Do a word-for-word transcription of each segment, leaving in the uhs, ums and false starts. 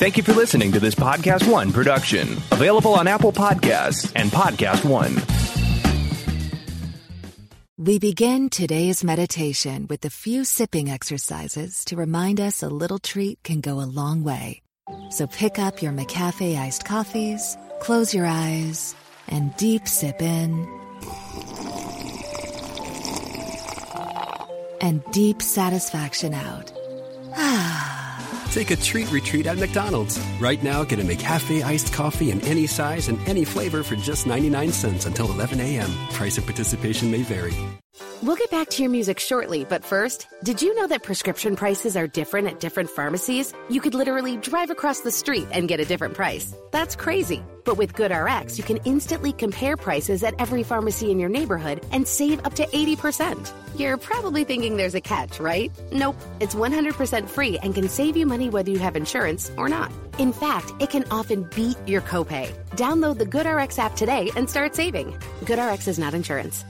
Thank you for listening to this Podcast One production. Available on Apple Podcasts and Podcast One. We begin today's meditation with a few sipping exercises to remind us a little treat can go a long way. So pick up your McCafe iced coffees, close your eyes, and deep sip in. And deep satisfaction out. Take a treat retreat at McDonald's. Right now, get a McCafe iced coffee in any size and any flavor for just ninety-nine cents until eleven a.m. Price and participation may vary. We'll get back to your music shortly, but first, did you know that prescription prices are different at different pharmacies? You could literally drive across the street and get a different price. That's crazy. But with GoodRx, you can instantly compare prices at every pharmacy in your neighborhood and save up to eighty percent. You're probably thinking there's a catch, right? Nope. It's one hundred percent free and can save you money whether you have insurance or not. In fact, it can often beat your copay. Download the GoodRx app today and start saving. GoodRx is not insurance.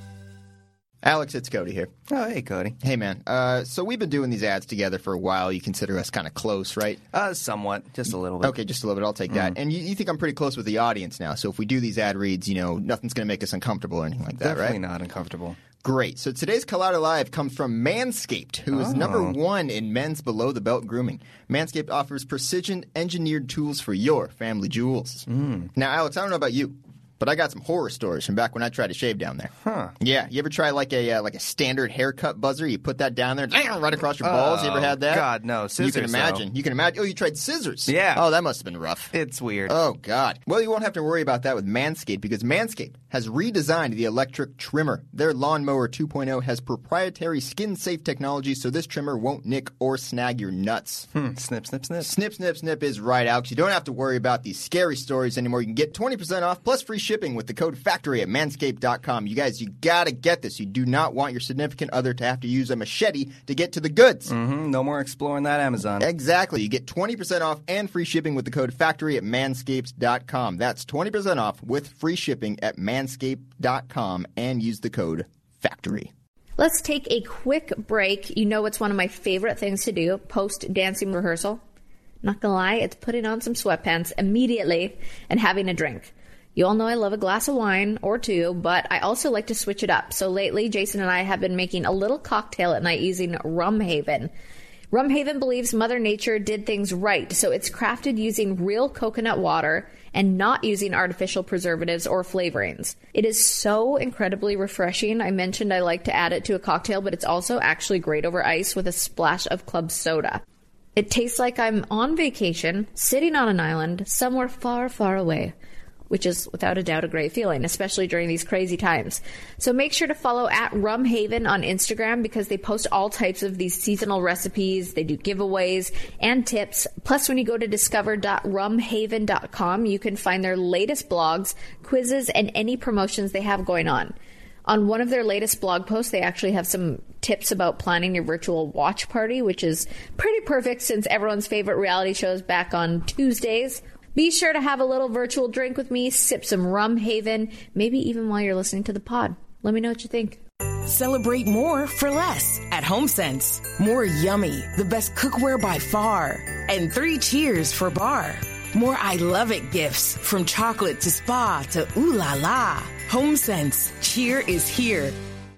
Alex, it's Cody here. Oh, hey, Cody. Hey, man. Uh, so we've been doing these ads together for a while. You consider us kind of close, right? Uh, somewhat. Just a little bit. Okay, just a little bit. I'll take that. Mm. And you, you think I'm pretty close with the audience now. So if we do these ad reads, you know, nothing's going to make us uncomfortable or anything like that, Definitely right? Definitely not uncomfortable. Great. So today's Collider Live comes from Manscaped, who is oh. number one in men's below-the-belt grooming. Manscaped offers precision-engineered tools for your family jewels. Mm. Now, Alex, I don't know about you, but I got some horror stories from back when I tried to shave down there. Huh. Yeah. You ever try like a uh, like a standard haircut buzzer? You put that down there, right across your balls. Oh, you ever had that? God, no. Scissors, You can imagine. though. You can imagine. Oh, you tried scissors. Yeah. Oh, that must have been rough. It's weird. Oh, God. Well, you won't have to worry about that with Manscaped because Manscaped has redesigned the electric trimmer. Their Lawnmower two point oh has proprietary skin-safe technology, so this trimmer won't nick or snag your nuts. Hmm. Snip, snip, snip. Snip, snip, snip is right, Alex. You don't have to worry about these scary stories anymore. You can get twenty percent off plus free shipping with the code FACTORY at manscaped dot com. You guys, you gotta get this. You do not want your significant other to have to use a machete to get to the goods. Mm-hmm. No more exploring that Amazon. Exactly. You get twenty percent off and free shipping with the code FACTORY at manscaped dot com. That's twenty percent off with free shipping at manscaped dot com and use the code FACTORY. Let's take a quick break. You know it's one of my favorite things to do post dancing rehearsal. Not gonna lie, it's putting on some sweatpants immediately and having a drink. You all know I love a glass of wine or two, but I also like to switch it up. So lately, Jason and I have been making a little cocktail at night using Rum Haven. Rum Haven believes Mother Nature did things right, so it's crafted using real coconut water and not using artificial preservatives or flavorings. It is so incredibly refreshing. I mentioned I like to add it to a cocktail, but it's also actually great over ice with a splash of club soda. It tastes like I'm on vacation, sitting on an island, somewhere far, far away, which is without a doubt a great feeling, especially during these crazy times. So make sure to follow at Rum Haven on Instagram because they post all types of these seasonal recipes. They do giveaways and tips. Plus, when you go to discover dot rum haven dot com, you can find their latest blogs, quizzes, and any promotions they have going on. On one of their latest blog posts, they actually have some tips about planning your virtual watch party, which is pretty perfect since everyone's favorite reality show is back on Tuesdays. Be sure to have a little virtual drink with me, sip some Rum Haven, maybe even while you're listening to the pod. Let me know what you think. Celebrate more for less at HomeSense. More yummy, the best cookware by far. And three cheers for bar. More I love it gifts from chocolate to spa to ooh la la. HomeSense. Cheer is here.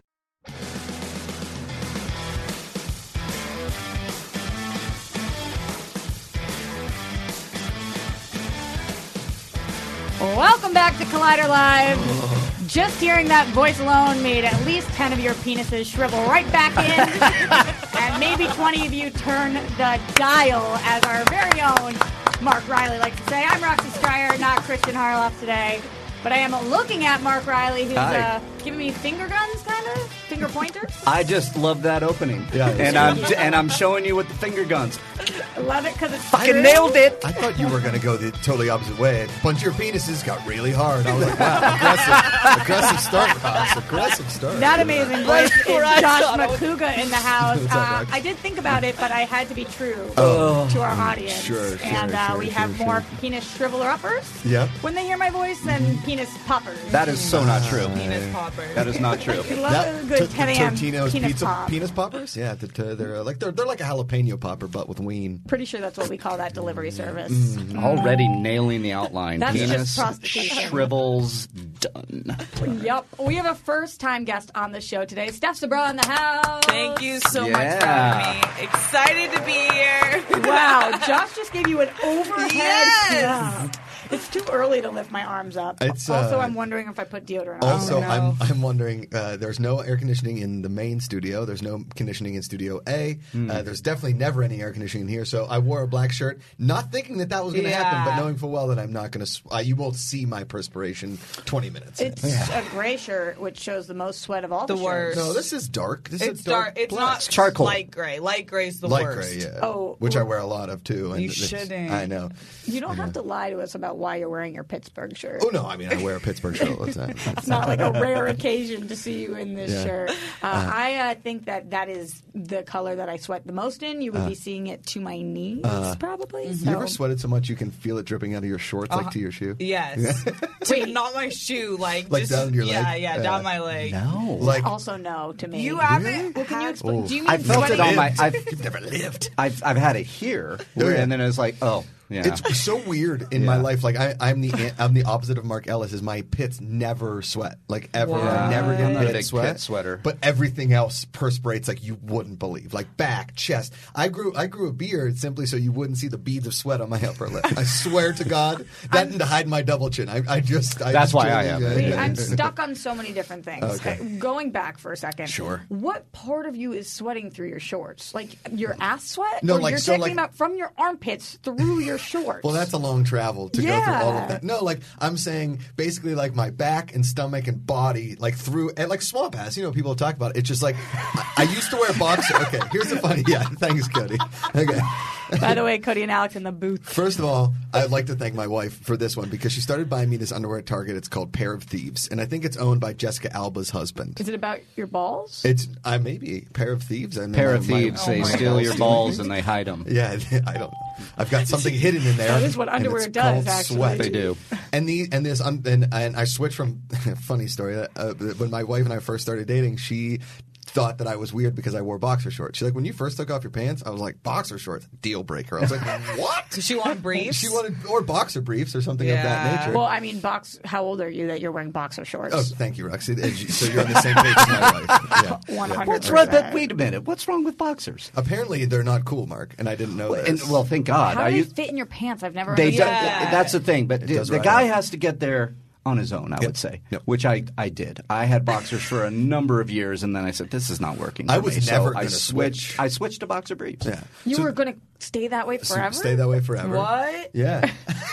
Welcome back to Collider Live. Just hearing that voice alone made at least ten of your penises shrivel right back in. And maybe twenty of you turn the dial, as our very own Mark Riley likes to say. I'm Roxy Stryer, not Christian Harloff today. But I am looking at Mark Riley, who's uh, giving me finger guns, kind of? Finger pointers? I just love that opening. Yeah, and I'm and I'm showing you with the finger guns. I love it because it's fucking true. nailed it. I thought you were going to go the totally opposite way. A bunch of your penises got really hard. I was like, wow, aggressive, aggressive start, Ross. Aggressive start. That amazing voice is Josh Makuga in the house. What's up, Uh, Rox? I did think about it, but I had to be true Oh. to our audience. Sure, sure, And uh, sure, we sure, have sure. more penis shriveler-uppers Yep. when they hear my voice than penis poppers. That is so not true. Penis poppers. That is not true. I love a good ten a.m. Totino's penis pizza pop. penis poppers. Yeah, the, the, they're uh, like they're they're like a jalapeno popper, but with ween. Pretty sure that's what we call that delivery service. Mm. Already nailing the outline. That's Penis just prostitution. shrivels done. Yep. We have a first-time guest on the show today. Steph Sabra in the house. Thank you so Yeah. much for having me. Excited to be here. Wow. Josh just gave you an overhead Yes. clap. It's too early to lift my arms up. It's, also, uh, I'm wondering if I put deodorant on. Also, Oh, no. I'm I'm wondering. Uh, there's no air conditioning in the main studio. There's no conditioning in Studio A. Hmm. Uh, there's definitely never any air conditioning here. So I wore a black shirt, not thinking that that was going to happen, Yeah. but knowing full well that I'm not going to. Sw- uh, you won't see my perspiration twenty minutes. in. It's a gray shirt, which shows the most sweat of all the, The worst. No, this is dark. This It's is dark. dark. It's black. not charcoal. light gray. Light gray's the light worst. gray. Yeah. Oh, which I well- wear a lot of too. And You it's- shouldn't. I know. You don't have to lie to us about why you're wearing your Pittsburgh shirt. Oh no, I mean I wear a Pittsburgh shirt all the time. It's not like a rare occasion to see you in this Yeah. shirt. Uh, I uh, think that that is the color that I sweat the most in. You would be seeing it to my knees, probably. You So. ever sweated so much you can feel it dripping out of your shorts, like to your shoe? Yes. To, not my shoe. Like, Like just, down your yeah, leg? Yeah, Yeah. down my leg. No. Like Also, no to me. You haven't? Well, can you had- explain? Do you mean I felt it sweating? on my. I've, you've never lived. I've I've had it here, Oh, yeah. and then it was like, oh, yeah. It's so weird in my Yeah. life. Like I, I'm the I'm the opposite of Mark Ellis. Is my pits never sweat, like ever. Wow. I never I'm get not a pit big sweat. pit sweater. But everything else perspirates like you wouldn't believe. Like back, chest. I grew I grew a beard simply so you wouldn't see the beads of sweat on my upper lip. I swear to God, that and to hide my double chin. I, I just I That's just why I truly- am. Wait, I'm stuck on so many different things. Okay. Uh, Going back for a second. Sure. What part of you is sweating through your shorts? Like your ass sweat? No, or like- you're so, talking like- about from your armpits through your shorts. Well, that's a long travel to go through all Yeah. of that. No, like I'm saying, basically, like my back and stomach and body, like through and like swamp ass. You know, people talk about it. It's just like I, I used to wear boxer. Okay, here's the funny. Yeah, thanks, Cody. Okay. By the way, Cody and Alex in the booth. First of all, I'd like to thank my wife for this one because she started buying me this underwear at Target. It's called Pair of Thieves, and I think it's owned by Jessica Alba's husband. Is it about your balls? It's I maybe Pair of Thieves. I know Pair my- of my- thieves. my they balls steal your stealing. balls and they hide them. Yeah, I don't. I've got something hidden in there. That is what and underwear it's does, called actually. Sweat. They do. And the and this un, and, and I switched from funny story. Uh, when my wife and I first started dating, she thought that I was weird because I wore boxer shorts. She's like, when you first took off your pants, I was like, boxer shorts, deal breaker. I was like, what? So she wanted briefs? She wanted or boxer briefs or something of that Yeah. nature. Well, I mean, box. How old are you that you're wearing boxer shorts? Oh, thank you, Roxy. So you're on the same page as my wife. Yeah. One Yeah. hundred. What's wrong? But wait a minute. What's wrong with boxers? Apparently, they're not cool, Mark, and I didn't know And, this. well, thank God. How Are do you? they fit in your pants? I've never. They do, understood Yeah. that. That's the thing. But the, does the right guy out. has to get there on his own, I Yep. would say, Yep. which I, I did. I had boxers for a number of years, and then I said, this is not working for I was me. never so I gonna switched. switch. I switched to boxer briefs. yeah. You So- were going to stay that way so forever. Stay that way forever. What? Yeah.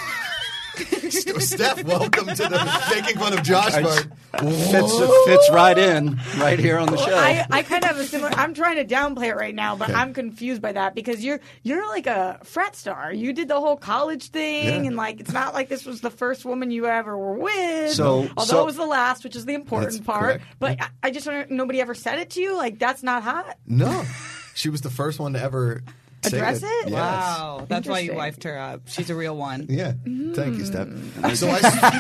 Steph, welcome to the making fun of Josh part. Fits, fits right in, right here on the show. I, I kind of have a similar. I'm trying to downplay it right now, but Okay. I'm confused by that because you're you're like a frat star. You did the whole college thing, Yeah. and like it's not like this was the first woman you ever were with. So- although so- it was the last, which is the important That's part. correct. But I, I just wonder, nobody ever said it to you. Like that's not hot. No, she was the first one to ever say Address it? Yes. Wow. That's why you Interesting. wifed her up. She's a real one. Yeah, thank you, Steph. Mm. So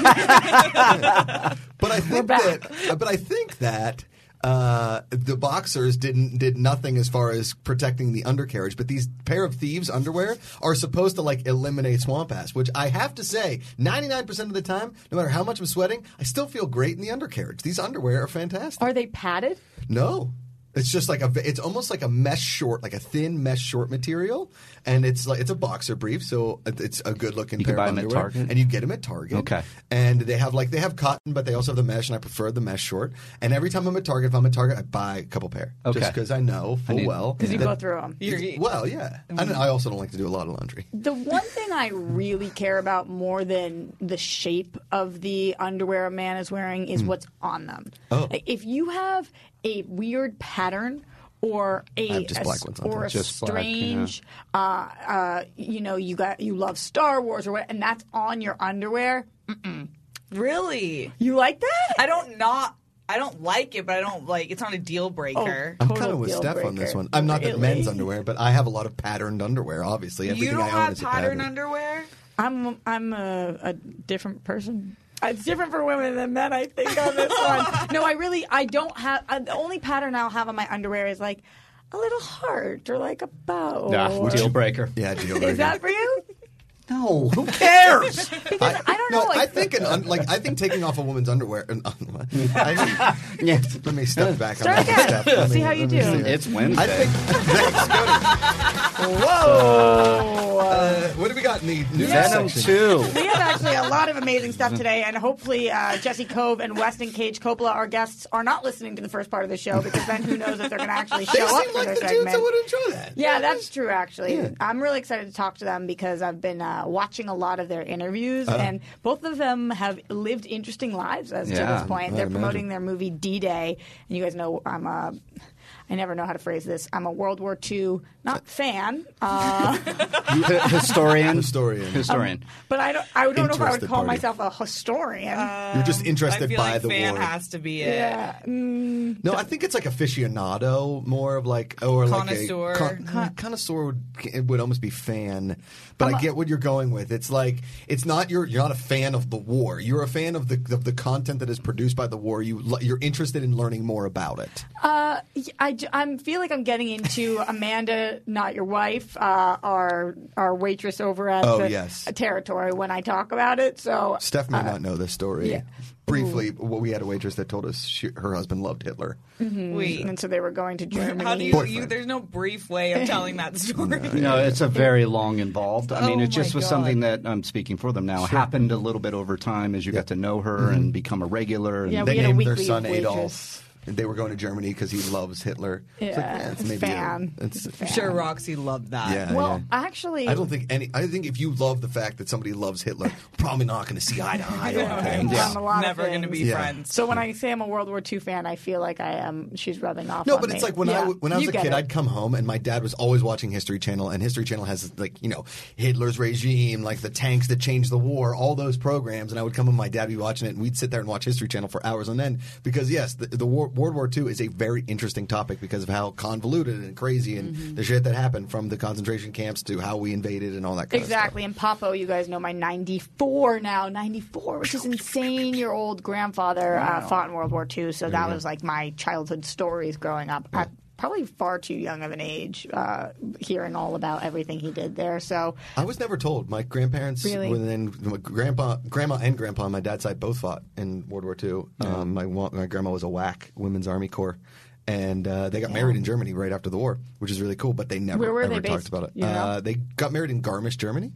I, but I think back. that, but I think that uh, the boxers didn't did nothing as far as protecting the undercarriage. But these Pair of Thieves underwear are supposed to like eliminate swamp ass, which I have to say, ninety-nine percent of the time, no matter how much I'm sweating, I still feel great in the undercarriage. These underwear are fantastic. Are they padded? No. It's just like a. It's almost like a mesh short, like a thin mesh short material, and it's like it's a boxer brief, so it's a good looking You pair can buy of them at underwear. Target? And you get them at Target. Okay. And they have like they have cotton, but they also have the mesh, and I prefer the mesh short. And every time I'm at Target, if I'm at Target, I buy a couple pair, Okay. just because I know full need- well Because you that- go through them. Well, yeah. And I also don't like to do a lot of laundry. The one thing I really care about more than the shape of the underwear a man is wearing is what's on them. Oh. Like, if you have a weird pattern or a, I have just a black s- ones on or top. a Just black, strange, uh, uh, you know, you got you love Star Wars or what, and that's on your underwear. Really? You like that? I don't not. I don't like it, but I don't like. It's not a deal breaker. I'm Total kind of with deal Steph on this breaker. one. I'm not that Really? men's underwear, but I have a lot of patterned underwear. Obviously, everything you don't I own have is a pattern pattern. underwear. I'm I'm a, a different person. It's different for women than men, I think, on this one. No, I really, I don't have, uh, the only pattern I'll have on my underwear is like a little heart or like a bow. Nah, deal breaker. Yeah, deal breaker. Is that for you? No, who cares? Because I, I don't no, know. Like, I think an un, like I think taking off a woman's underwear. And, uh, I, yeah, let me step back. Start on that again. step. Let See me- how you let me do. see it. It's Wednesday. I think. Thanks, Cody. Whoa! Uh, what do we got in the news Venom section? two. We have actually a lot of amazing stuff today, and hopefully uh, Jesse Cove and Weston Cage Coppola, our guests, are not listening to the first part of the show, because then who knows if they're going to actually They show up seem for like their the dudes segment. that would enjoy that. Yeah, that's true, actually. Yeah. I'm really excited to talk to them because I've been uh, watching a lot of their interviews, Uh-huh. and both of them have lived interesting lives as to Yeah, this point. I They're imagine. promoting their movie D-Day, and you guys know I'm a... I never know how to phrase this. I'm a World War Two, not fan, uh, Historian. Historian. Historian. but I don't. I don't know if I would Interested call party. myself a historian. You're just interested I feel by like the fan war. has to be it. yeah. Mm, No, I think it's like aficionado, more of like, or Connoisseur. like a con- connoisseur would, it would almost be fan. But I get what you're going with. It's like it's not you're you're not a fan of the war. You're a fan of the of the content that is produced by the war. You lo- you're interested in learning more about it. Uh, I, I feel like I'm getting into Amanda, not your wife, uh, our our waitress over at Oh, the yes. territory when I talk about it. So Steph may uh, not know this story. yeah. Briefly, what we had a waitress that told us she, her husband loved Hitler. Wait. and so they were going to Germany. How do you, Boyfriend. you? There's no brief way of telling that story. No, it's a very long involved. I mean, Oh it just my was God. something that I'm speaking for them now. Happened a little bit over time as you got to know her and become a regular. And Yeah, They we had a named their weekly son waitress. Adolf. And they were going to Germany because he loves Hitler. It's like, Yeah, yeah, it's it's maybe a- fan. it's- It's fan. I'm sure Roxy loved that. Yeah, Well, yeah. actually, I don't think any. I think if you love the fact that somebody loves Hitler, probably not going to see eye to eye on things. on a lot of Never going to things. be Yeah. friends. So when I say I'm a World War Two fan, I feel like I am. She's rubbing off. No, on but it's me. like when I Yeah, w- when I was you a get kid, it. I'd come home and my dad was always watching History Channel, and History Channel has like you know Hitler's regime, like the tanks that changed the war, all those programs, and I would come home, my dad would be watching it, and we'd sit there and watch History Channel for hours on end because yes, the, the war, World War Two is a very interesting topic because of how convoluted and crazy and Mm-hmm. the shit that happened from the concentration camps to how we invaded and all that kind Exactly. And Papo, you guys know my ninety-four now, ninety-four, which is insane. Your old grandfather uh, fought in World War Two, so that was like my childhood stories growing up. At probably far too young of an age, uh, hearing all about everything he did there. So of stuff. I was never told. My grandparents, Really? were then my grandpa, grandma, and grandpa on my dad's side both fought in World War Two. Um, my wa- my grandma was a W A C, Women's Army Corps. And uh, they got married in Germany right after the war, which is really cool. But they never Where were ever they talked based? about it. You know? Uh, they got married in Garmisch, Germany.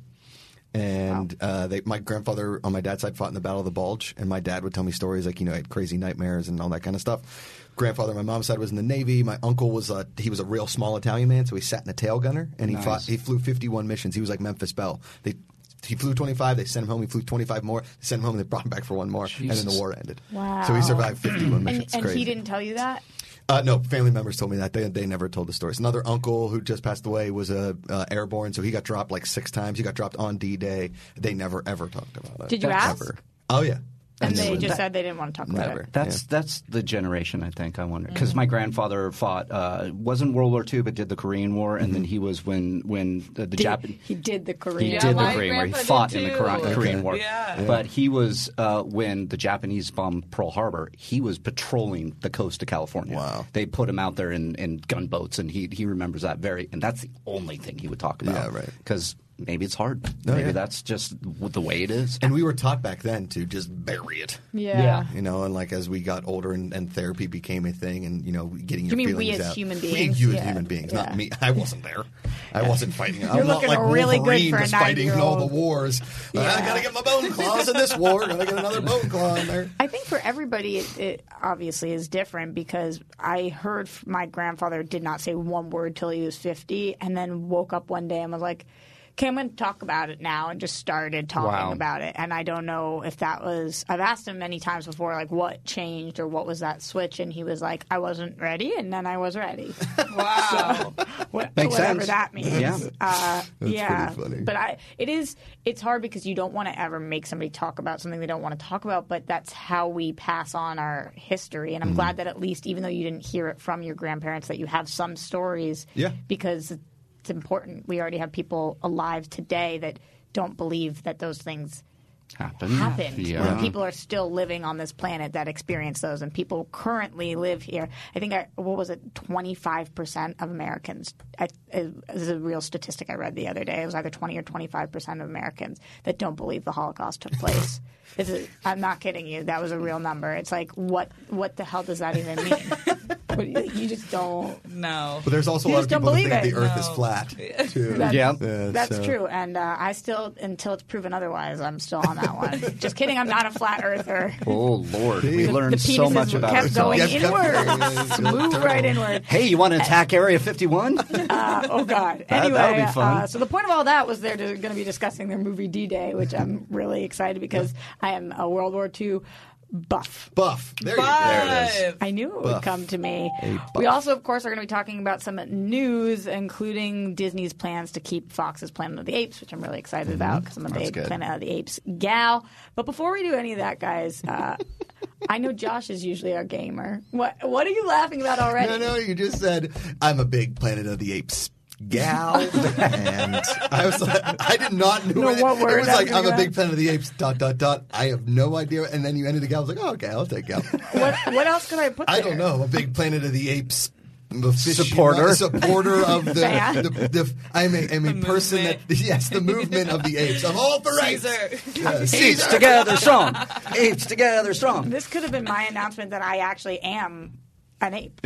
And uh, they, my grandfather on my dad's side fought in the Battle of the Bulge, and my dad would tell me stories like you know he had crazy nightmares and all that kind of stuff. Grandfather on my mom's side was in the Navy. My uncle was a, he was a real small Italian man, so he sat in a tail gunner and he Nice. fought. He flew fifty-one missions. He was like Memphis Belle. They he flew twenty-five. They sent him home. He flew twenty-five more. They sent him home. and They brought him back for one more, and then the Jesus. war ended. Wow. So he survived fifty-one and, missions. and crazy. he didn't tell you that? Uh, no, family members told me that. They they never told the stories. Another uncle who just passed away was a uh, airborne, so he got dropped like six times. He got dropped on D-Day. They never ever talked about it. Did you Ever. ask? Oh yeah. And Never. they just that- said they didn't want to talk about Never. it. That's that's the generation, I think. I wonder because my grandfather fought uh, wasn't World War Two, but did the Korean War, and then he was when when the, the Did- Japan he did the he Korean. did the my Korean War. He grandpa fought did in the too. Korean, Okay. Korean War. Yeah. Yeah. But he was uh, when the Japanese bombed Pearl Harbor. He was patrolling the coast of California. Wow. They put him out there in, in gunboats, and he he remembers that very. And that's the only thing he would talk about. Yeah, right. Because maybe it's hard. No, maybe yeah. that's just the way it is. And we were taught back then to just bury it. Yeah. Yeah. You know, and like as we got older and, and therapy became a thing, and you know, getting your mean feelings we as out. human We, beings? you as Yeah. human beings, Yeah. not me. I wasn't there. I wasn't fighting. I'm You're not looking like really good Wolverine for a just fighting all the nine-year-old. wars. I gotta get my bone claws in this war. Gotta get another bone claw in there. I think for everybody, it, it obviously is different because I heard f- my grandfather did not say one word till he was fifty, and then woke up one day and was like, okay, I'm going to talk about it now, and just started talking Wow. about it. And I don't know if that was – I've asked him many times before, like, what changed or what was that switch? And he was like, I wasn't ready, and then I was ready. Wow. What, Makes whatever sense. that means. Yeah. Uh, That's yeah. pretty funny. But I, it is, it's hard because you don't want to ever make somebody talk about something they don't want to talk about, but that's how we pass on our history. And I'm Mm-hmm. glad that at least, even though you didn't hear it from your grandparents, that you have some stories. Yeah. Because it's important. We already have people alive today that don't believe that those things Happened. happened. Yeah. Where people are still living on this planet that experience those, and people currently live here. I think, I, what was it, twenty-five percent of Americans, I, it was a real statistic I read the other day. It was either twenty or twenty-five percent of Americans that don't believe the Holocaust took place. This is, I'm not kidding you. That was a real number. It's like, what what the hell does that even mean? But you just don't. No. But there's also You a lot of just don't people that believe think the it. Earth is No. flat, too. That's, Yeah. Yeah, that's so- true. And uh, I still, until it's proven otherwise, I'm still on that one. Just kidding. I'm not a flat earther. Oh, Lord. We The- learned the so penises much about kept ourselves. going Yep, yep. inward. Move right inward. Hey, you want to attack Area fifty-one? Uh, oh God! That- Anyway, that'll be fun. Uh, so the point of all that was they're going to be discussing their movie D-Day, which I'm really excited because I am a World War Two buff. Buff. There you go. Five. There it is. I knew it would Buff. come to me. A We buff. also, of course, are going to be talking about some news, including Disney's plans to keep Fox's Planet of the Apes, which I'm really excited Mm-hmm. about because I'm a That's big good. Planet of the Apes gal. But before we do any of that, guys, uh, I know Josh is usually our gamer. What What are you laughing about already? No, no, you just said, I'm a big Planet of the Apes gal. And I was like, I did not know No, it. what It word was I like, was I'm a gonna- big Planet of the Apes, dot, dot, dot. I have no idea. And then you ended the gal. I was like, oh, okay, I'll take gal. What What else could I put there? I don't know. A big Planet of the Apes aficionado- Supporter. supporter of the, Fan. the, the I'm a, I'm a person that movement. yes, the movement of the apes. I'm all for rights. Caesar. Yeah, Apes Caesar. together strong. Apes together strong. This could have been my announcement that I actually am an ape.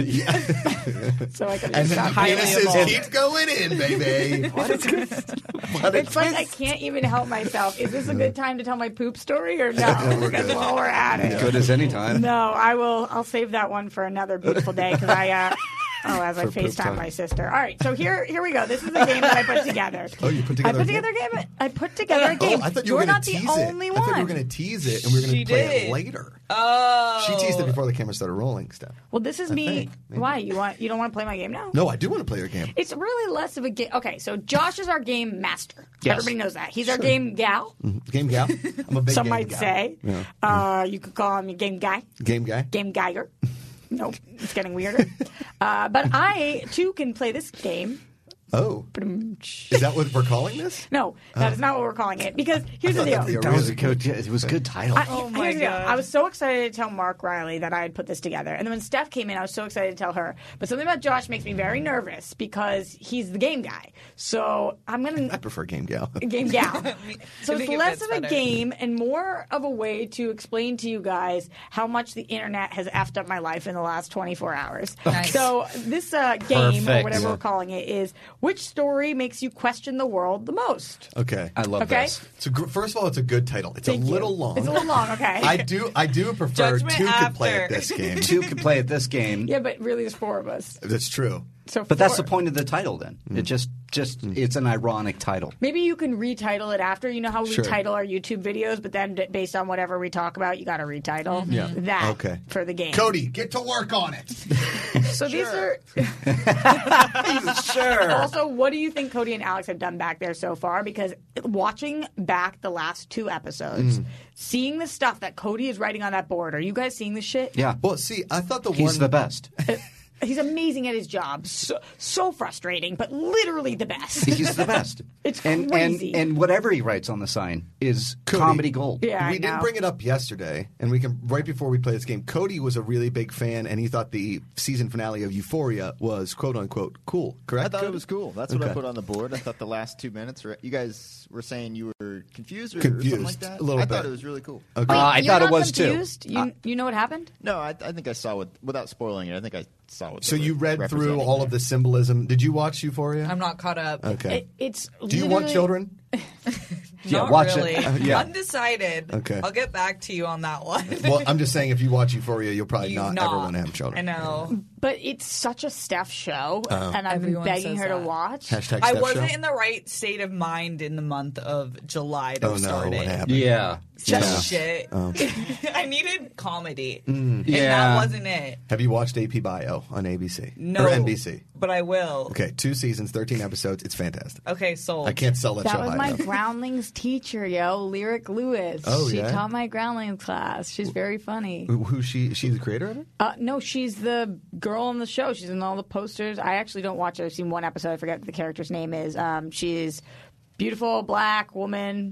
So I could And have then the highly penises evolved. keep going in, baby. It's like I can't even help myself. Is this a good time to tell my poop story or no? Because while we're at it. Good as any time. No, I will. I'll save that one for another beautiful day because I. Uh, oh, as I For poop FaceTime time. my sister. All right, so here, here we go. This is the game that I put together. Oh, you put I together put a game? together a game. I put together a game. Oh, I thought you You're were going not to the tease it. only I thought you were one. going to tease it, and we were going She to play did. it later. Oh. She teased it before the camera started rolling. Stuff. Well, this is I me. think, maybe. Why you want? You don't want to play my game now? No, I do want to play your game. It's really less of a game. Okay, so Josh is our game master. Yes. Everybody knows that. He's our game gal. Game gal. I'm a big Some game might gal. say. Yeah. Uh, you could call him a game guy, Game guy. game geiger. Nope, it's getting weirder. Uh, but I too can play this game. Oh. Is that what we're calling this? No, that is not what we're calling it. Because here's the deal. That was a good. It was a good title. I, Oh my here's the deal. God. I was so excited to tell Mark Riley that I had put this together. And then when Steph came in, I was so excited to tell her. But something about Josh makes me very nervous because he's the game guy. So I'm going I to. prefer game gal. Game gal. So I it's think it less fits of a better. game and more of a way to explain to you guys how much the internet has effed up my life in the last twenty-four hours. Nice. So this uh, game, or Perfect. whatever Yeah. we're calling it, is which story makes you question the world the most? Okay. I love Okay. this. So gr- first of all, it's a good title. It's Thank a you. little long. It's a little long, okay. I do. I do prefer Judgment two could play at after. this game. Two could play at this game. Yeah, but really there's four of us. That's true. So But that's the four. point of the title. Then it just, just it's an ironic title. Maybe you can retitle it after. You know how we Sure. title our YouTube videos, but then d- based on whatever we talk about, you got to retitle Yeah. that Okay. for the game. Cody, get to work on it. So these are. Sure. Also, what do you think Cody and Alex have done back there so far? Because watching back the last two episodes, seeing the stuff that Cody is writing on that board, are you guys seeing this shit? Yeah. Well, see, I thought the He's one the best. He's amazing at his job. So, so frustrating, but literally the best. He's the best. It's and, crazy. And, and whatever he writes on the sign is Cody. comedy gold. Yeah, I we didn't know. bring it up yesterday, and we can right before we play this game. Cody was a really big fan, and he thought the season finale of Euphoria was "quote unquote" cool. Correct? I thought Cody? it was cool. That's what I Okay. put on the board. I thought the last two minutes. Were, you guys were saying you were confused or, or Confused, something like that. a little I thought bit. it was really cool. Okay. Uh, I You're thought it not was too. confused? You, you know what happened? No, I, I think I saw what without spoiling it. I think I saw what. So they you were read through representing all of there. the symbolism. Did you watch Euphoria? I'm not caught up. Okay. It, it's. Do you want literally- children? Yeah, Not watch really. it. Uh, yeah. Undecided. Okay. I'll get back to you on that one. Well, I'm just saying, if you watch Euphoria, you'll probably You not, not. ever want to have children. I know. But it's such a Steph show, Oh. and I've Everyone been begging says her to that. watch. Hashtag I Steph wasn't show. in the right state of mind in the month of July to Oh no! start What it. happened? Yeah. Just Yeah. shit. Oh. I needed comedy. Mm. And Yeah. that wasn't it. Have you watched A P Bio on A B C No. or N B C? But I will. Okay, two seasons, thirteen episodes. It's fantastic. Okay, sold. I can't sell that, That show was high my enough. Groundlings teacher, yo, Lyric Lewis. Oh, she yeah? taught my Groundlings class. She's very funny. Who who she? She's the creator of it. Uh, no, she's the girl on the show. She's in all the posters. I actually don't watch it. I've seen one episode. I forget what the character's name is. Um, she's beautiful black woman.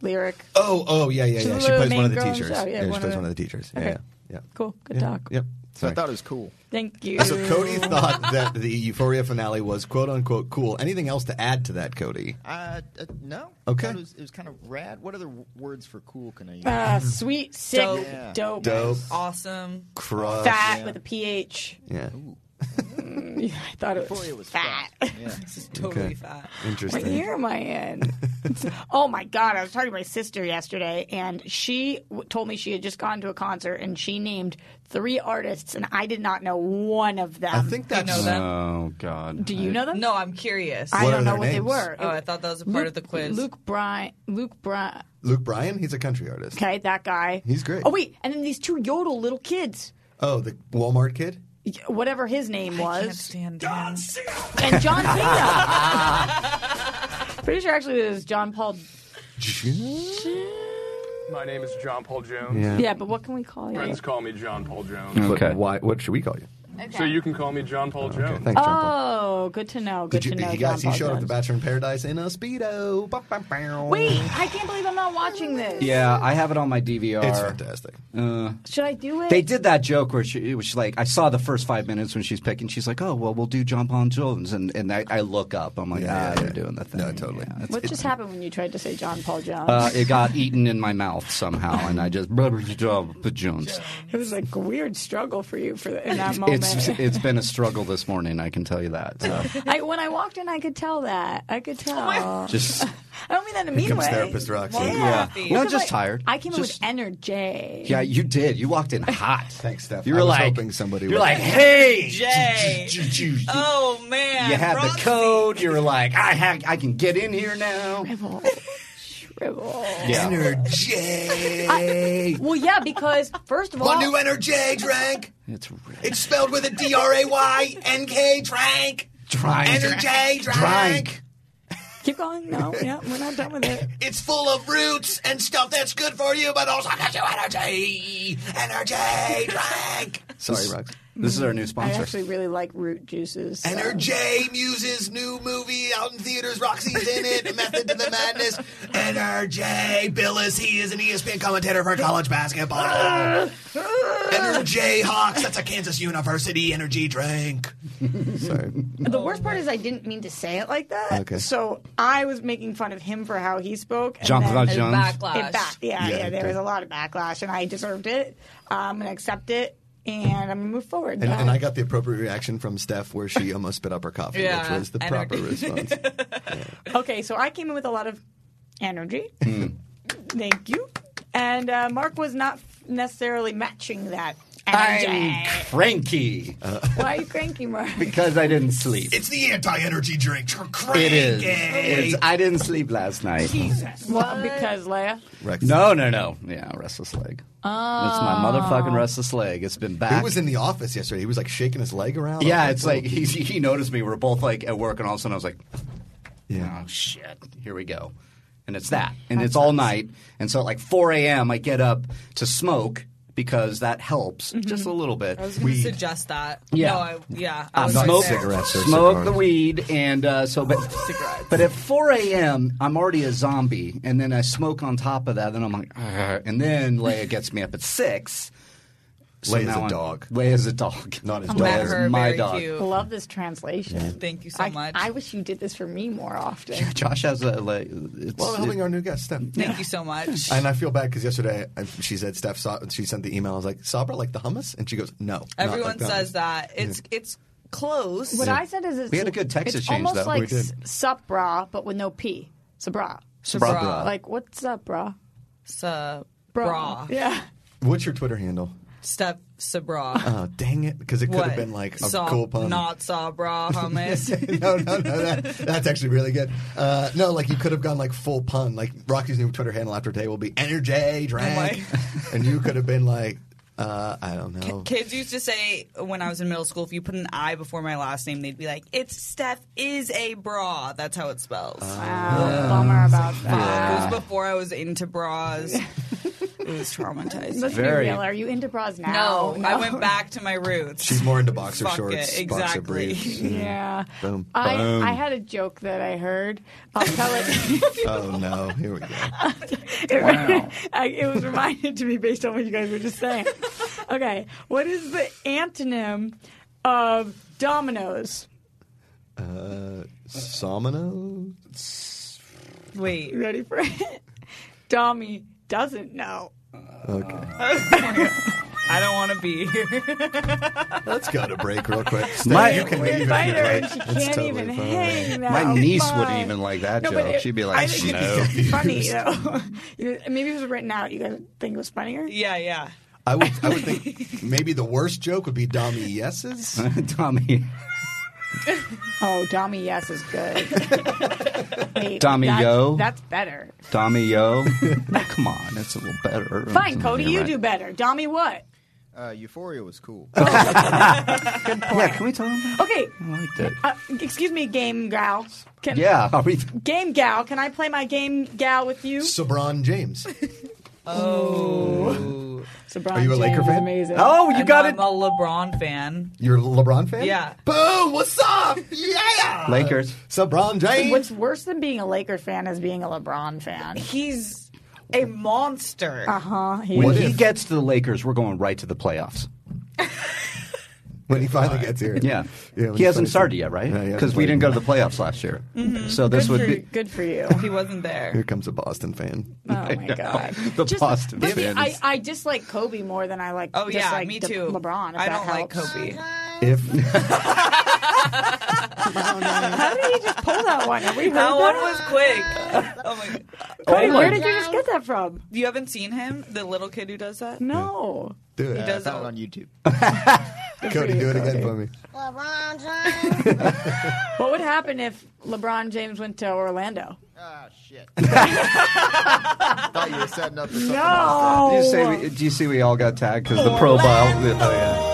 lyric. Oh, oh, yeah, yeah, She's yeah. the She plays main one of the girl in the teachers. show. Yeah, Yeah, she one of plays the- one of the teachers. Yeah, Okay. yeah, yeah. Cool. Good Yeah. talk. Yep. So I Sorry. thought it was cool. Thank you. So Cody thought that the Euphoria finale was quote unquote cool. Anything else to add to that, Cody? Uh, uh, no. Okay. I thought It was, it was kind of rad. What other w- words for cool can I use? Uh, sweet, sick, Dope. Yeah. dope, Dope, Awesome. crush. fat Yeah. with a P H. Yeah. I thought it was, Euphoria was fat. fat. Yeah. This is totally Okay. fat. Interesting. What year am I in? Oh my God! I was talking to my sister yesterday, and she w- told me she had just gone to a concert, and she named three artists, and I did not know one of them. I think that's. know them? Oh God. Do you know them? No, I'm curious. I What don't are know their what they names? were. Oh, I thought that was a part Luke, of the quiz. Luke Bryan. Luke Bryan. Luke Bryan? He's a country artist. Okay, that guy. He's great. Oh wait, and then these two yodel little kids. Oh, the Walmart kid? Whatever his name I can't was. stand John And John Cena. Pretty sure actually it was John Paul. My name is John Paul Jones. Yeah. Yeah, but what can we call you? Friends call me John Paul Jones. Okay. Why? What should we call you? So you can call me John Paul Jones. Okay, thanks, John Paul. Oh, good to know. Good Did you, to know. he, guys, John he showed Paul up at the Jones. Bachelor in Paradise in a Speedo. Ba, ba, ba. Wait, I can't believe I'm not watching this. Yeah, I have it on my D V R. It's fantastic. Uh, Should I do it? They did that joke where she it was like, I saw the first five minutes when she's picking. She's like, oh, well, we'll do John Paul Jones. And, and I, I look up. I'm like, Yeah, ah, yeah, they're yeah. doing the thing. No, totally. Yeah, it's- What just happened when you tried to say John Paul Jones? uh, it got eaten in my mouth somehow, and I just Jones. It was like a weird struggle for you for the, in that moment. It's it's been a struggle this morning. I can tell you that. So. I, when I walked in, I could tell that. I could tell. Just I don't mean that in a Here mean comes way. therapist Roxy. Yeah. yeah, Coffee. well, Because just I- tired. I came in Just- with energy. Yeah, you did. You walked in hot. Thanks, Steph. You I were was like, hoping somebody you're would. like, hey, Jay. Oh man. you had the Roxy. code. You were like, I ha- I can get in here now. Shrivel. Shrivel. Yeah. Energy. I- well, yeah, because first of all, One new energy drink. It's really It's spelled with a D R A Y N K drink. Drink. Energy drink. Drink. keep going. No, yeah, we're not done with it. It's full of roots and stuff that's good for you, but also gives you energy. Energy drink. Sorry, Rox. This is our new I sponsor. actually really like root juices. so- Energy Muse's new movie out in theaters. Roxy's in it. Method to the Madness. Energy. Bill is he is an E S P N commentator for college basketball. Energy Hawks. That's a Kansas University energy drink. Sorry. The worst part is I didn't mean to say it like that. Okay. So I was making fun of him for how he spoke. And Jean-Claude then Jones. Backlash. It back, yeah, Yeah, yeah, There okay. was a lot of backlash, and I deserved it. I'm gonna accept it, and I'm gonna move forward. And, Uh, and I got the appropriate reaction from Steph where she almost spit up her coffee, Yeah, which was the proper energy. response. okay, so I came in with a lot of energy. Hmm. Thank you. And uh, Mark was not necessarily matching that energy. I'm cranky Why are you cranky, Mark? because I didn't sleep. It's the anti-energy drink. Cranky. It is. It's, I didn't sleep last night. Well, because Leia. Rex. No, no, no. Yeah, restless leg. Oh. It's my motherfucking restless leg. It's been back. He was in the office yesterday. He was like shaking his leg around. I yeah, was it's oh. like he, he noticed me. We were both like at work, and all of a sudden I was like, Yeah. oh, shit. Here we go. And it's that. And it's all night. And so at like four a.m. I get up to smoke because that helps just a little bit. I was going to suggest that. Yeah. No, I, yeah. I I was smoke, right there. cigarettes or smoke cigars? the weed, and uh, so but Cigarettes. but at four a.m. I'm already a zombie, and then I smoke on top of that. Then I'm like, "Ugh," and then Leia gets me up at six. So Leia's now a I'm- dog. Leia's a dog. Not his I dog. met is her. my very dog. Cute. Love this translation. Thank you so I, much. I wish you did this for me more often. Josh has a like. It's, Well, helping our new guest, Steph. Thank you so much. And I feel bad because yesterday I, she said Steph saw she sent the email. I was like, Sabra, like the hummus, and she goes, No. not Everyone like the says hummus. that. It's it's close. What I said is it's, We had a good text it's exchange, almost though. like We did. s- sup bra, but with no P. Sabra. Sabra. Like, what's up, bra? Sa- Bra. bra. Yeah. What's your Twitter handle? Steph Sabra. Oh, dang it! Because it could What? have been like a Saw- cool pun. Not Sabra hummus. no, no, no. That, that's actually really good. Uh, no, like you could have gone like full pun. Like Rocky's new Twitter handle after today will be Energy Drink, and you could have been like, uh, I don't know. Kids used to say when I was in middle school, if you put an I before my last name, they'd be like, "It's Steph is a bra." That's how it spells. Wow. Bummer about It that. was before I was into bras. It was traumatizing. Let's Very. be real. Are you into bras now? No, I went back to my roots. She's more into boxer Fuck shorts, it, boxer exactly. briefs. Yeah. Boom. I, Boom. I had a joke that I heard. I'll tell it. Oh no! Here we go. it, Wow. I, it was reminded to me based on what you guys were just saying. Okay. What is the antonym of dominoes? Uh, Somino? Wait. You ready for it? Dommy doesn't know. Okay. I don't want to be here. Let's go to break real quick. Steph, My- you can We leave if invite you'd her like. and she It's can't totally even fine. hang now. My niece Fine. wouldn't even like that No, joke. but it- She'd be I like, think no. it's funny though. You- Maybe if it was written out, you guys think it was funnier? Yeah, yeah. I would, I would think maybe the worst joke would be Dommy Yeses. Tommy. Oh, Dommy yes is good. Wait, Dommy that's, yo. That's better. Tommy Yo. No, come on. That's a little better. Fine, Cody, you Right. do better. Dommy what? Uh, Euphoria was cool. Yeah, can we tell him that? Okay. I liked it. Uh, excuse me, game gal. Can, Yeah. Are we... Game gal, can I play my game gal with you? Sabron James. Oh. Sabron Are you a Laker James is fan? Amazing. Oh, you And got I'm it. a LeBron fan. You're a LeBron fan? Yeah. Boom! What's up? Yeah! Lakers. Sabron James. What's worse than being a Laker fan is being a LeBron fan. He's a monster. Uh huh. When What he if- gets to the Lakers, we're going right to the playoffs. When he finally gets here. Yeah. Yeah, when he hasn't plays- started yet, right? Yeah, he hasn't Because we played didn't go yet. to the playoffs last year. So this Good would for, be good for you. He wasn't there. Here comes a Boston fan. Oh my god. the Just- Boston but fans. I, I dislike Kobe more than I like. Oh, just yeah, like me De- too. LeBron. If I that don't like helps. Kobe. If How did he just pull that one? Have we heard That that? one was quick. Oh my god. Cody, my where did you just get that from? You haven't seen him? The little kid who does that? No. do it. He I does found it. it on YouTube. Cody, do it again for me. What would happen if LeBron James went to Orlando? Ah, shit. Thought you were setting up for something No. Do you, say we, do you see we all got tagged because the pro ball? Oh, yeah.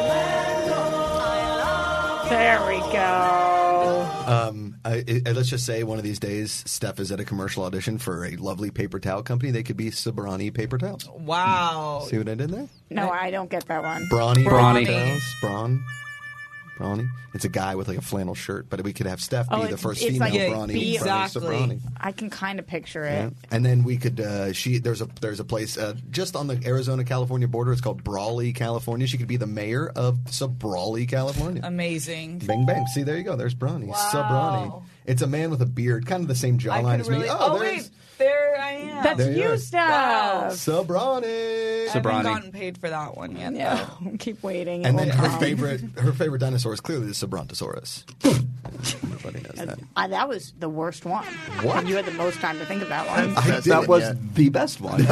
There we go. Um, I, I, let's just say one of these days, Steph is at a commercial audition for a lovely paper towel company. They could be Sabrani paper towels. Wow. See what I did there? No, I don't get that one. Brawny Brawny. paper towels. Braun. Brawny. It's a guy with like a flannel shirt, but we could have Steph be Oh, the it's- first it's female like a Brawny. bee- Brawny Exactly. Sabrani. I can kind of picture Yeah. it. And then we could. Uh, she there's a there's a place uh, just on the Arizona California border. It's called Brawley, California. She could be the mayor of Sabrawley, California. Amazing. Bang bang! See, there you go. There's Brawny. Wow. Sabrawny. It's a man with a beard, kind of the same I jawline could as really. me. Oh, there's wait. There I am. That's There you you, are. Steph. Sabrawny. I haven't Sabrani. gotten paid for that one yet. Yeah. Keep waiting. It And then won't her come. favorite her favorite dinosaur is clearly the Sabrontosaurus. Everybody knows that. Uh, that was the worst one. What? And you had the most time to think of that one. I That's- did That it, was yeah. the best one.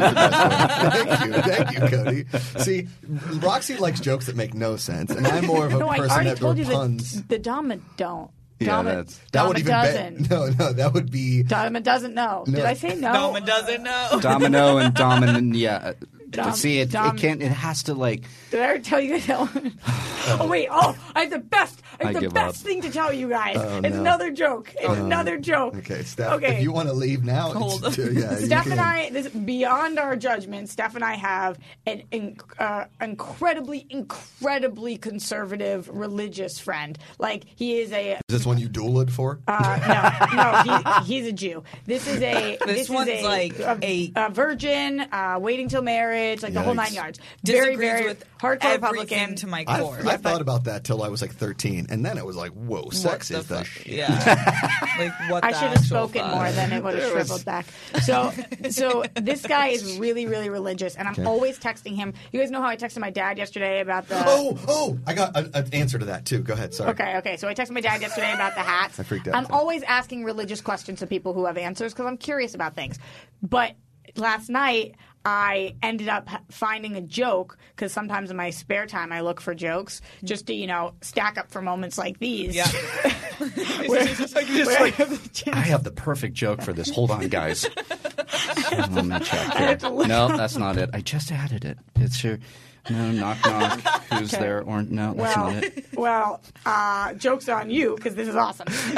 Thank you, thank you, Cody. See, Roxy likes jokes that make no sense, and I'm more of a no, I person already that told you puns. that the Dama don't. Yeah, Dama, that's- That Dama would even doesn't. be no, no. That would be Dama doesn't know. No. Did I say no? Dama doesn't know. Domino and Domin. Yeah. Dom- See, it, Dom- it can't. It has to like. Did I ever tell you that one? Oh wait! Oh, I have the best. I have I the give best up. thing to tell you guys. Oh, it's no. another joke. It's another joke. okay. Steph, Okay. if you want to leave now, Hold it's, on. yeah, you Steph can. and I, this beyond our judgment, Steph and I have an inc- uh, incredibly, incredibly conservative religious friend. Like he is a Is this one you dueled for? uh, no, no, he, he's a Jew. This is a This this one's is a, like a, a- a virgin, uh, waiting till marriage, like the whole Yikes. nine yards. Very, Disagrees very with hardcore everything Republican. to my I, core. I thought about that till I was like thirteen, and then it was like, whoa, sex What is the fuck? shit. Yeah. Like what? I the should have actual spoken fuck? more, then it would have There was- shriveled back. So, so this guy is really, really religious, and I'm Okay. always texting him. You guys know how I texted my dad yesterday about the. Oh, oh! I got an answer to that too. Go ahead. Sorry. Okay, okay. So I texted my dad yesterday about the hats. I freaked out. I'm always asking religious questions to people who have answers because I'm curious about things. But last night I ended up h- finding a joke because sometimes in my spare time I look for jokes just to, you know, stack up for moments like these. Yeah. Where- where I have the chance- I have the perfect joke for this. Hold on, guys. Let me check I here. have to look. No, that's not it. I just added it. It's your no knock knock. Who's Okay. there? Or no, that's Well, not it. well, uh, joke's on you because this is awesome. So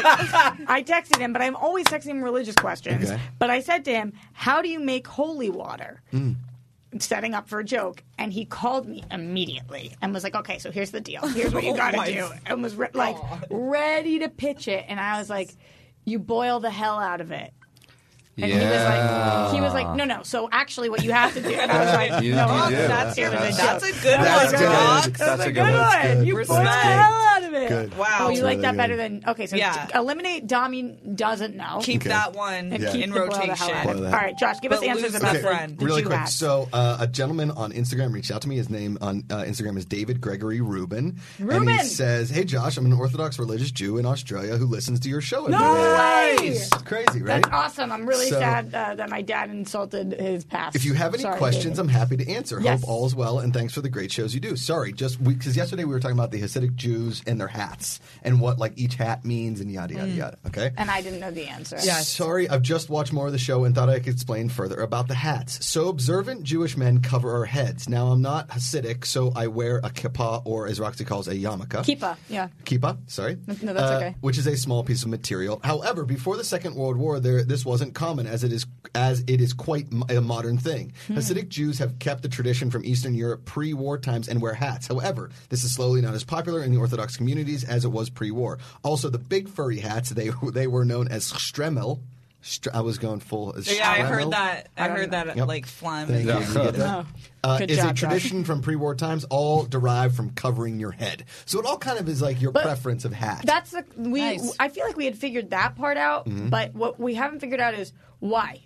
I texted him, but I'm always texting him religious questions. Okay. But I said to him, "How do you make holy water?" Mm. Setting up for a joke, and he called me immediately and was like, "Okay, so here's the deal. Here's what you Oh got to my do," and was re- like ready to pitch it. And I was like, "You boil the hell out of it." And he was like, he was like, no, no. So actually, what you have to do, and I was like, You- no, you do. that's it was a That's joke. a good That's one, good. Rock. That's, That's a a good, good one. one. That's good. You Respect. boiled the hell out of it. Good. Wow. Oh, you That's like really that good. better than okay? So Yeah. t- eliminate Dami doesn't know. Keep Okay. that one and Yeah. keep in the boil the hell out rotation. of Boil it. that. All right, Josh, give us But answers lose about the the, friend. the really Jew quick. hats. So, uh, a gentleman on Instagram reached out to me. His name on uh, Instagram is David Gregory Rubin. And Rubin! he says, "Hey, Josh, I'm an Orthodox religious Jew in Australia who listens to your show every No day." way! It's crazy, right? That's awesome. I'm really So- sad uh, that my dad insulted his past. If you have any Sorry, questions, David. I'm happy to answer. Yes. Hope all is well, and thanks for the great shows you do. Sorry, just because yesterday we were talking about the Hasidic Jews and their hats and what like each hat means and yada yada Mm. yada. Okay. And I didn't know the answer. Sorry, I've just watched more of the show and thought I could explain further about the hats. So observant Jewish men cover our heads. Now I'm not Hasidic, so I wear a kippah, or as Roxy calls, a yarmulke. Kippah, yeah. Kippah, sorry. No, that's Uh, okay. Which is a small piece of material. However, before the Second World War, there this wasn't common, as it is as it is quite m- a modern thing. Hmm. Hasidic Jews have kept the tradition from Eastern Europe pre-war times and wear hats. However, this is slowly not as popular in the Orthodox communities as it was pre-war. Also, the big furry hats they they were known as stremel. Str- I was going full. As Yeah, I stremel. heard that. I, I don't heard know. that Yep. like phlegm. Thank you. You get that? Oh, Uh, good is job, a Josh. tradition from pre-war times, all derived from covering your head. So it all kind of is like your But preference of hat. That's the we. Nice. I feel like we had figured that part out, Mhm. but what we haven't figured out is why.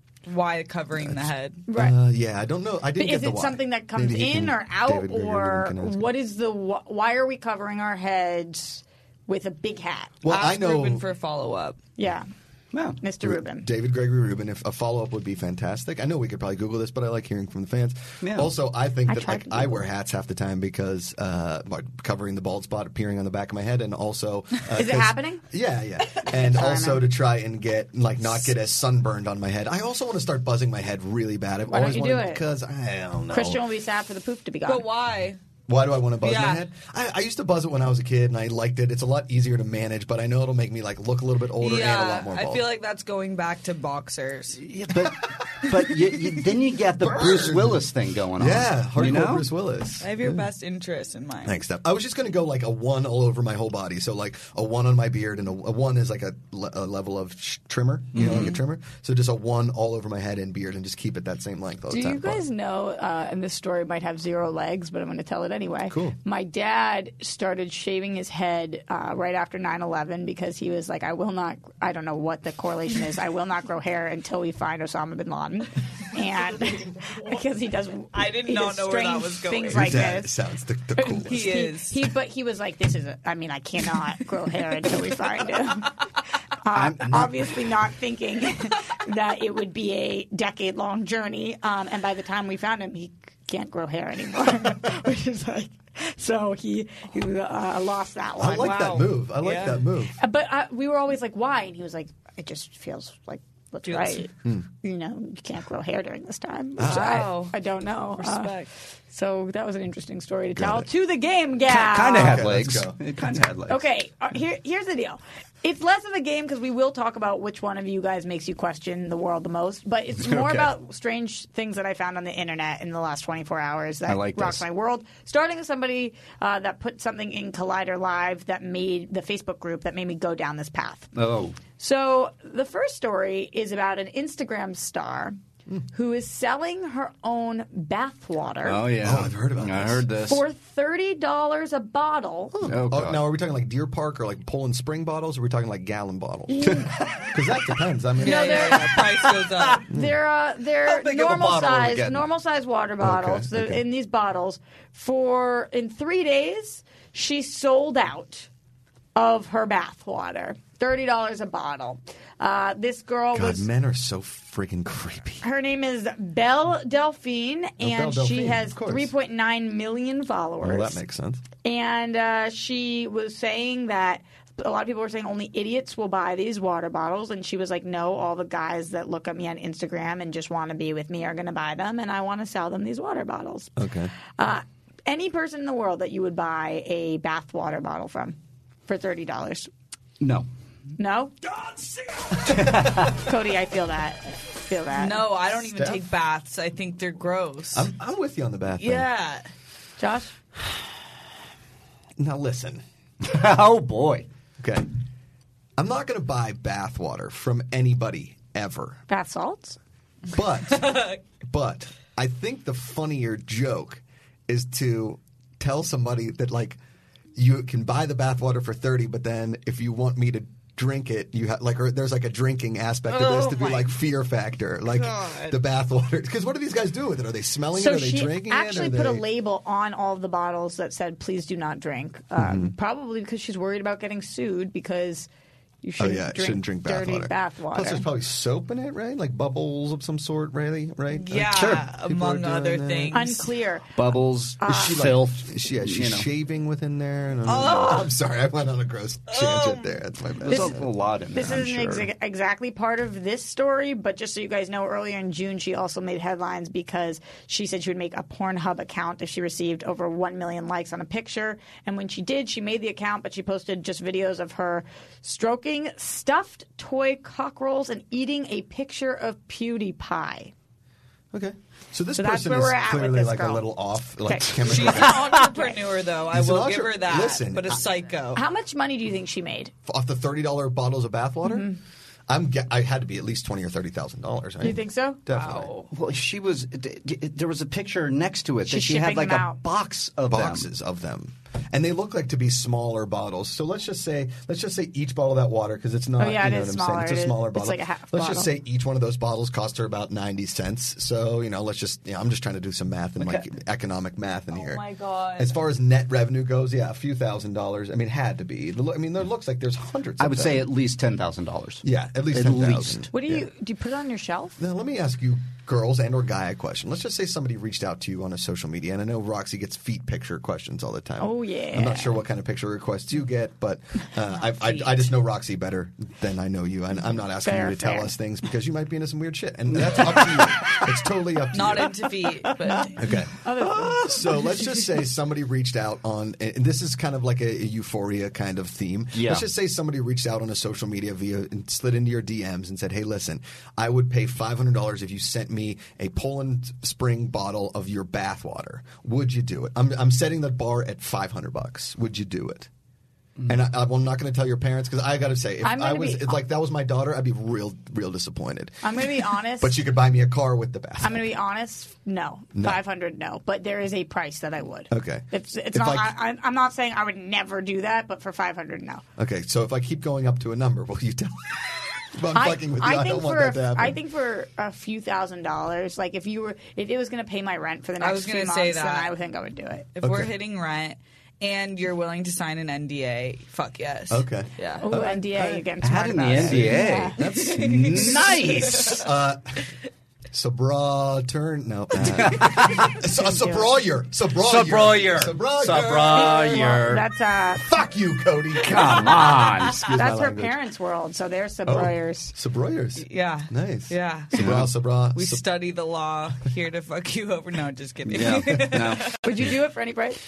Why covering the head? Right. Uh, yeah, I don't know. I But didn't is get the it why. something that comes Maybe he in can- or out, David Gregory or can answer. what is the wh- why are we covering our heads with a big hat? Well, Ask I know. Ruben for follow up. Yeah, Yeah. Mister Rubin. David Gregory Rubin. If a follow up would be fantastic. I know we could probably Google this, but I like hearing from the fans. Yeah. Also, I think I that tried like to I Google wear it. hats half the time because uh, like, covering the bald spot appearing on the back of my head, and also uh, Is it 'cause- happening? Yeah, yeah, and Sorry, also man. to try and get like not get as sunburned on my head. I also want to start buzzing my head really bad. I've Why don't always you do wanted it? because I don't know. Christian will be sad for the poof to be gone. But why? Why do I want to buzz my Yeah. head? I, I used to buzz it when I was a kid, and I liked it. It's a lot easier to manage, but I know it'll make me like look a little bit older and a yeah, lot more bald. I feel like that's going back to boxers. Yeah, but but you, you, then you get the Bruce Willis thing going on. Yeah, hardcore you know? Bruce Willis. I have your best interest in mind. Thanks, Steph. I was just going to go like a one all over my whole body. So like a one on my beard, and a, a one is like a, le- a level of sh- trimmer, you know, Mm-hmm. like a trimmer. So just a one all over my head and beard, and just keep it that same length all Do the time. you guys know? Uh, and this story might have zero legs, but I'm going to tell it anyway. Cool. My dad started shaving his head uh, right after nine eleven because he was like, "I will not." I don't know what the correlation is. I will not grow hair until we find Osama bin Laden, and because he does. I did he not does know where that strange was going. Things Your like dad this. sounds the, the coolest. He is. He, but he was like, "This is. A, I mean, I cannot grow hair until we find him." Uh, I'm not- obviously, not thinking that it would be a decade-long journey, um, and by the time we found him, he can't grow hair anymore, which is like. So he, he uh, lost that one. I like Wow. that move. I like Yeah. that move. Uh, But uh, we were always like, "Why?" And he was like, "It just feels like what's Feels- right. Hmm. You know, you can't grow hair during this time." Which Wow. I, I don't know. Uh, Respect. so that was an interesting story to Got tell. it. To the game, gal. Kind of had Okay, let's legs. go. It kind of had legs. Okay, uh, here, here's the deal. It's less of a game because we will talk about which one of you guys makes you question the world the most, but it's more Okay. about strange things that I found on the internet in the last twenty-four hours that I like rocks this. my world. Starting with somebody uh, that put something in Collider Live that made the Facebook group that made me go down this path. Oh. So the first story is about an Instagram star who is selling her own bathwater Oh, yeah. Oh, I've heard about I this. heard this. for thirty dollars a bottle. Oh, Oh, God. now, are we talking like Deer Park or like Poland Spring bottles, or are we talking like gallon bottles? Mm. Because that depends. I mean, Yeah, yeah, yeah. Price goes up. They're uh, they're big of a normal bottle are we size getting? normal size water bottles. They're okay. in these bottles for in three days. She sold out of her bath water. Thirty dollars a bottle. Uh, this girl God, was. men are so freaking creepy. Her name is Belle Delphine, and Belle she Delphine, has of course. three point nine million followers. Well, that makes sense. And uh, she was saying that a lot of people were saying only idiots will buy these water bottles, and she was like, no, all the guys that look at me on Instagram and just want to be with me are going to buy them, and I want to sell them these water bottles. Okay. Uh, any person in the world that you would buy a bath water bottle from for thirty dollars? No. No? Cody, I feel that. Feel that. No, I don't even Steph? take baths. I think they're gross. I'm, I'm with you on the bath thing. yeah. Josh? Now listen. Oh, boy. Okay. I'm not going to buy bath water from anybody ever. Bath salts? But, but I think the funnier joke is to tell somebody that, like, you can buy the bath water for thirty, but then if you want me to drink it, you have like, or there's like a drinking aspect of this Oh to be my like fear factor, like God. the bath water. Because what do these guys do with it? Are they smelling So it? Are they she drinking actually it? Are put a they... label on all of the bottles that said, please do not drink. Um, Mm-hmm. Probably because she's worried about getting sued because you Oh shouldn't, yeah, drink, shouldn't drink bath dirty water. bath water. Plus, there's probably soap in it, right? Like bubbles of some sort, really, right? Yeah, Like, people among are other doing that. things. Unclear. Bubbles, Is she like, filth. is she, yeah, she's you know. shaving within there. And Oh. I'm sorry, I went on a gross tangent there. That's my bad. There's a, a lot in there, This I'm isn't sure. exa- exactly part of this story, but just so you guys know, earlier in June, she also made headlines because she said she would make a Pornhub account if she received over one million likes on a picture. And when she did, she made the account, but she posted just videos of her stroking stuffed toy cock rolls and eating a picture of PewDiePie. Okay. So this So that's person where is we're at with clearly this like girl. a little off, like Okay. chemical. She's an entrepreneur, though. I She's an will give entre- her that. Listen, but a I- psycho. How much money do you think she made? Off the thirty dollar bottles of bathwater. Mm-hmm. I'm. Ge- I had to be at least twenty or thirty thousand dollars. Right? You think so? Definitely. Well, she was. d- d- There was a picture next to it that She's she had shipping like them a out. box of Boxes of them, and they look like to be smaller bottles. So let's just say, let's just say each bottle of that water, because it's not. Oh, yeah, you it know is what I'm smaller. saying? It's It a is- smaller it's bottle. like a half let's just bottle. say each one of those bottles cost her about ninety cents. So you know, let's just. You know, I'm just trying to do some math and like economic math in here. Oh my God. As far as net revenue goes, yeah, a few thousand dollars. I mean, had to be. The lo- I mean, there looks like there's hundreds. I of would them. say at least ten thousand dollars. Yeah, at least At ten least. thousand. What do you Yeah. do? You put it on your shelf? Now, let me ask you, girls and or guy, a question. Let's just say somebody reached out to you on a social media, and I know Roxy gets feet picture questions all the time. Oh, yeah. I'm not sure what kind of picture requests you get, but uh, I, I, I just know Roxy better than I know you, and I'm not asking Fair, you to tell fair. us things because you might be into some weird shit, and that's up to you. It's totally up to Not you. into feet, but Okay. Other So let's just say somebody reached out on, and this is kind of like a, a euphoria kind of theme. Yeah. Let's just say somebody reached out on a social media via and slid into your D Ms and said, "Hey, listen, I would pay five hundred dollars if you sent me a Poland Spring bottle of your bath water. Would you do it? I'm, I'm setting the bar at five hundred bucks. Would you do it?" And I, I'm not going to tell your parents because I got to say, if I'm I gonna was be- if like that was my daughter, I'd be real, real disappointed. I'm going to be honest. But you could buy me a car with the bath. I'm going to be honest. No, No. five hundred. No, but there is a price that I would. Okay. It's, it's If not. I- I, I, I'm not saying I would never do that, but for five hundred, no. Okay, so if I keep going up to a number, will you tell? If I'm I, fucking with you, I I, think don't want for that to happen. I think for a few thousand dollars, like if you were, if it was going to pay my rent for the I next was few gonna months, say then that. I would think I would do it. if we're hitting rent and you're willing to sign an N D A, fuck yes. Okay. Yeah. Oh, N D A, you're getting smart Add in the about it. N D A. Yeah. That's nice. Uh, Sabra turn no. Uh, so, a Sabroyer. Sabroyer. Sabroyer. Sabroyer. Sabroyer. Well, that's uh, Fuck you, Cody. Come on. Excuse that's my her language. parents' world, so they're Oh, Sabroyers. Sabroyers. Yeah. Nice. Yeah. Sabra, Sabra. We Sab- study the law here to fuck you over. No, just kidding. Yeah. No. Would you do it for any price?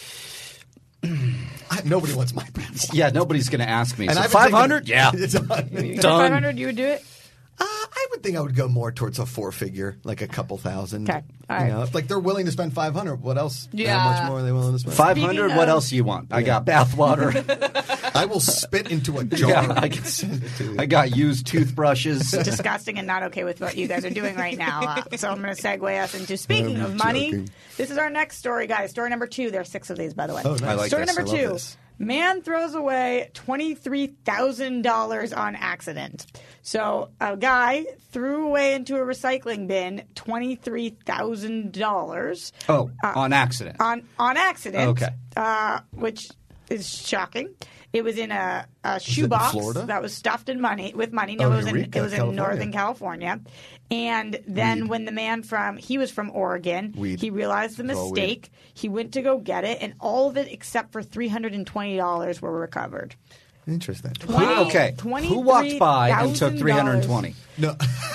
I, nobody wants my bath. Yeah, nobody's going to ask me. And So I've five taken- hundred? Yeah. It's on- For Done. five hundred, you would do it? Uh, I would think I would go more towards a four figure, like a couple thousand. Okay. All You right. know, if like they're willing to spend five hundred, what else? Yeah. How much more are they willing to spend? Five hundred. Speaking What of- else do you want? I got bath water. I will spit into a jar. Yeah, I, and send it to you. I got used toothbrushes. Disgusting and not okay with what you guys are doing right now. Uh, so I'm going to segue us into speaking I'm of money. joking. This is our next story, guys. Story number two. There are six of these, by the way. Oh, nice. I like story this. number I love two. this. Man throws away twenty-three thousand dollars on accident. So a guy threw away into a recycling bin twenty-three thousand dollars. Oh, Uh, on accident. On on accident. Okay. Uh, which is shocking. It was in a, a it in shoebox Florida? that was stuffed in money with money. No, Oh, it was in Eureka, it was in California. Northern California. And then when the man from he was from Oregon, Weed. he realized the It's all weed. mistake. He went to go get it, and all of it except for three hundred and twenty dollars were recovered. Interesting. Who, okay. Who walked by and took three hundred twenty? No.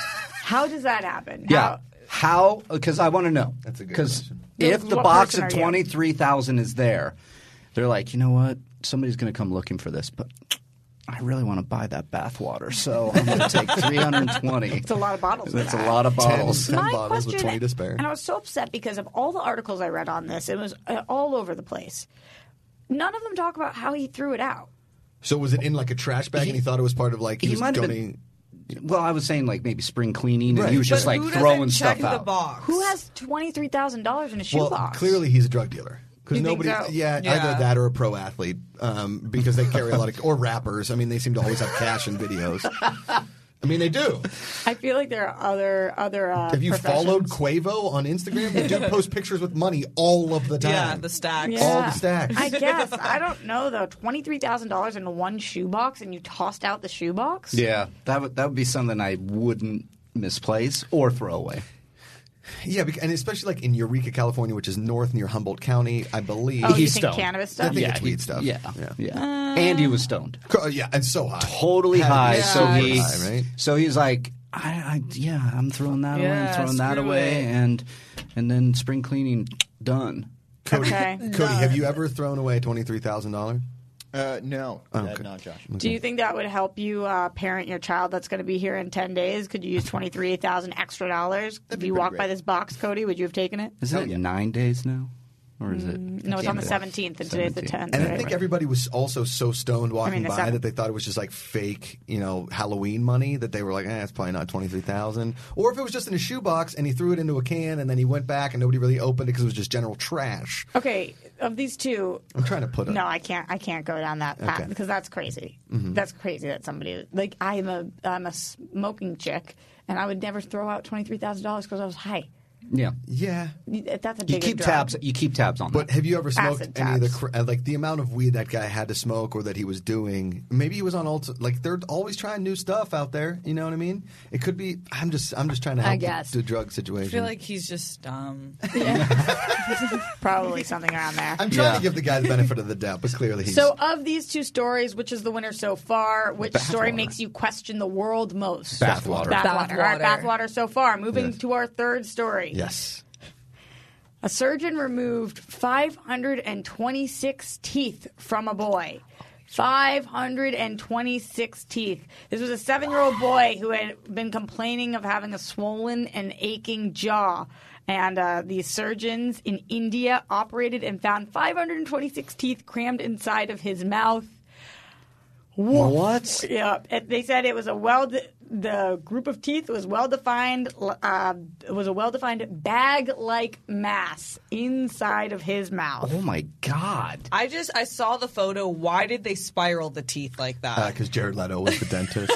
How does that happen? Yeah. How? Because I want to know. That's a good question. If the What box person of are you? twenty-three thousand is there, they're like, you know what? Somebody's going to come looking for this, but I really want to buy that bathwater, so I'm going to take three hundred twenty. It's a lot of bottles. for That's a that. lot of bottles. ten My bottles with question- twenty to spare. And I was so upset because of all the articles I read on this. It was uh, all over the place. None of them talk about how he threw it out. So was it in like a trash bag, and he thought it was part of like he, He was might have donating? been. Well, I was saying like maybe spring cleaning, and Right. he was just But like who throwing doesn't stuff check the out. box? Who has twenty-three thousand dollars in a Well, shoebox? clearly he's a drug dealer. Because You think nobody, so? yeah, Yeah. either that or a pro athlete, um, because they carry a lot of, or rappers. I mean, they seem to always have cash in videos. I mean, they do. I feel like there are other other. Uh, Have you professions. followed Quavo on Instagram? They do post pictures with money all of the time. Yeah, the stacks. Yeah. All the stacks. I guess I don't know though. Twenty three thousand dollars in one shoebox, and you tossed out the shoebox. Yeah, that would that would be something I wouldn't misplace or throw away. Yeah, bec- and especially like in Eureka, California, which is north near Humboldt County, I believe. Oh, you He's think stoned. cannabis I stuff? think Yeah, it's weed he- stuff. Yeah, yeah. yeah. and he was stoned. Co- Yeah, and so high. Totally Had to be high. super So he, high, right? so he's like, I, I, yeah, I'm throwing that away, Yeah, I'm throwing that screw away, it. and and then spring cleaning done. Cody, Okay. Cody, have you ever thrown away twenty three thousand dollars? Uh, no, Oh, Yeah, okay. not Josh. Do you think that would help you uh, parent your child that's going to be here in ten days? Could you use twenty three thousand extra dollars? If be you pretty walk by great. this box, Cody, would you have taken it? Is it nine days now, or is it? No, it's on the seventeenth, and today's the tenth. And I right? think everybody was also so stoned walking the by seven- that they thought it was just like fake, you know, Halloween money. That they were like, eh, it's probably not twenty three thousand. Or if it was just in a shoebox and he threw it into a can and then he went back and nobody really opened it because it was just general trash. Okay, of these two, I'm trying to put it. no, I can't. I can't go down that path Okay. because that's crazy. Mhm. That's crazy that somebody like I'm a I'm a smoking chick, and I would never throw out twenty three thousand dollars because I was high. Yeah, Yeah. That's a you bigger keep drug. tabs. You keep tabs on But that. have you ever smoked Acid any of the tabs. cr- uh, like the amount of weed that guy had to smoke or that he was doing? Maybe he was on alt. Like they're always trying new stuff out there. You know what I mean? It could be. I'm just. I'm just trying to I help the- guess. the, drug I situation. feel like he's just um Probably something around there. I'm trying Yeah. to give the guy the benefit of the doubt, but clearly he's. So, of these two stories, which is the winner so far? Which story Bathwater. makes you question the world most? Bathwater. Bathwater. All right, Bathwater. bathwater so far. Moving Yes. to our third story. yes. A surgeon removed five hundred twenty-six teeth from a boy. five hundred twenty-six teeth. This was a seven-year-old boy who had been complaining of having a swollen and aching jaw. And uh, the surgeons in India operated and found five hundred twenty-six teeth crammed inside of his mouth. Woof. What? Yeah, it- they said it was a well. De- the group of teeth was well defined. Uh, it was a well defined bag-like mass inside of his mouth. Oh my God! I just I saw the photo. Why did they spiral the teeth like that? Because Jared Leto was the dentist.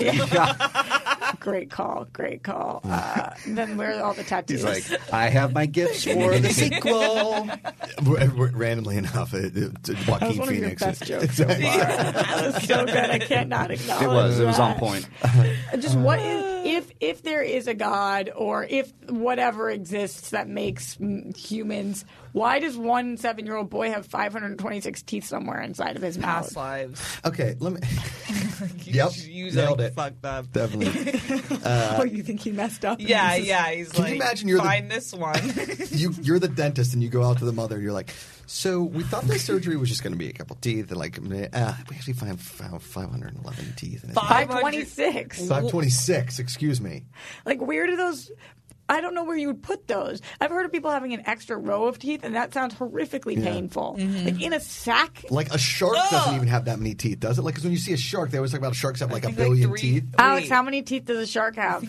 Great call, great call. Uh, then where are all the tattoos? He's like, I have my gifts for the sequel. R- r- randomly enough, it, it, that was Joaquin one of your Phoenix. best is- jokes so far. That was so good. I cannot acknowledge It was. It was on that. point. Just what is if if there is a God or if whatever exists that makes mm, humans? Why does one seven-year-old boy have five hundred twenty-six teeth somewhere inside of his Past mouth? lives. Okay, let me. You Yep, just use nailed like it. fucked up. Definitely. oh, you think he messed up? Yeah, This is- yeah. He's Can like, you imagine you're the- find this one. you, you're the dentist, and you go out to the mother. You're like, so we thought this surgery was just going to be a couple teeth, and like, uh, we actually found found five hundred eleven teeth. In his mouth. five twenty-six. five twenty-six. Excuse me. Like, where do those? I don't know where you would put those. I've heard of people having an extra row of teeth, and that sounds horrifically Yeah. painful. Like in a sack. Like a shark Ugh. doesn't even have that many teeth, does it? Like, because when you see a shark, they always talk about sharks have like a think, like, billion three- teeth. Alex, Wait. how many teeth does a shark have?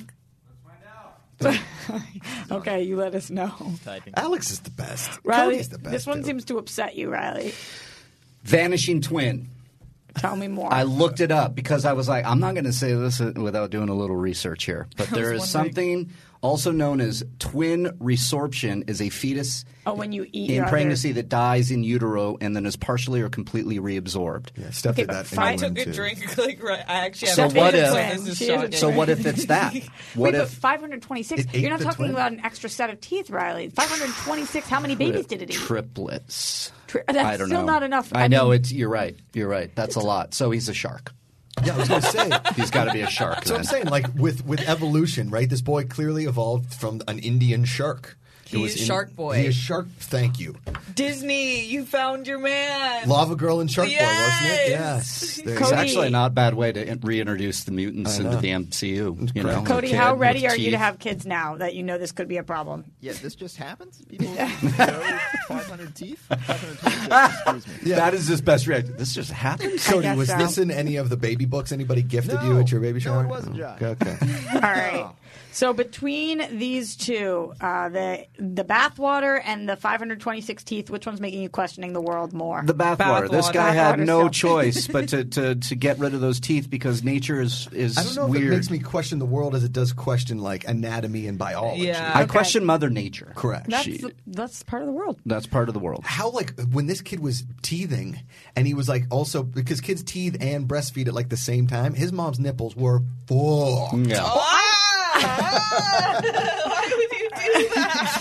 Okay, you let us know. Alex is the best. Riley, Cody's the best. this one too. seems to upset you, Riley. Vanishing twin. Tell me more. I looked it up because I was like, I'm not going to say this without doing a little research here. But there is wondering. something also known as twin resorption, is a fetus oh, when you eat in your pregnancy that dies in utero and then is partially or completely reabsorbed. Yeah, Steph Okay, did but that. fine. I in took England, a too. drink. Like, right, I actually have So a what twin, if- so this is She is a shocking. So what if it's that? What Wait, but if five hundred twenty-six? It ate You're not the talking twin? about an extra set of teeth, Riley. five hundred twenty-six. How many babies did it eat? triplets? That's I don't still know. not enough. I, I know mean- it's. You're right. You're right. That's a lot. So he's a shark. Yeah, I was going to say. He's got to be a shark. So then. I'm saying, like, with, with evolution, right, this boy clearly evolved from an Indian shark. It He was is in- Shark Boy. He is Shark. Thank you. Disney, you found your man. Lava Girl and Shark Yes! Boy, wasn't it? Yes. There you It's go. actually a not bad way to in- reintroduce the mutants I into know. the M C U. You know, Cody, a kid how with ready are you teeth. to have kids now that you know this could be a problem? Yeah, this just happens? People grow five hundred teeth? five hundred twenty-six, excuse me. Yeah. That is his best reaction. This just happened. Cody, guess was so. this in any of the baby books anybody gifted No. you at your baby shower? No, it wasn't, Josh. Okay. All right. So between these two, uh, the the bathwater and the five hundred twenty-six teeth, which one's making you questioning the world more? The bathwater. This guy had Bathwater no still. choice but to, to, to get rid of those teeth because nature is, is I don't know weird. if it makes me question the world as it does question, like, anatomy and biology. Yeah. I Okay. question Mother Nature. Correct. That's She- the, that's part of the world. That's part of the world. How, like, when this kid was teething, and he was, like, also, because kids teeth and breastfeed at, like, the same time, his mom's nipples were full. Yeah. Why would you do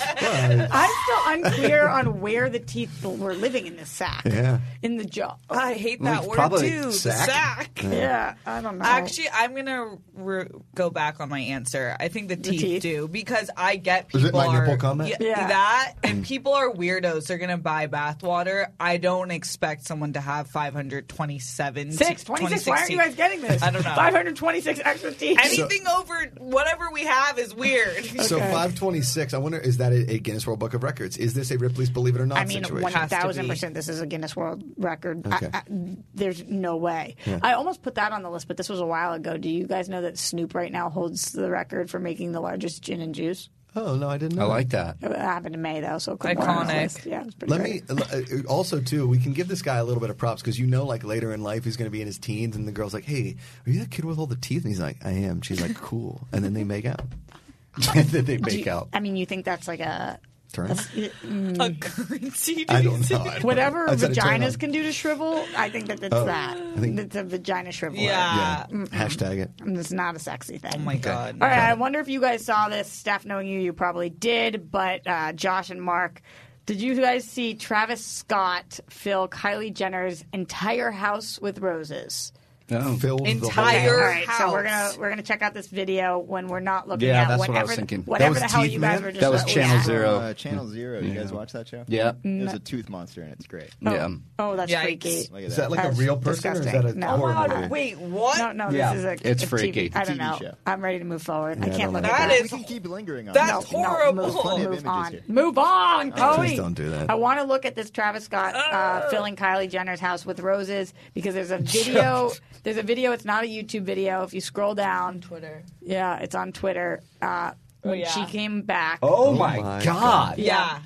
that? I'm still unclear on where the teeth were living in this sack. Yeah. In the jaw. I hate that word probably too. sack. Sack. Yeah, I don't know. Actually, I'm gonna re- go back on my answer. I think the teeth, teeth? do because I get Is people it my are nipple comment? Yeah, Yeah. that and people are weirdos. They're gonna buy bathwater. I don't expect someone to have five hundred twenty-seven, Six, twenty-six. Why aren't you guys getting this? I don't know. five hundred twenty-six extra teeth. Anything over whatever we have is weird. So five twenty-six, I wonder, is that a, a Guinness World Book of Records? Is this a Ripley's Believe It or Not I mean, situation? one Has to thousand be. percent. This is a Guinness World Record. I- Okay. I- there's no way. Yeah. I almost put that on the list, but this was a while ago. Do you guys know that Snoop right now holds the record for making the largest gin and juice? Oh, no, I didn't know. I like that. It happened in May, though, so it couldn't work on the Iconic. list. Yeah, it was pretty Let great. me uh, also too. We can give this guy a little bit of props because you know, like later in life, he's going to be in his teens, and the girl's like, "Hey, are you that kid with all the teeth?" And he's like, "I am." She's like, "Cool," and then they make out. And then they Do make you- out. I mean, you think that's like a Turn. A currency. I don't know. I don't whatever know. I said a turn vaginas on. can do to shrivel? I think that it's Oh, that. I think- It's a vagina shrivel. Yeah. Yeah. Hashtag it. It's not a sexy thing. Oh my god. All right, I wonder if you guys saw this. Steph, knowing you, you probably did. But uh, Josh and Mark, did you guys see Travis Scott fill Kylie Jenner's entire house with roses? Oh. Filled the whole Entire- All right, so we're gonna house. we're gonna check out this video when we're not looking Yeah, at that's what I whatever was thinking. whatever That the was hell Teeth you guys Man? were just That was looking Channel at. Zero. Uh, Channel Zero. You guys watch that show? Yeah. There's a tooth monster and it's great. Oh, Yeah. oh, that's Yikes. freaky. Look at Is that. that like a That's real person or is that a disgusting. No. horror Oh, movie? Wait, what? No, no, Yeah, this is a it's a freaky. T V. I don't T V know. show. I'm ready to move forward. I Yeah, I can't don't look like at that. that. That We is can keep lingering on That's that. No, horrible. move, Plenty of move images on. here. Move on, Chloe. Please don't do that. I want to look at this Travis Scott uh, filling Kylie Jenner's house with roses because there's a video. There's a video. It's not a YouTube video. If you scroll down, Twitter. yeah, it's on Twitter. Uh, when yeah. she came back, Oh, Oh my, my God. God. Yeah.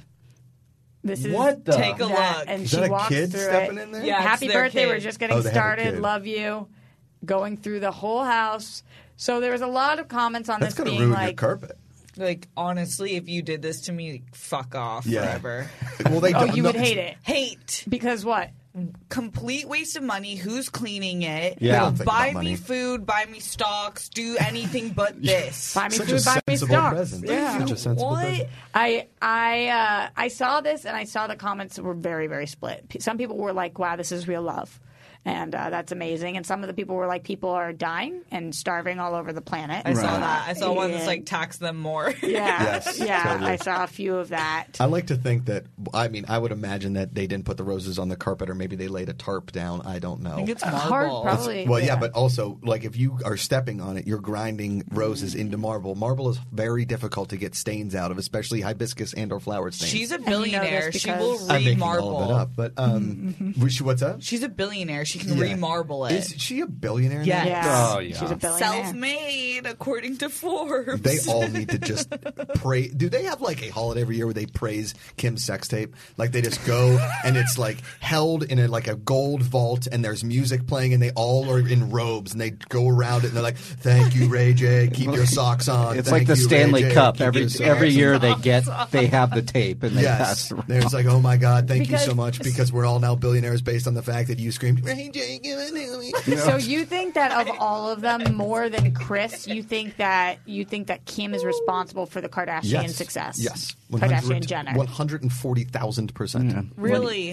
this is What the- Take a that, look. and Is she that a walks kid through stepping it. in there? Yeah, it's Happy their birthday! kid. We're just getting Oh, they have a started. kid. Love you. Going through the whole house. So there was a lot of comments on That's this going to being ruin like, your carpet. Like, honestly, if you did this to me, fuck off Yeah. forever. Well, they "Oh, don't. you no, would hate it Hate. because what?" Complete waste of money. Who's cleaning it? Yeah. They don't think Buy about me money. food, buy me stocks, do anything but this. Buy me Such food, a buy me sensible stocks. present. Yeah. Such a sensible What? present. I I uh, I saw this and I saw the comments were very very split. P- Some people were like, "Wow, this is real love," and uh, that's amazing. And some of the people were like, "People are dying and starving all over the planet." I saw Right. that. I saw one that's Yeah. like tax them more. Yeah, Yes, yeah. totally. I saw a few of that. I like to think that. I mean, I would imagine that they didn't put the roses on the carpet, or maybe they laid a tarp down. I don't know. I think it's Hard, marble. probably. Well, yeah, but also, like, if you are stepping on it, you're grinding roses into marble. Marble is very difficult to get stains out of, especially hibiscus and or flower stains. She's a you know this billionaire. She because- will I'm making all of remarble. it up, but um, was she- what's up? She's a billionaire. She can Yeah. remarble it. Is she a billionaire? Yes. now? Yeah, Oh, yeah. she's a billionaire. Self-made, according to Forbes. They all need to just pray. Do they have like a holiday every year where they praise Kim's sex tape? Like they just go and it's like held in a, like a gold vault, and there's music playing, and they all are in robes, and they go around it, and they're like, "Thank you, Ray J. Keep your socks on." It's Thank like the you, Ray Stanley J. Cup. Keep Every your socks every year on." they get they have the tape and they pass Yes, it around. there's like, oh my God, thank you so Because- much, because we're all now billionaires based on the fact that you screamed, Ray J, give it to me. So you think that of all of them, more than Chris, you think that you think that Kim is responsible for the Kardashian Yes. success? Yes, Kardashian Jenner. one hundred forty thousand percent. Really?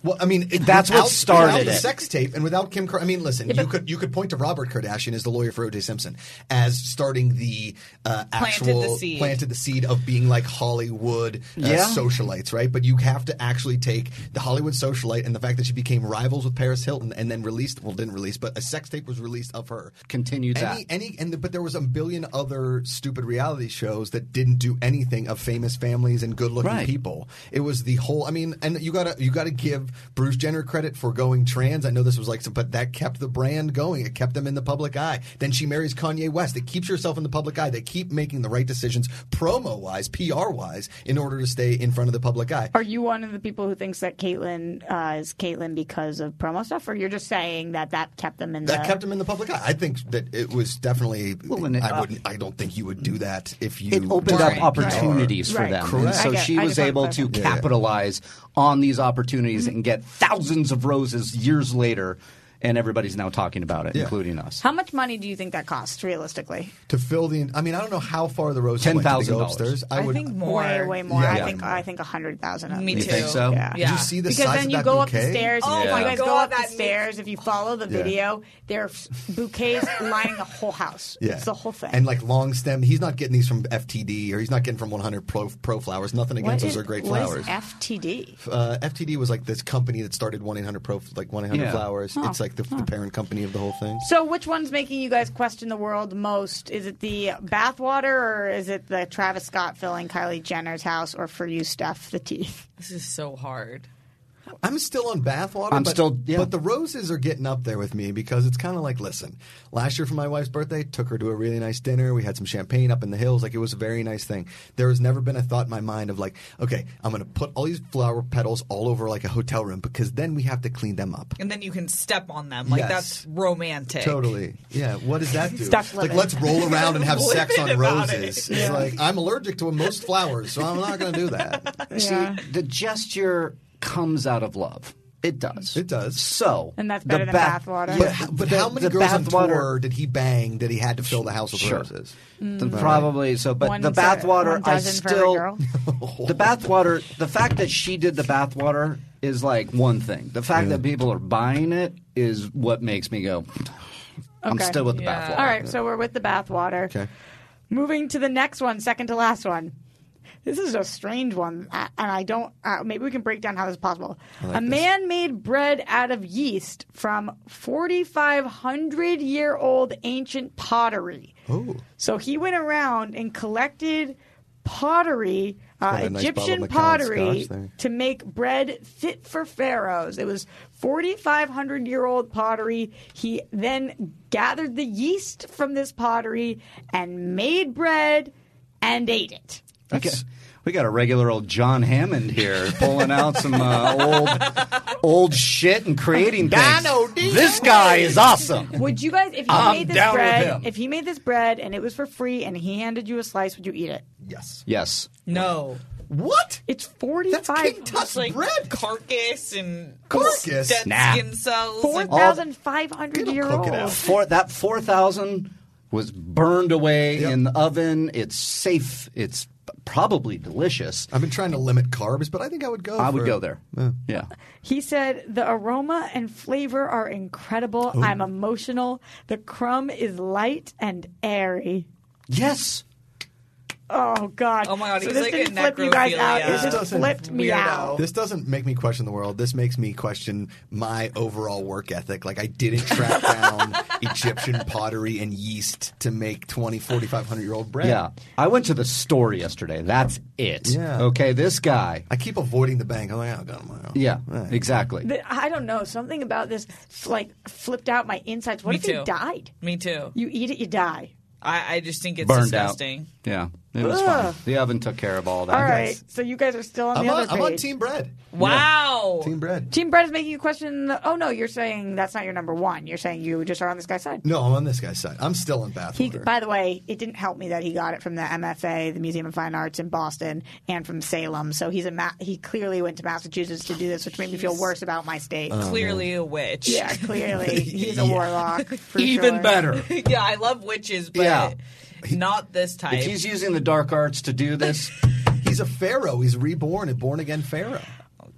Well, I mean, it, That's what without- started without the it. sex tape and without Kim. Kar- I mean, listen, you could you could point to Robert Kardashian as the lawyer for O J Simpson as starting the uh, Planted actual the seed. planted the seed of being like Hollywood uh, Yeah. socialites, right? But you have to actually take the Hollywood socialite and the fact that she became rivals with Paris Hilton and then released, well, didn't release, but a sex tape was released of her. Continued that. Any, any, and the, but there was a billion other stupid reality shows that didn't do anything of famous families and good-looking Right. people. It was the whole. I mean, and you gotta you gotta give Bruce Jenner credit for going trans. I know this was like, but that kept the brand going. It kept them in the public eye. Then she marries Kanye West. It keeps yourself in the public eye. They keep making the right decisions, promo-wise, P R-wise, in order to stay in front of the public eye. Are you one of the people who thinks that Caitlyn uh, is Caitlyn because of promo stuff, or you're just saying that that kept them in the That kept them in the public eye. I think that it was definitely. Well, and it- I wouldn't. I don't think you would do that if you. It opened weren't up opportunities for Right. them. Correct. And so I get- she I was just wanted able to to clarify. capitalize on these opportunities and get thousands of roses years later, and everybody's now talking about it, Yeah. including us. How much money do you think that costs realistically? To fill the. I mean, I don't know how far the roses went to ten thousand go dollars. upstairs. I, would. think more. Way, way more. Yeah, I yeah. think I think a hundred thousand. Me You too. think so? Yeah. Did you see the Because size then of you that go up the bouquet? stairs. Oh if my you guys God, go up that the stairs. If you follow the Yeah. video, there are bouquets lining the whole house. Yeah. It's the whole thing. And like long stem, he's not getting these from F T D or he's not getting from one hundred Pro, Pro Flowers. Nothing What against is- those are great what is flowers. F T D? Uh, F T D was like this company that started one eight hundred Pro, like one eight hundred Yeah. Flowers. Oh. It's like the, the parent company of the whole thing. So, which one's making you guys question the world most? Is it the bathwater, or is it the Travis Scott filling Kylie Jenner's house, or for you, Steph, the teeth? This is so hard. I'm still on bathwater. I'm but, still- yeah. but the roses are getting up there with me because it's kind of like, listen, last year for my wife's birthday, took her to a really nice dinner. We had some champagne up in the hills. Like, it was a very nice thing. There has never been a thought in my mind of like, okay, I'm going to put all these flower petals all over like a hotel room because then we have to clean them up. And then you can step on them. Like, Yes. that's romantic. Totally. Yeah. What does that do? Stuff Like, living. let's roll around and have sex on Living about roses. it. It's Yeah. like, I'm allergic to most flowers, so I'm not going to do that. Yeah. See, the gesture comes out of love. It does. It does. So, And that's better the than bath- bathwater. But, Yeah, how- but the- how many the girls on bathwater- tour did he bang that he had to fill the house with Sure. roses? The- Probably so, but One the se- bathwater, one I dozen for every still girl. the bathwater. The fact that she did the bathwater is like one thing. The fact that people are buying it is what makes me go. I'm Okay. still with the Yeah. bathwater. All right, so we're with the bathwater. Okay. Moving to the next one, second to last one. This is a strange one, uh, and I don't. Uh, maybe we can break down how this is possible. like a this. man made bread out of yeast from forty-five hundred year old ancient pottery. Oh. So he went around and collected pottery, uh, Got a nice Egyptian bottle of Macallan pottery, Scotch there. to make bread fit for pharaohs. It was forty-five hundred year old pottery. He then gathered the yeast from this pottery and made bread and ate it. We got, we got a regular old John Hammond here pulling out some uh, old old shit and creating things. This guy is awesome. Would you guys, if he I'm made this down with bread, him. if he made this bread and it was for free and he handed you a slice, would you eat it? Yes. Yes. No. What? It's forty-five. That's King Tut's It's like bread. carcass and Carcass? dead Nah. skin cells. Four and- thousand five hundred year cook it old. out. For that four thousand was burned away Yep. in the oven. It's safe. It's probably delicious. I've been trying to limit carbs, but I think I would go. I would for- go there. Yeah. Yeah. He said, the aroma and flavor are incredible. I'm emotional. The crumb is light and airy. Yes. Oh, God. Oh, my God, So he's this like didn't a flip you guys out. It necrophilia. just Doesn't- flipped me Weirdo. out. This doesn't make me question the world. This makes me question my overall work ethic. Like, I didn't track down Egyptian pottery and yeast to make twenty, forty-five hundred year old bread. Yeah. I went to the store yesterday. That's it. Yeah. Okay. This guy. I keep avoiding the bank. I'm like, oh, God, my Yeah. Right. Exactly. The- I don't know. Something about this like flipped out my insides. What Me if he too. died? Me too. You eat it, you die. I, I just think it's Burned disgusting. out. Yeah. It was Ugh. fine. The oven took care of all that. All right. So you guys are still on I'm the on, other I'm on page. team bread. Wow. Team bread. Team Bread is making you question. The, oh no, you're saying that's not your number one. You're saying you just are on this guy's side. No, I'm on this guy's side. I'm still in He, bathwater. by the way, it didn't help me that he got it from the M F A, the Museum of Fine Arts in Boston, and from Salem. So he's a ma- he clearly went to Massachusetts to do this, which made me feel worse about my state. Clearly a witch. yeah, clearly he's a Yeah. warlock. For Even sure. better. yeah, I love witches, but Yeah. not this type. If he's using the dark arts to do this, He's a pharaoh. He's reborn, a born again pharaoh.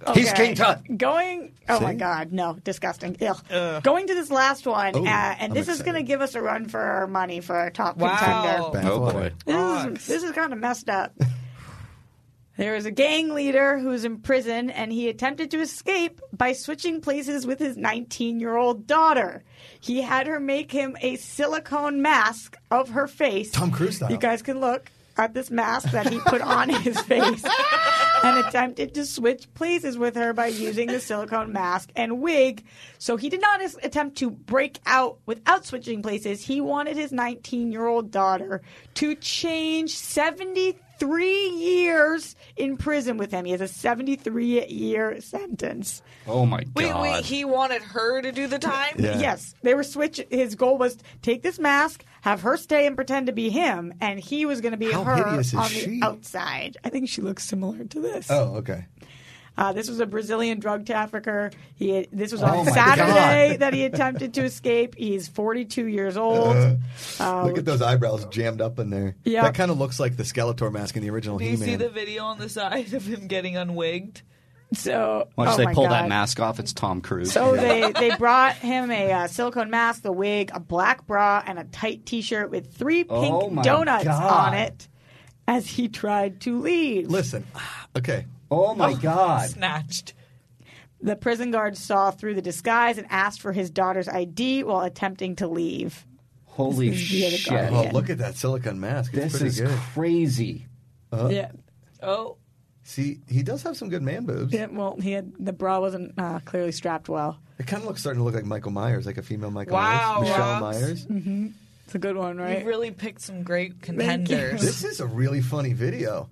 He's Okay. King Tut. Going. Oh See? my God, no, disgusting. Ugh. Going to this last one, Ooh, uh, and I'm this is excited. going to give us a run for our money for our top Wow. contender. Oh boy. This is, this is kind of messed up. There is a gang leader who's in prison, and he attempted to escape by switching places with his nineteen-year-old daughter. He had her make him a silicone mask of her face. Tom Cruise style. You guys can look at this mask that he put on his face and attempted to switch places with her by using the silicone mask and wig. So he did not as- attempt to break out without switching places. He wanted his nineteen-year-old daughter to change seventy-three years in prison with him. He has a seventy-three-year sentence. Oh my God. Wait, wait, he wanted her to do the time? Yeah. Yes, they were switch. His goal was take this mask, have her stay and pretend to be him, and he was going to be How her hideous is on she? the outside. I think she looks similar to this. Oh, okay. Uh, this was a Brazilian drug trafficker. He had, this was Oh on my Saturday God. that he attempted to escape. He's forty-two years old. Uh, Look at those eyebrows jammed up in there. Yeah. That kind of looks like the Skeletor mask in the original Do you He-Man. see the video on the side of him getting unwigged? So Once oh they my pull God. that mask off, it's Tom Cruise. So they, they brought him a uh, silicone mask, the wig, a black bra, and a tight T-shirt with three pink Oh my donuts God. on it as he tried to leave. Listen, okay. Oh my God. Snatched. The prison guard saw through the disguise and asked for his daughter's I D while attempting to leave. Holy This is via the shit. Guardian. Oh, look at that silicone mask. It's This pretty is good. crazy. Uh, Yeah. Oh. See, he does have some good man boobs. Yeah, well, he had the bra wasn't uh, clearly strapped well. It kind of looks starting to look like Michael Myers, like a female Michael Wow, Myers. Michelle Rox. Myers. Mm-hmm. It's a good one, right? You've really picked some great you. contenders. This is a really funny video.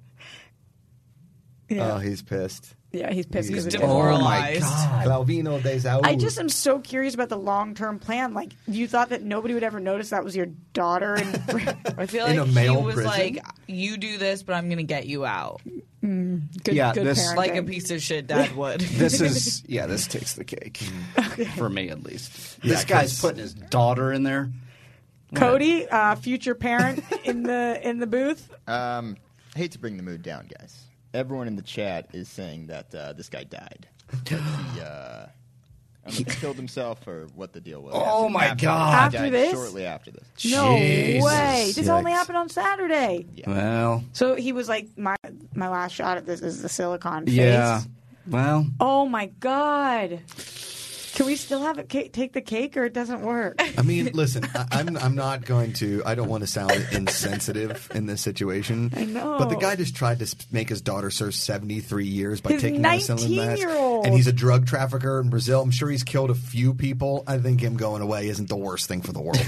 Yeah. Oh, he's pissed. Yeah, he's pissed He's because Oh my demoralized. God. Calvino de Saúl. I just am so curious about the long-term plan. Like, you thought that nobody would ever notice that was your daughter? And I feel In like a male he was prison? like, you do this, but I'm going to get you out. good, Yeah, good this- parenting. Like a piece of shit dad would. This is, yeah, this takes the cake. For me, at least. Yeah, This guy's 'cause- putting his daughter in there. Cody, uh, future parent in the in the booth. Um, I hate to bring the mood down, guys. Everyone in the chat is saying that uh, this guy died. That he, uh, I don't know if he killed himself or what the deal was. Oh, my After- God. he After died this? Shortly after this. No Jesus. way! This only Yikes. happened on Saturday. Well, So he was like, my my last shot at this is the silicone face. yeah. Well, Oh my god! Can we still have it ca- take the cake, or it doesn't work? I mean, listen, I, I'm I'm not going to. I don't want to sound insensitive in this situation. I know. but the guy just tried to s- make his daughter serve seventy-three years by His taking down a silicone mask. nineteen-year-old. And he's a drug trafficker in Brazil. I'm sure he's killed a few people. I think him going away isn't the worst thing for the world.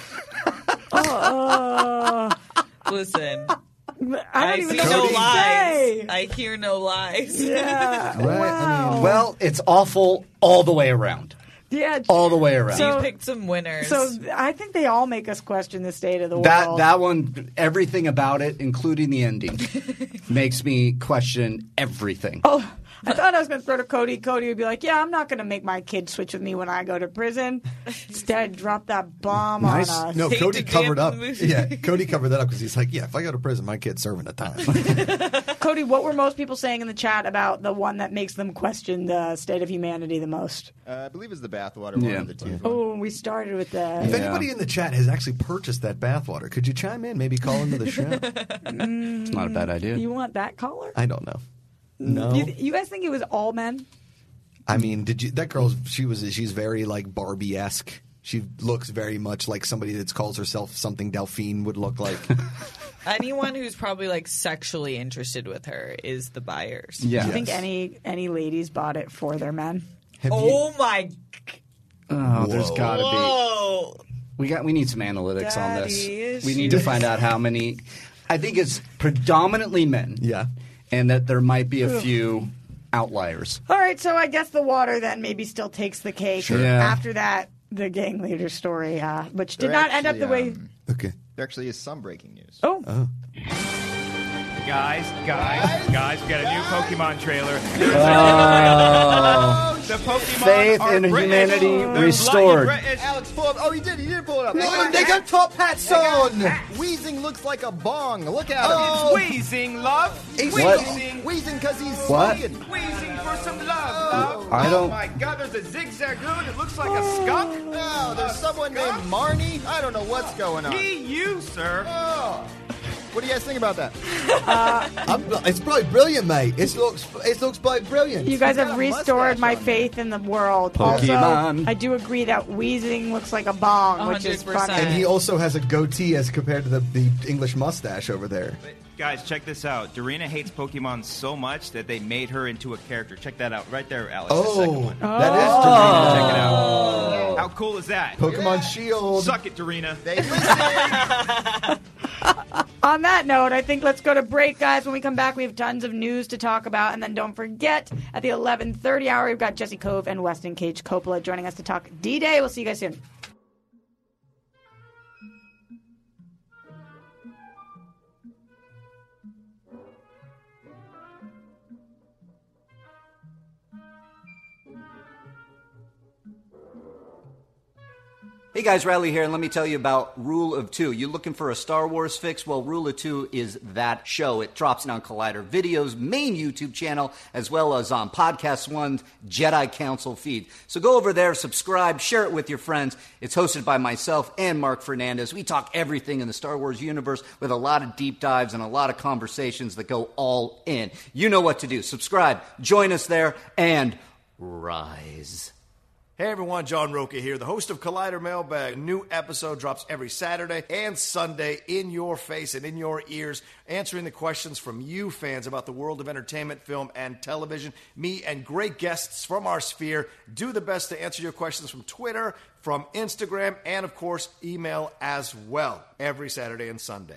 Oh, Listen, I don't even see know no what to lies. say. I hear no lies. Yeah. Right? I Wow. mean, well, it's awful all the way around. yeah. All the way around. So- You picked some winners. So I think they all make us question the state of the that world. that one, everything about it, including the ending, makes me question everything. Oh, I thought I was going to throw to Cody. Cody would be like, "Yeah, I'm not going to make my kid switch with me when I go to prison." Instead, drop that bomb nice. on us. No, Hate Cody to covered damn up. the movie. Yeah, Cody covered that up because he's like, yeah, if I go to prison, my kid's serving a time. Cody, what were most people saying in the chat about the one that makes them question the state of humanity the most? Uh, I believe it's the bathwater one Yeah. of the two. Oh, we started with that. If Yeah. anybody in the chat has actually purchased that bathwater, could you chime in? Maybe call into the show. It's not a bad idea. You want that color? I don't know. No, You, you guys think it was all men? I mean, did you? That girl's she was she's very like Barbie-esque. She looks very much like somebody that calls herself something Delphine would look like. anyone who's probably like sexually interested with her is the buyers. Do Yeah. you think any any ladies bought it for their men? Have Oh my! Oh, there's Whoa. got to be. Whoa! We got. We need some analytics on this. Daddy We need to find out how many. I think it's predominantly men. Yeah. And that there might be a few outliers. All right, so I guess the water then maybe still takes the cake. Sure. Yeah. After that, the gang leader story, uh, which did There not end up the actually, way. um, Okay. There actually is some breaking news. Oh, Guys, guys, guys, we got a new Pokemon trailer. Oh. The Pokemon Faith are in British. humanity They're restored. bloody British. Alex, pull up. Oh, he did. He did pull it up. Look at them. They got top hats on. Wheezing looks like a bong. Look at him. Oh. It's wheezing, love. He's What? wheezing. Wheezing because he's What? smoking. Wheezing for some love, love. I don't- Oh my God, there's a zigzagoon. It looks like a skunk. Oh, there's someone named Marnie. I don't know what's going on. He, you, sir. Oh. What do you guys think about that? I'm, it's bloody brilliant, mate. It looks, it looks bloody brilliant. You guys got have a restored mustache my on. faith in the world. Pokemon. Also, I do agree that wheezing looks like a bong, which is one hundred percent. funny. And he also has a goatee as compared to the, the English mustache over there. Guys, check this out. Dorina hates Pokemon so much that they made her into a character. Check that out. Right there, Alex. The second Oh, one. that is Dorina. Dorina. Check it out. How cool is that? Pokemon Shield. Suck it, Dorina. They listen. On that note, I think let's go to break, guys. When we come back, we have tons of news to talk about. And then don't forget, at the eleven thirty hour, we've got Jesse Cove and Weston Cage Coppola joining us to talk D-Day. We'll see you guys soon. Hey guys, Riley here, and let me tell you about Rule of Two. You looking for a Star Wars fix? Well, Rule of Two is that show. It drops on Collider Video's main YouTube channel, as well as on Podcast One's Jedi Council feed. So go over there, subscribe, share it with your friends. It's hosted by myself and Mark Fernandez. We talk everything in the Star Wars universe with a lot of deep dives and a lot of conversations that go all in. You know what to do. Subscribe, join us there, and rise. Hey everyone, John Roca here, the host of Collider Mailbag. A new episode drops every Saturday and Sunday in your face and in your ears, answering the questions from you fans about the world of entertainment, film, and television. Me and great guests from our sphere do the best to answer your questions from Twitter, from Instagram, and of course, email as well, every Saturday and Sunday.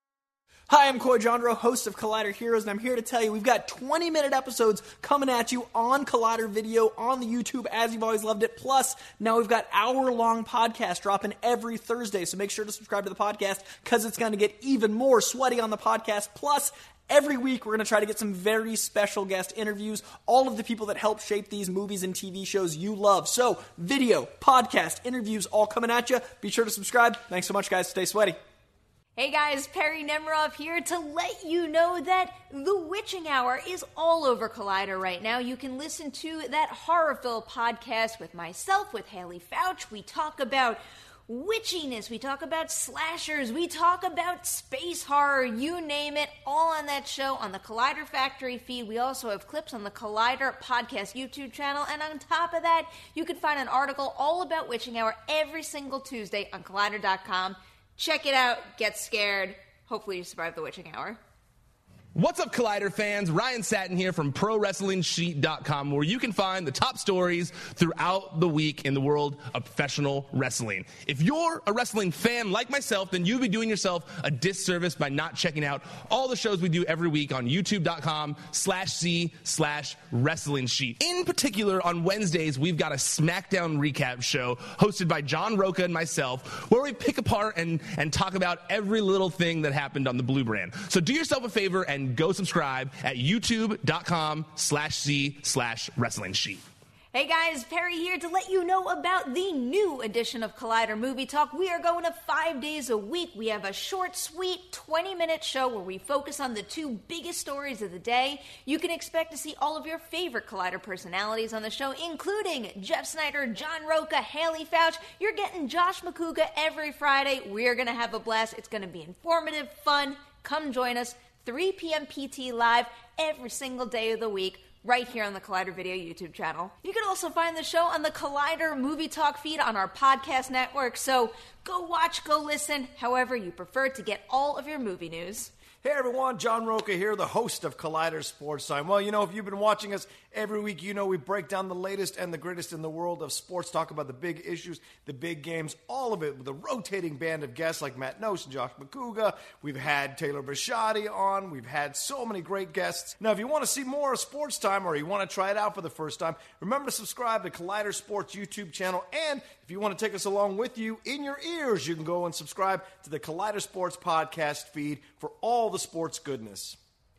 Hi, I'm Coy Jandro, host of Collider Heroes, and I'm here to tell you we've got twenty-minute episodes coming at you on Collider Video, on the YouTube, as you've always loved it. Plus, now we've got hour-long podcasts dropping every Thursday, so make sure to subscribe to the podcast, because it's going to get even more sweaty on the podcast. Plus, every week we're going to try to get some very special guest interviews, all of the people that help shape these movies and T V shows you love. So, video, podcast, interviews, all coming at you. Be sure to subscribe. Thanks so much, guys. Stay sweaty. Hey guys, Perry Nemrov here to let you know that The Witching Hour is all over Collider right now. You can listen to that Horrorville podcast with myself, with Haley Fouch. We talk about witchiness, we talk about slashers, we talk about space horror, you name it, all on that show on the Collider Factory feed. We also have clips on the Collider Podcast YouTube channel, and on top of that, you can find an article all about Witching Hour every single Tuesday on Collider dot com. Check it out, get scared. Hopefully you survive the Witching Hour. What's up, Collider fans? Ryan Satin here from Pro Wrestling Sheet dot com, where you can find the top stories throughout the week in the world of professional wrestling. If you're a wrestling fan like myself, then you'd be doing yourself a disservice by not checking out all the shows we do every week on YouTube.com slash C slash Wrestling Sheet. In particular, on Wednesdays, we've got a SmackDown recap show hosted by John Roca and myself, where we pick apart and, and talk about every little thing that happened on the Blue Brand. So do yourself a favor and go subscribe at youtube.com slash C slash Wrestling Sheet. Hey guys, Perry here to let you know about the new edition of Collider Movie Talk. We are going to five days a week. We have a short, sweet, twenty-minute show where we focus on the two biggest stories of the day. You can expect to see all of your favorite Collider personalities on the show, including Jeff Snyder, John Roca, Haley Fouch. You're getting Josh McCouga every Friday. We're going to have a blast. It's going to be informative, fun. Come join us, three p.m. P T live every single day of the week, right here on the Collider Video YouTube channel. You can also find the show on the Collider Movie Talk feed on our podcast network, so go watch, go listen, however you prefer to get all of your movie news. Hey everyone, John Roca here, the host of Collider Sports Time. Well, you know, if you've been watching us every week, you know we break down the latest and the greatest in the world of sports, talk about the big issues, the big games, all of it with a rotating band of guests like Matt Nose and Josh McCouga. We've had Taylor Bisciotti on. We've had so many great guests. Now, if you want to see more of Sports Time or you want to try it out for the first time, remember to subscribe to Collider Sports YouTube channel. And if you want to take us along with you in your ears, you can go and subscribe to the Collider Sports podcast feed for all the sports goodness.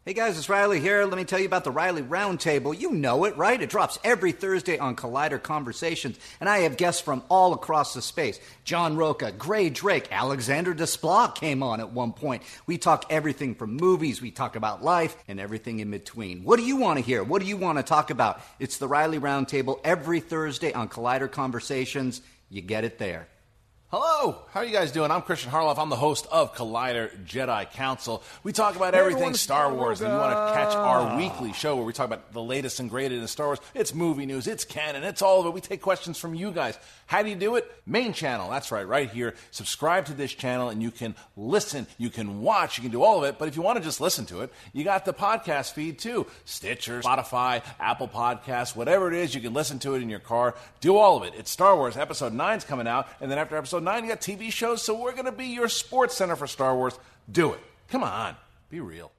Hey guys, it's Riley here. Let me tell you about the Riley Roundtable. You know it, right? It drops every Thursday on Collider Conversations, and I have guests from all across the space. John Roca, Gray Drake, Alexander Desplat came on at one point. We talk everything from movies, we talk about life, and everything in between. What do you want to hear? What do you want to talk about? It's the Riley Roundtable every Thursday on Collider Conversations. You get it there. Hello, how are you guys doing? I'm Christian Harloff. I'm the host of Collider Jedi Council. We talk about everything Star Wars, and you want to catch our weekly show where we talk about the latest and greatest in Star Wars. It's movie news, it's canon, it's all of it. We take questions from you guys. How do you do it? Main channel, that's right, right here. Subscribe to this channel, and you can listen, you can watch, you can do all of it. But if you want to just listen to it, you got the podcast feed too. Stitcher, Spotify, Apple Podcasts, whatever it is, you can listen to it in your car. Do all of it. It's Star Wars. Episode nine's coming out, and then after Episode nine, you got T V shows, so we're going to be your sports center for Star Wars. Do it. Come on. Be real.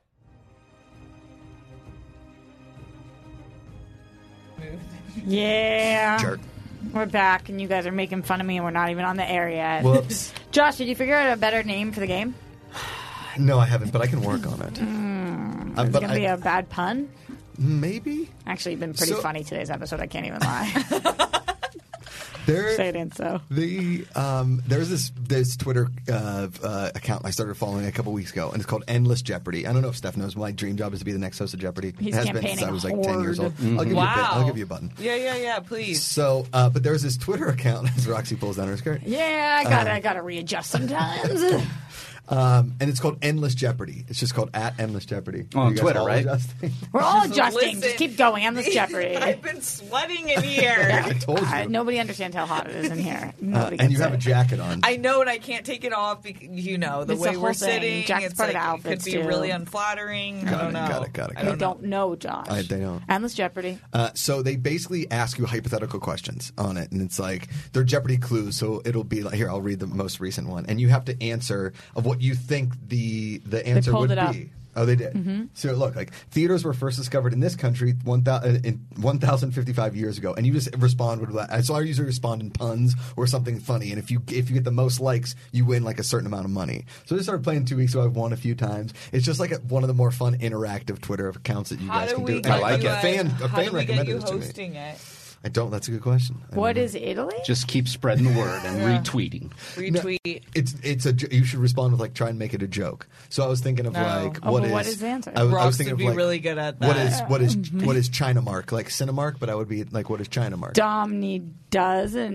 Yeah. Jerk. We're back, and you guys are making fun of me, and we're not even on the air yet. Whoops. Josh, did you figure out a better name for the game? No, I haven't, but I can work on it. Mm, Uh, is it but going to be I- a bad pun? Maybe. Actually, you've been pretty So- funny today's episode. I can't even lie. There, Say it ain't so. The um, there's this this Twitter uh, uh, account I started following a couple weeks ago, and it's called Endless Jeopardy. I don't know if Steph knows. My dream job is to be the next host of Jeopardy. He's it has been since campaigning I was like ten years old. hard. I'll give Wow. you a bit, I'll give you a button. Yeah, yeah, yeah, please. So, uh, but there's this Twitter account as Roxy pulls down her skirt. Yeah, I got to Um, I got to readjust sometimes. Um, and it's called Endless Jeopardy. It's just called at Endless Jeopardy. On Are you guys Twitter, all right? adjusting? We're all Just adjusting. listen. Just keep going. Endless Jeopardy. I've been sweating in here. Yeah. I told you. Uh, nobody understands how hot it is in here. Uh, Nobody and you gets have it. a jacket on. I know, and I can't take it off because, you know, the It's way the we're whole thing. sitting. Jacket's It's part of like, the it outfits, could be too. really unflattering. I Got don't it, know. got it, got it, I got They don't don't know. know, Josh. I, they don't. Endless Jeopardy. Uh, so they basically ask you hypothetical questions on it, and it's like they're Jeopardy clues. So it'll be like, here, I'll read the most recent one, and you have to answer of what you think the the answer pulled would it up. be. Oh, they did. Mhm. So look, like theaters were first discovered in this country one thousand in one thousand fifty-five years ago, and you just respond with that. So I usually respond in puns or something funny, and if you if you get the most likes, you win like a certain amount of money. So I just started playing two weeks ago. I've won a few times. It's just like a, one of the more fun interactive Twitter accounts that you How guys do can we do. get I like you, it. A fan, a how fan do we get recommended you this to me. hosting it? I don't. That's a good question. I What don't is Italy? Just keep spreading the word and Yeah. retweeting. Retweet. It's it's a j- you should respond with like try and make it a joke. So I was thinking of No. like Oh, what but is what is the answer? I was, I Rox was thinking would of be like really good at what that. is what is what is China Mark like Cinemark, but I would be like what is China Mark? Domini doesn't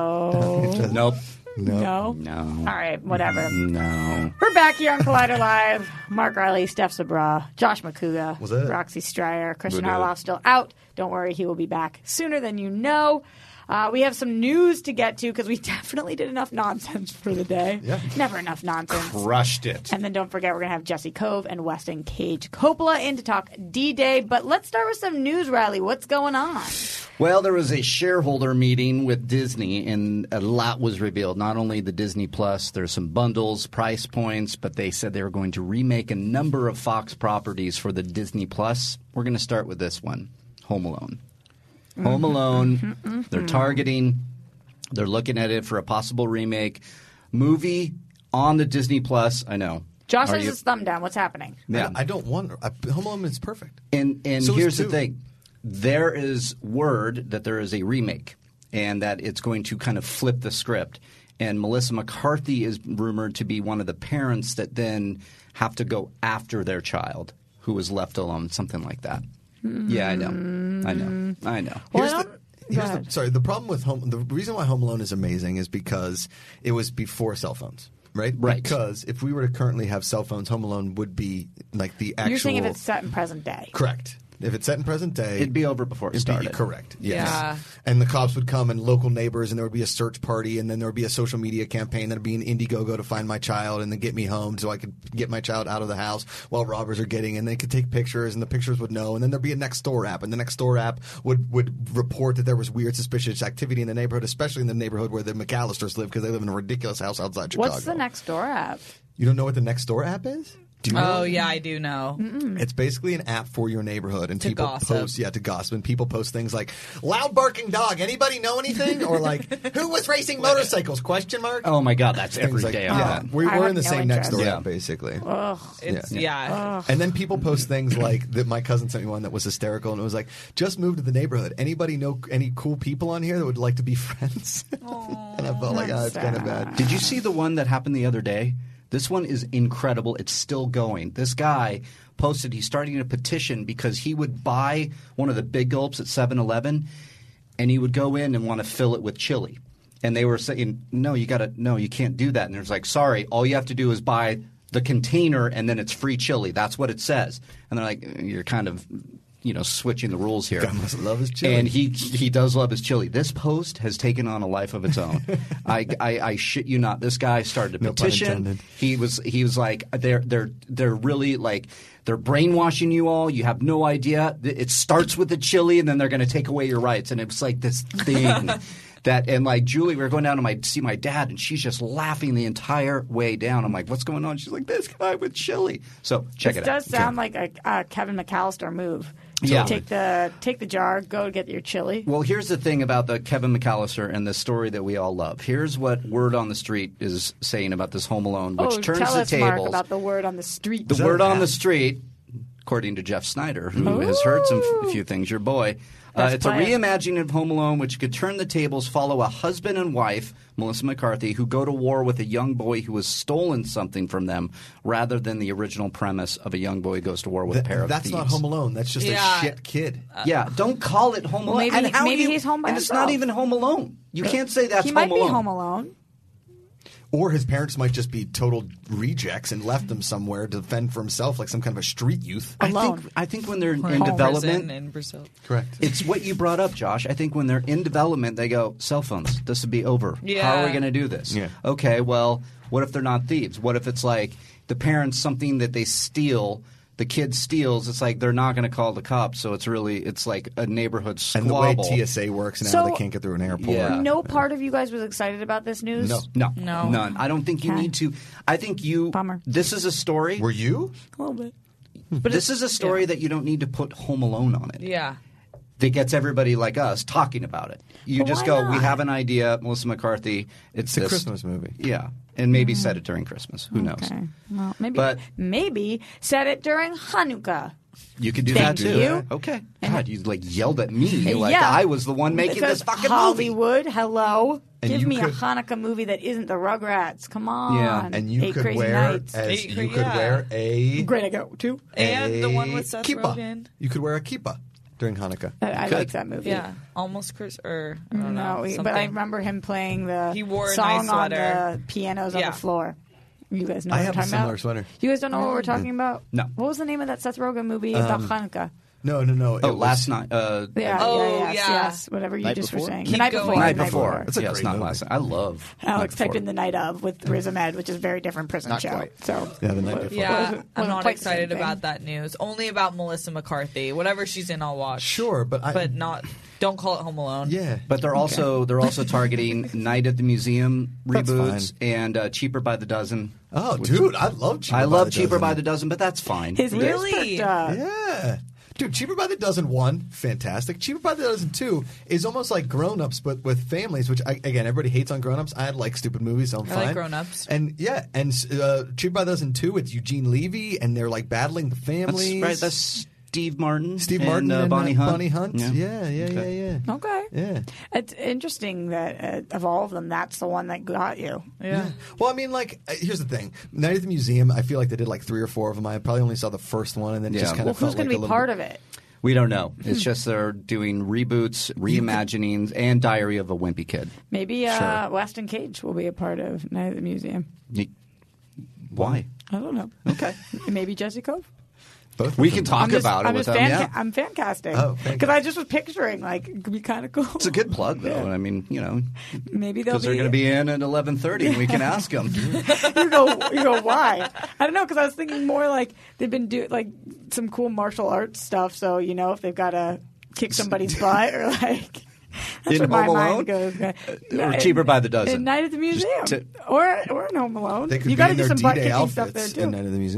know. Nope. No. No? No. All right, whatever. No. We're back here on Collider Live. Mark Riley, Steph Sabra, Josh McCouga, Was that it? Roxy Stryer, Christian We did. Harloff still out. Don't worry, he will be back sooner than you know. Uh, we have some news to get to because we definitely did enough nonsense for the day. Yeah. Never enough nonsense. Crushed it. And then don't forget, we're going to have Jesse Cove and Weston Cage Coppola in to talk D-Day. But let's start with some news, Riley. What's going on? Well, there was a shareholder meeting with Disney, and a lot was revealed. Not only the Disney Plus, there's some bundles, price points, but they said they were going to remake a number of Fox properties for the Disney Plus. We're going to start with this one, Home Alone. Home Alone, they're targeting, they're looking at it for a possible remake. Movie on the Disney Plus, I know. Josh Are has you- his thumb down. What's happening? Yeah. I, I don't want I, Home Alone is perfect. And and So is here's the two. thing. There is word that there is a remake and that it's going to kind of flip the script. And Melissa McCarthy is rumored to be one of the parents that then have to go after their child who was left alone, something like that. Yeah, I know. I know. I know. Well, Here's I the, don't- here's go the, ahead. sorry, the problem with Home the reason why Home Alone is amazing is because it was before cell phones. Right? Right. Because if we were to currently have cell phones, Home Alone would be like the actual You're saying if it's set in present day. correct. If it's set in present day, It'd be over before it it'd be started. correct. Yes. Yeah. And the cops would come and local neighbors, and there would be a search party, and then there would be a social media campaign. There'd be an Indiegogo to find my child and then get me home so I could get my child out of the house while robbers are getting in. They could take pictures, and the pictures would know. And then there'd be a Next Door app, and the Next Door app would, would report that there was weird, suspicious activity in the neighborhood, especially in the neighborhood where the McAllisters live because they live in a ridiculous house outside Chicago. What's the next door app? You don't know what the Next Door app is? Do you know? Oh, yeah, I do know. It's basically an app for your neighborhood, and To people gossip. post, yeah, to gossip. And people post things like "loud barking dog." Anybody know anything? Or like, "Who was racing motorcycles?" Question mark. Oh my God, that's every Things like- day. Yeah, on that. we, I we're have in the no same next interest. door, Yeah. basically. Ugh. It's, Yeah. yeah. Ugh. And then people post things like that. My cousin sent me one that was hysterical, and it was like, "Just moved to the neighborhood. Anybody know any cool people on here that would like to be friends?" And I felt like, oh, it's kind of bad. Did you see the one that happened the other day? This one is incredible. It's still going. This guy posted he's starting a petition because he would buy one of the Big Gulps at seven eleven and he would go in and want to fill it with chili. And they were saying, no, you got to no, you can't do that. And it was like, sorry, all you have to do is buy the container and then it's free chili. That's what it says. And they're like, you're kind of you know, switching the rules here. God must love his chili. And he he does love his chili. This post has taken on a life of its own. I, I I shit you not. This guy started a No pun petition. intended. He was he was like they're they're they're really like they're brainwashing you all. You have no idea. It starts with the chili and then they're going to take away your rights. And it was like this thing. That and like Julie, we were going down to my see my dad, and she's just laughing the entire way down. I'm like, "What's going on?" She's like, "This guy with chili." So check this it out. does sound like a, a Kevin McAllister move. Yeah. Take the take the jar, go get your chili. Well, here's the thing about the Kevin McAllister and the story that we all love. Here's what word on the street is saying about this Home Alone, which oh, turns tell the us, tables. Mark, about the word on the street. The word on the street, according to Jeff Snyder, who Ooh. has heard some a few things, your boy. Uh, Let's it's a play it. reimagining of Home Alone, which could turn the tables, follow a husband and wife, Melissa McCarthy, who go to war with a young boy who has stolen something from them, rather than the original premise of a young boy goes to war with Th- a pair of that's thieves. not Home Alone. That's just Yeah. a shit kid. Yeah, don't call it Home Well, Alone. maybe- and how maybe do you- he's home by and it's himself. not even Home Alone. You can't say that's he Home might Alone. be home alone. Or his parents might just be total rejects and left him somewhere to fend for himself, like some kind of a street youth. I think I think when they're in Home development, prison in Brazil. Correct. it's what you brought up, Josh. I think when they're in development, they go, cell phones, this would be over. How are we Yeah. going to do this? Yeah. Okay, well, what if they're not thieves? What if it's like the parents, something that they steal, the kid steals, it's like they're not going to call the cops, so it's really, it's like a neighborhood And the way squabble. T S A works now, So- they can't get through an airport. Yeah. No part of you guys was excited about this news. No. No, No. none. I don't think you Okay. need to. I think you. Bummer. This is a story. Were you? A little bit. But this is a story that you don't need to put Home Alone on it. Yeah. That gets everybody like us talking about it. You But just why go, not? we have an idea, Melissa McCarthy. It's, It's a this. Christmas movie. Yeah, and maybe set it during Christmas. Who knows? Okay. Well, maybe But- maybe set it during Hanukkah. You could do Thank that too. you. Okay. God, you like yelled at me like Yeah. I was the one making Because this fucking movie. Hollywood, hello. And Give you me could- a Hanukkah movie that isn't the Rugrats. Come on. Yeah. And you Eight could Crazy wear Nights. as Eight you cra- could yeah. wear a Great Go too. And the one a with Seth kippah. Rogen. You could wear a kippah during Hanukkah. I, I Could. like that movie. Yeah. Almost Chris or I don't know. No, he- but something. I remember him playing the He wore a song nice on sweater. the pianos on Yeah. the floor. You guys know I what have I'm a talking similar about? sweater. You guys don't know what we're talking about? No. What was the name of that Seth Rogen movie about Hanukkah? No, no, no. Oh, it was- last night. Uh, Yeah, Oh, yeah, yes, yeah. yes. Whatever you Night just before? were saying. Keep the night going. before. night the before. That's a yeah, it's great not movie. last night. I love. Alex Night typed Before. in the night of with Riz Ahmed, which is a very different prison Not show. quite. So Yeah, the night before. Yeah, Wasn't- I'm wasn't not quite the same excited thing. about that news. Only about Melissa McCarthy. Whatever she's in, I'll watch. Sure, but I. But not. Don't call it Home Alone. Yeah. But they're also they're also targeting Night at the Museum That's reboots fine. and uh, Cheaper by the Dozen. Oh, which- dude, I love Cheaper I by love the Cheaper Dozen. by the Dozen, but that's fine. his ears Really? perked up. Yeah. Dude, Cheaper by the Dozen one, fantastic. Cheaper by the Dozen two is almost like Grown Ups, but with families, which, I, again, everybody hates on Grown Ups. I like stupid movies, so I'm I fine. like Grown Ups. And, yeah, and uh, Cheaper by the Dozen two, it's Eugene Levy, and they're, like, battling the That's families. right. That's Steve Martin. Steve and, Martin uh, and Bonnie uh, Hunt. Bonnie Hunt. Yeah. Yeah, yeah, Okay. yeah, yeah. Okay. Yeah. It's interesting that uh, of all of them, that's the one that got you. Yeah. Well, I mean, like, uh, here's the thing. Night at the Museum, I feel like they did like three or four of them. I probably only saw the first one, and then Yeah. just kind Well, of who's felt going like to a be little part bit- of it? We don't know. It's just they're doing reboots, reimaginings, and Diary of a Wimpy Kid. Maybe uh, Sure. Weston Cage will be a part of Night at the Museum. You- Why? I don't know. Okay. Maybe Jesse Cove. Both of We them. can talk I'm just, about I'm it with just them. fan Yeah. ca- I'm fan casting. Oh, fan because I just was picturing like it could be kind of cool. It's a good plug, though. I mean, you know, Maybe they'll because they're be. going to be in at eleven thirty, and we can ask them. you go. You go. Why? I don't know. Because I was thinking more like they've been doing like some cool martial arts stuff. So you know, if they've got to kick somebody's butt or like. That's In where my Home mind Alone? goes. Or Cheaper by the Dozen? In Night at the Museum, to- or or in Home Alone. They could you be got to in do their some butt D-Day kicking outfits stuff there too. in Night at the Museum.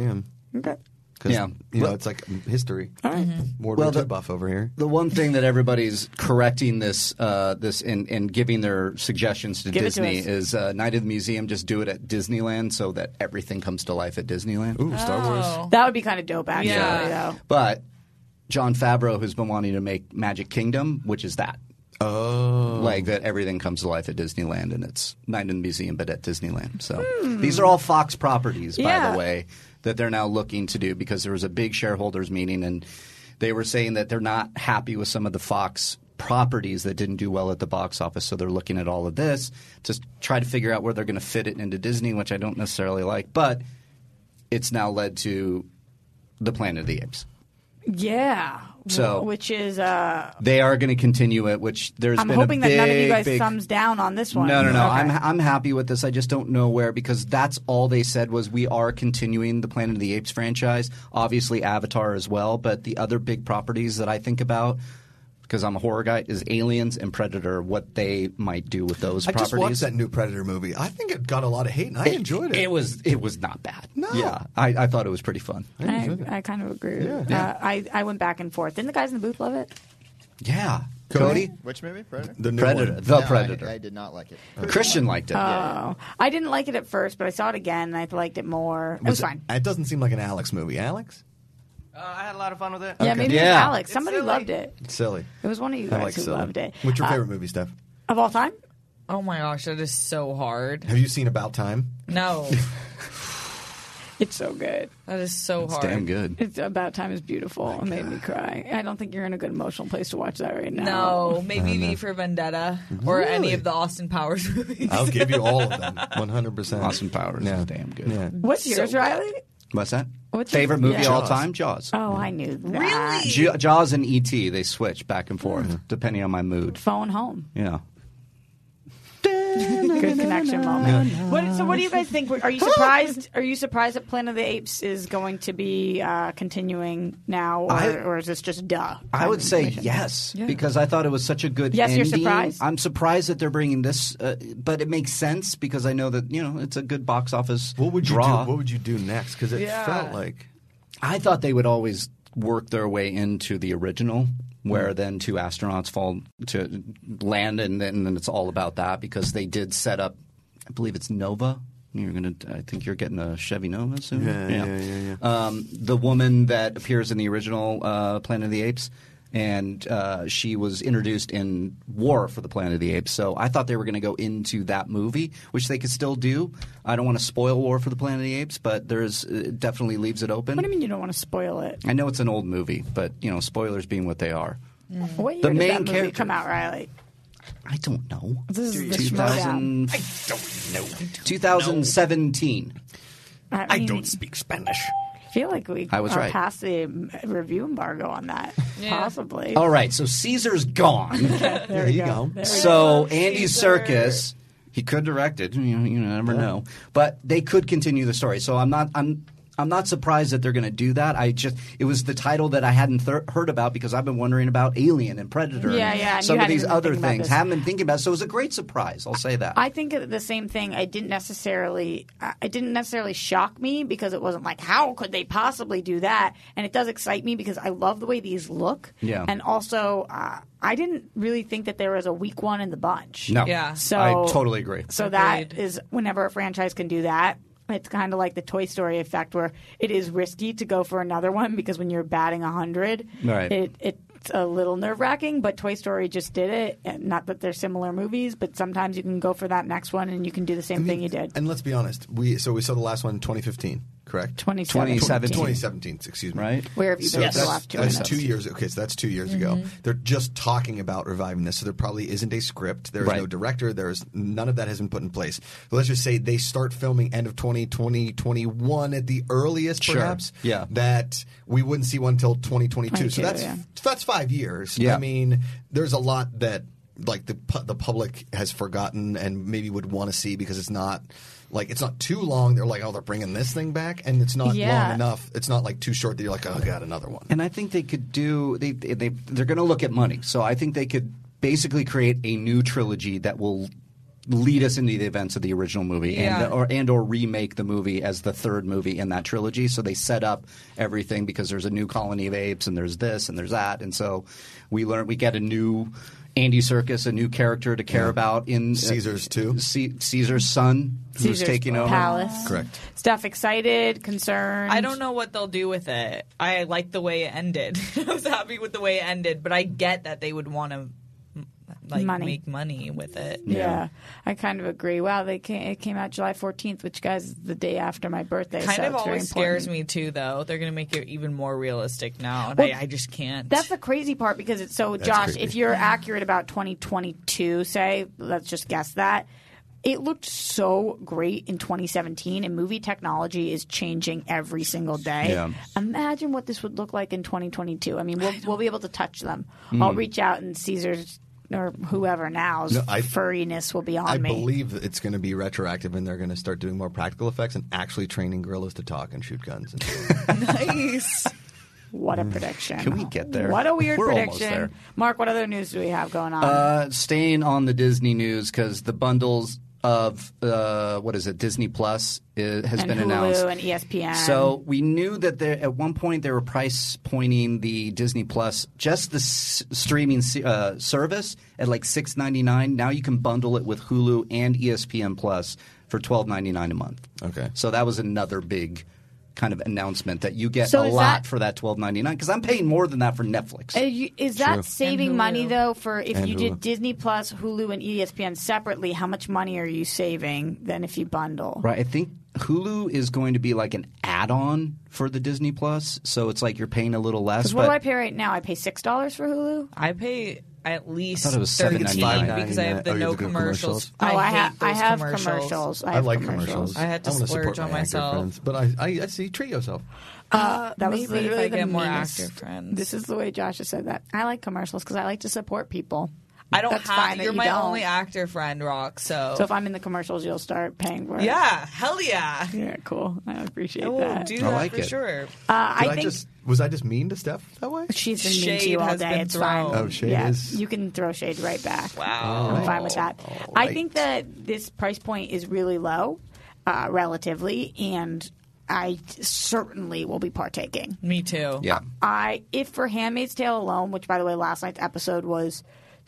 Okay. Because, Yeah. you know, Well- it's like history. All right. More Well, well, the- buff over here. The one thing that everybody's correcting this uh, this and, and giving their suggestions to Give it to Disney us. is uh, Night of the Museum. Just do it at Disneyland so that everything comes to life at Disneyland. Ooh, Star Wars. Oh. That would be kind of dope, actually. Yeah. Though. But Jon Favreau has been wanting to make Magic Kingdom, which is that. Oh. Like that everything comes to life at Disneyland, and it's Night in the Museum, but at Disneyland. So these are all Fox properties, by Yeah. the way, that they're now looking to do because there was a big shareholders meeting, and they were saying that they're not happy with some of the Fox properties that didn't do well at the box office. So they're looking at all of this to try to figure out where they're going to fit it into Disney, which I don't necessarily like. But it's now led to the Planet of the Apes. Yeah. So- which is uh, They are going to continue it, which there's I'm been hoping a big, that none of you guys big thumbs down on this one. No, no, no. Okay. I'm I'm happy with this. I just don't know where because that's all they said was we are continuing the Planet of the Apes franchise. Obviously Avatar as well, but the other big properties that I think about because I'm a horror guy is Aliens and Predator. What they might do with those I properties. just watched that new Predator movie. I think it got a lot of hate, and I enjoyed it. It was it was not bad. No. Yeah, I, I thought it was pretty fun. I, I kind of agree. Yeah. Uh, I, I went back and forth. Didn't the guys in the booth love it? Yeah, Cody? Cody, Which movie? Predator? The new Predator, one. the No, Predator. I, I did not like it. Christian liked it. Oh, I didn't like it at first, but I saw it again and I liked it more. It was, Was it- fine. It doesn't seem like an Alex movie. Alex? Uh, I had a lot of fun with it. Yeah, maybe it was Yeah. Alex. Somebody silly. loved it. It's silly. It was one of you I guys like who silly. loved it. What's your Uh, favorite movie, Steph? of all time? Oh my gosh, that is so hard. Have you seen About Time? No, It's so good. that is so It's hard. damn good. It's About Time is beautiful. It made me cry. I don't think you're in a good emotional place to watch that right now. No, maybe V for Vendetta or any of the Austin Powers movies. I'll give you all of them. one hundred percent. Austin Powers Yeah. is damn good. Yeah. What's yours, Riley? What's that? What's your- Favorite movie yeah. all Jaws. time? Jaws. Oh, I knew that. Really? J- Jaws and E T they switch back and forth depending on my mood. Phone home. Yeah. Good connection moment. What, so, what do you guys think? Are you surprised? Are you surprised that Planet of the Apes is going to be uh, continuing now, or, I- or is this just duh? I would say yes because I thought it was such a good Yes, you're ending. surprised? I'm surprised that they're bringing this, uh, but it makes sense because I know that you know it's a good box office What would you draw. do? What would you do next? Because it Yeah. felt like I thought they would always work their way into the original, Hmm. where then two astronauts fall to land, and then and it's all about that because they did set up. I believe it's Nova. You're gonna. I think you're getting a Chevy Nova soon. Yeah, yeah, yeah, Um, the woman that appears in the original uh, Planet of the Apes, and uh, she was introduced in War for the Planet of the Apes. So I thought they were going to go into that movie, which they could still do. I don't want to spoil War for the Planet of the Apes, but there's it definitely leaves it open. What do you mean you don't want to spoil it? I know it's an old movie, but you know, spoilers being what they are. What year The did main that movie character- come out, Riley? I don't know. This is the two Schmodown. thousand. I don't know. twenty seventeen. I, mean, speak Spanish. I feel like we I was are right. past the um, review embargo on that. Possibly. All right, so Caesar's gone. There you go. There we So go. Andy Serkis, he could direct it. You, know, you never know, but they could continue the story. So I'm not. I'm. I'm not surprised that they're going to do that. I just it was the title that I hadn't th- heard about because I've been wondering about Alien and Predator. Yeah, and yeah, and some you of hadn't these even other think about things. this. Haven't been thinking about it. So it was a great surprise. I'll say that. I think the same thing. I didn't necessarily. I- It didn't necessarily shock me because it wasn't like how could they possibly do that? And it does excite me because I love the way these look. Yeah. And also, uh, I didn't really think that there was a weak one in the bunch. No. Yeah. So I totally agree. So that is whenever a franchise can do that. It's kind of like the Toy Story effect, where it is risky to go for another one because when you're batting a hundred, Right. it, it's a little nerve wracking. But Toy Story just did it. And not that they're similar movies, but sometimes you can go for that next one and you can do the same thing you did. And let's be honest, we so we saw the last one in twenty fifteen, correct? twenty seventeen. twenty seventeen, excuse me. Right. Where have you So been for that's, the last two that's minutes? two years. Okay, so that's two years ago. They're just talking about reviving this, so there probably isn't a script. There's Right. no director. There's none of that has been put in place. But let's just say they start filming end of twenty twenty, twenty-one at the earliest, Sure. perhaps. Yeah. That we wouldn't see one until twenty twenty-two. So twenty-two, that's yeah. that's five years. Yeah. I mean, there's a lot that like the pu- the public has forgotten and maybe would want to see because it's not. Like, it's not too long. They're like, oh, they're bringing this thing back, and it's not Yeah. long enough. It's not like too short that you're like, oh, God, another one. And I think they could do. They they they're going to look at money. So I think they could basically create a new trilogy that will lead us into the events of the original movie Yeah. and or and or remake the movie as the third movie in that trilogy. So they set up everything because there's a new colony of apes and there's this and there's that, and so we learn we get a new Andy Serkis, a new character to care Yeah. about in Caesar's too. C- Caesar's son, who's Caesar's taking over. palace. Correct. Stuff excited, concerned. I don't know what they'll do with it. I like the way it ended. I was happy with the way it ended, but I get that they would want to like Money. make money with it. Yeah. I kind of agree. Wow, they came, it came out July fourteenth, which, guys, is the day after my birthday. Kind so of it's very always scares important. me too, though. They're going to make it even more realistic now, and Well, I, I just can't. That's the crazy part because it's so, That's Josh, creepy. if you're accurate about twenty twenty-two, say, let's just guess that, it looked so great in twenty seventeen, and movie technology is changing every single day. Yeah. Imagine what this would look like in twenty twenty-two. I mean, we'll, we'll be able to touch them. Mm. I'll reach out and Caesar's or whoever now's No, I- furriness will be on I me. believe it's going to be retroactive, and they're going to start doing more practical effects and actually training gorillas to talk and shoot guns. And nice. What a prediction. Can we get there? What a weird We're almost prediction. there. Mark, what other news do we have going on? Uh, staying on the Disney news because the bundles of uh, what is it, Disney Plus is, has and been Hulu announced. and E S P N. So we knew that there, at one point they were price pointing the Disney Plus, just the s- streaming se- uh, service, at like six ninety-nine. Now you can bundle it with Hulu and E S P N Plus for twelve ninety-nine a month. Okay. So that was another big kind of announcement that you get So a is lot that- for that twelve ninety-nine because I'm paying more than that for Netflix. Uh, you- Is that True. saving And money Hulu. though? For if And you Hulu. did Disney Plus, Hulu, and E S P N separately, how much money are you saving than if you bundle? Right. I think Hulu is going to be like an add-on for the Disney Plus, so it's like you're paying a little less. Because what But do I pay right now? I pay six dollars for Hulu. I pay at least I thought it was thirteen $seven because I have the Oh, you no have the good commercials. commercials? Oh, I, hate ha- I those have commercials. commercials. I, I have like commercials. commercials. I had to wanna splurge support on my actor myself. friends, but I, I, I see treat yourself. Uh, that was Maybe if literally I the get more meanest- actor friends. This is the way Josh has said that. I like commercials because I like to support people. I don't That's have. fine that You're you my don't. only actor friend, Rock. So, So if I'm in the commercials, you'll start paying for it. yeah, hell yeah. Yeah, cool. I appreciate I will that. do I that like for it. sure. Uh, Did I I think just was I just mean to Steph that way? she's been mean to Shade you all has day. been It's thrown. fine. Oh, shade yeah, is- you can throw shade right back. Wow. I'm fine with that. I think that this price point is really low, uh, relatively, and I certainly will be partaking. Me too. yeah, I if for Handmaid's Tale alone, which by the way, last night's episode was,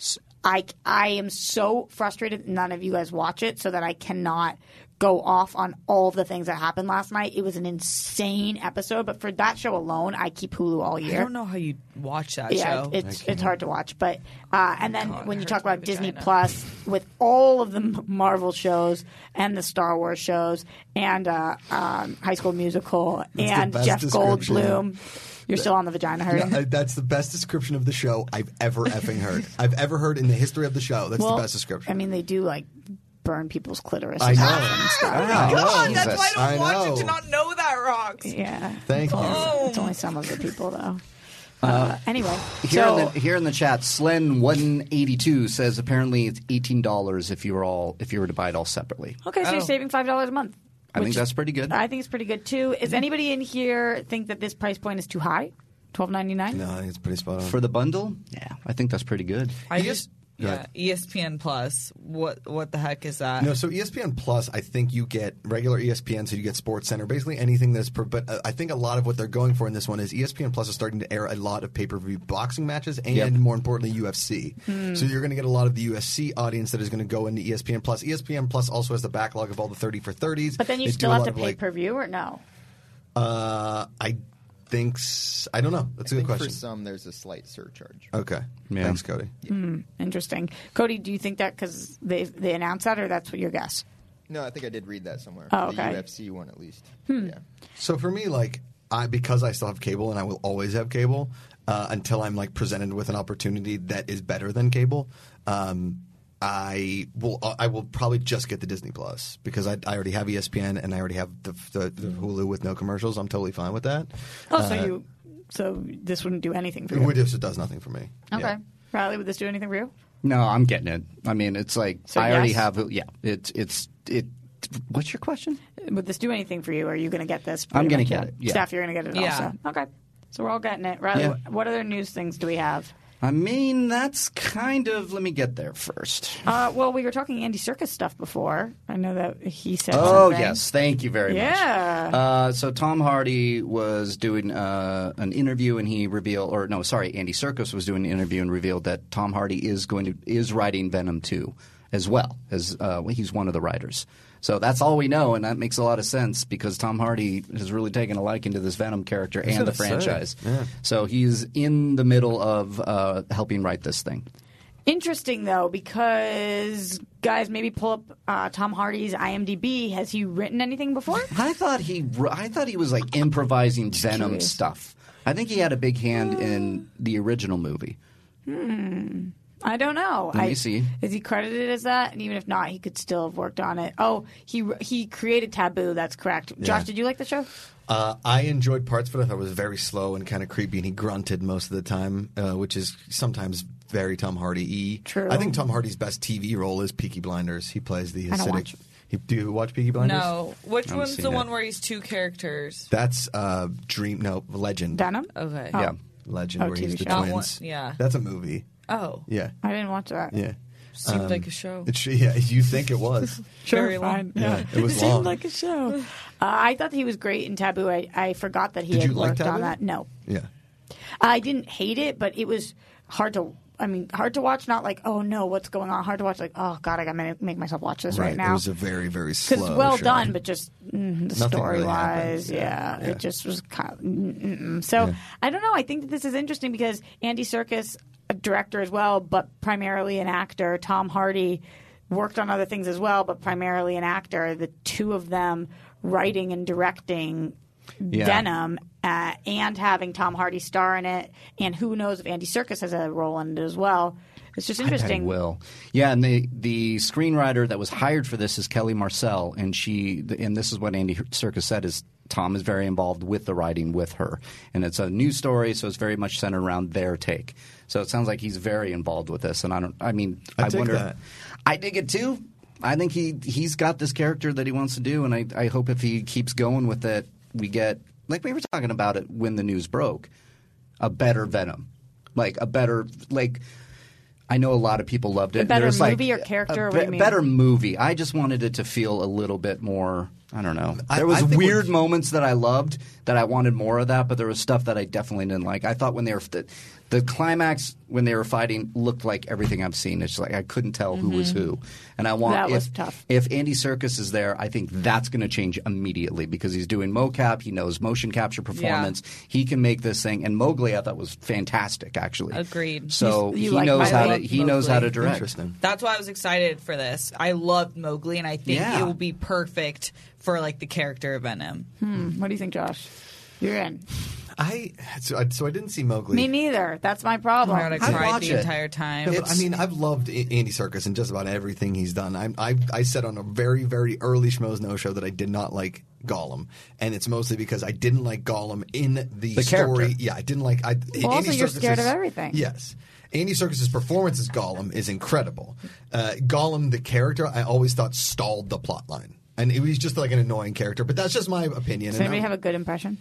I I am so frustrated none of you guys watch it, so that I cannot go off on all of the things that happened last night. It was an insane episode, but for that show alone, I keep Hulu all year. I don't know how you watch that Yeah, show. it's it's hard to watch, but uh, and then when you talk about Disney Plus with all of the M- Marvel shows and the Star Wars shows and uh, um, High School Musical That's the and best Jeff description. Goldblum, you're still on the vagina hurting. Yeah, I- that's the best description of the show I've ever effing heard. I've ever heard in the history of the show. That's Well, the best description. I mean, they do like burn people's clitoris. I know. and stuff. I know. God, that's why I I don't watch know. it to not know that, Rocks. Yeah. Thank you. Oh. It's only some of the people though. Uh, anyway, Here, so in the, here in the chat, Slen one eighty-two says apparently it's eighteen dollars if you were all if you were to buy it all separately. okay, so Oh. you're saving five dollars a month. I think which that's pretty good. I think it's pretty good too. Is anybody in here think that this price point is too high? Twelve ninety nine. No, I think it's pretty spot on. For the bundle, yeah, I think that's pretty good. I just Go yeah. ahead. E S P N Plus. What what the heck is that? No, so E S P N Plus, I think you get regular E S P N, so you get Sports Center, basically anything that's. Per, but uh, I think a lot of what they're going for in this one is E S P N Plus is starting to air a lot of pay per view boxing matches and Yep. more importantly U F C. Hmm. So you're going to get a lot of the U F C audience that is going to go into E S P N Plus. E S P N Plus also has the backlog of all the thirty for thirties. But then you They still do a have lot to of, pay like, per view or no? Uh, I think s- I don't know. That's a I good think question. For some, there's a slight surcharge. Okay, Yeah. thanks, Cody. Hmm, interesting. Cody, do you think that because they they announced that, or that's what your guess? No, I think I did read that somewhere. Oh, The okay. U F C one, at least. Hmm. Yeah. So for me, like, I because I still have cable and I will always have cable uh, until I'm like presented with an opportunity that is better than cable. Um, I will I will probably just get the Disney Plus because I, I already have E S P N and I already have the, the, the Hulu with no commercials. I'm totally fine with that. Oh, so Uh, you so this wouldn't do anything for you? It just it does nothing for me. Okay, Yeah. Riley, would this do anything for you? No, I'm getting it. I mean, it's like So I already yes? have. Yeah, it's it's it. What's your question? Would this do anything for you? Or are you going to get this? I'm pretty gonna much get it, yeah. Steph, you're going to get it Yeah. also. Okay, so we're all getting it. Riley, Yeah. what other news things do we have? I mean, that's kind of. Let me get there first. Uh, well, we were talking Andy Serkis stuff before. I know that he said. Oh something. yes, thank you very Yeah. much. Uh, so Tom Hardy was doing uh, an interview, and he revealed, or no, sorry, Andy Serkis was doing an interview and revealed that Tom Hardy is going to is writing Venom two as well as uh, he's one of the writers. So that's all we know, and that makes a lot of sense because Tom Hardy has really taken a liking to this Venom character I was and the gonna say, franchise. yeah. So he's in the middle of uh, helping write this thing. Interesting though, because guys, maybe pull up uh, Tom Hardy's I M D B. Has he written anything before? I thought he, I thought he was like improvising Venom curious. stuff. I think he had a big hand in the original movie. Hmm. I don't know. Let me I, see. Is he credited as that? And even if not, he could still have worked on it. Oh, he he created Taboo. That's correct. Yeah. Josh, did you like the show? Uh, I enjoyed parts of it. I thought it was very slow and kind of creepy, and he grunted most of the time, uh, which is sometimes very Tom Hardy-y. True. I think Tom Hardy's best T V role is Peaky Blinders. He plays the I don't acidic. watch it. He, do you watch Peaky Blinders? No. Which I haven't one's seen the it. one where he's two characters? That's uh, Dream. No, Legend. Venom? Okay. Oh. Yeah, Legend, Oh, where T V he's the show. Not twins. one- yeah. That's a movie. Oh. Yeah. I didn't watch that. Yeah. Seemed Um, like a show. It, yeah, you think it was. Very long. Fine. Yeah, it was seemed long. like a show. Uh, I thought he was great in Taboo. I, I forgot that he Did had you like worked on Taboo? that. No. Yeah. I didn't hate it, but it was hard to. I mean, hard to watch. Not like, oh no, what's going on? Hard to watch. Like, oh god, I got to make myself watch this right, It now. was a very, very slow Because well show. done, but just mm, the Nothing story really wise, happened. yeah, Yeah, yeah. it just was kind of. Mm-mm. So Yeah. I don't know. I think that this is interesting because Andy Serkis, a director as well, but primarily an actor. Tom Hardy worked on other things as well, but primarily an actor. The two of them writing and directing Yeah. Venom. Uh, and having Tom Hardy star in it, and who knows if Andy Serkis has a role in it as well. It's just I bet he interesting. will. Yeah, and the the screenwriter that was hired for this is Kelly Marcel, and she and this is what Andy Serkis said is Tom is very involved with the writing with her, and it's a new story, so it's very much centered around their take. So it sounds like he's very involved with this, and I don't. I mean, I I, dig wonder. that. I dig it too. I think he he's got this character that he wants to do, and I I hope if he keeps going with it, we get like we were talking about it when the news broke, a better Venom, like a better like. I know a lot of people loved it. A better There's like movie or character, A or what do be- you mean? better movie. I just wanted it to feel a little bit more. I don't know. I- There was I think weird what- moments that I loved that I wanted more of that, but there was stuff that I definitely didn't like. I thought when they were the, the climax when they were fighting looked like everything I've seen. It's like I couldn't tell who was Mhm. who, and I want That if was tough. if Andy Serkis is there, I think that's going to change immediately because he's doing mocap. He knows motion capture performance. He can make this thing. And Mowgli, I thought was fantastic. Actually, Agreed. So You- you he like knows how to Mowgli? he knows how to Mowgli. direct. Interesting. That's why I was excited for this. I loved Mowgli, and I think Yeah. it will be perfect for like the character of Venom. Hmm. What do you think, Josh? You're in. I so, I so I didn't see Mowgli. Me neither. That's my problem. I cried the entire time. Yeah, but, I mean, I've loved A- Andy Serkis and just about everything he's done. I, I I said on a very very early Schmoes No Show that I did not like Gollum, and it's mostly because I didn't like Gollum in the, The story. character. Yeah, I didn't like. I, Well, also, Andy you're Serkis's- scared of everything. Yes. Andy Serkis' performance as Gollum is incredible. Uh, Gollum, the character, I always thought stalled the plot line. And it was just like an annoying character, but that's just my opinion. Does And anybody I'm- have a good impression?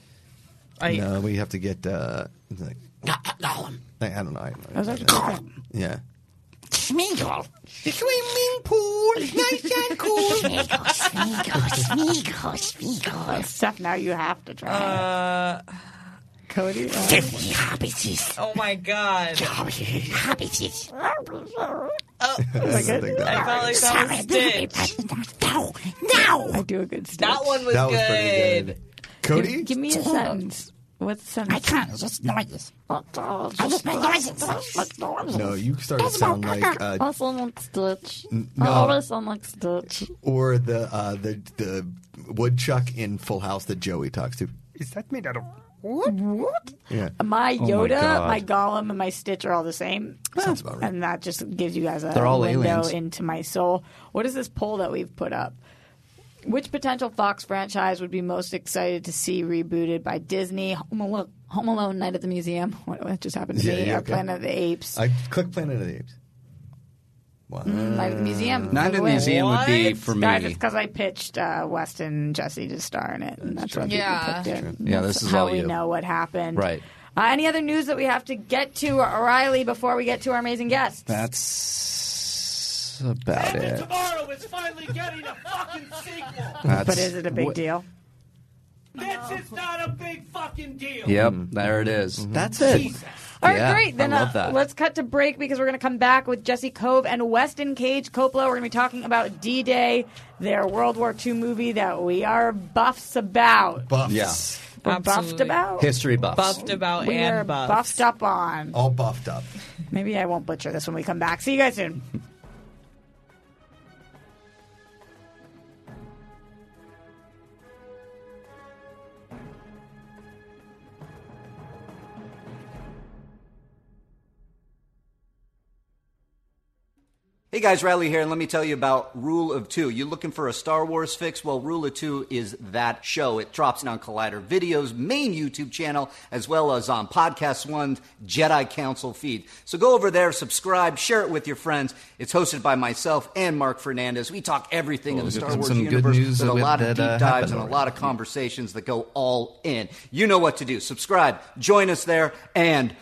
no, we have to get uh, like, Gollum. I, I don't know. I, I was like, Gollum. Yeah. Smeagol. The swimming pool is nice and cool. Smeagol, Smeagol, Smeagol, Smeagol. Steph, now you have to try. Uh, Cody? Uh, Tiffany Hobbitses. oh my god! Hobbitses. Oh, I think that- I felt like that was Stitch. No, no. I do a good Stitch. That one was That was good. pretty good. Cody? Give, give me a sentence. What's the sentence? I can't. It's just noises. I just make noises. No, you started to sound like uh, I sound like Stitch. N- I no. always sound like Stitch. or the uh, the the woodchuck in Full House that Joey talks to. Is that made out of What? What? Yeah. My Oh my Yoda, God. my, Gollum, and my Stitch are all the same. Sounds about right. And that just gives you guys a They're all window aliens. into my soul. What is this poll that we've put up? Which potential Fox franchise would be most excited to see rebooted by Disney? Home Alone, Home Alone Night at the Museum. What, what just happened to Yeah, me? yeah, Or okay. Planet of the Apes. I click Planet of the Apes. Wow. Mm, Night at the Museum. Night at the Win. Museum would be for me. Guys, it's because I pitched uh, Weston and Jesse to star in it, and that's why people Yeah. picked it. Yeah, That's this is how all we you. know what happened. Right. Uh, any other news that we have to get to, Riley, before we get to our amazing guests? That's about it. Tomorrow is finally getting a fucking sequel. That's But is it a big what- deal? This is not a big fucking deal. Yep, there it is. That's it. All right, Yeah, great. Then I love uh, that. let's cut to break because we're going to come back with Jesse Cove and Weston Cage Coppola. We're going to be talking about D-Day, their World War Two movie that we are buffs about. Buffs. Yeah. We're buffed Absolutely. about. History buffs. Buffed about We are and buffed. buffed up on. All buffed up. Maybe I won't butcher this when we come back. See you guys soon. Hey guys, Riley here, and let me tell you about Rule of Two. You looking for a Star Wars fix? Well, Rule of Two is that show. It drops in on Collider Video's main YouTube channel, as well as on Podcast One's Jedi Council feed. So go over there, subscribe, share it with your friends. It's hosted by myself and Mark Fernandez. We talk everything in the Star Wars some good universe news with a with lot of that, deep uh, dives happened and a already. lot of conversations that go all in. You know what to do. Subscribe, join us there, and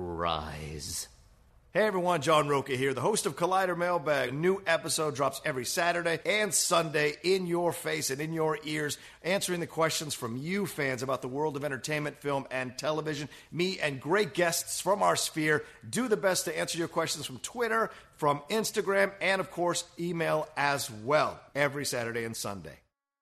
rise. Hey everyone, John Roca here, the host of Collider Mailbag. A new episode drops every Saturday and Sunday in your face and in your ears, answering the questions from you fans about the world of entertainment, film, and television. Me and great guests from our sphere do the best to answer your questions from Twitter, from Instagram, and of course, email as well, every Saturday and Sunday.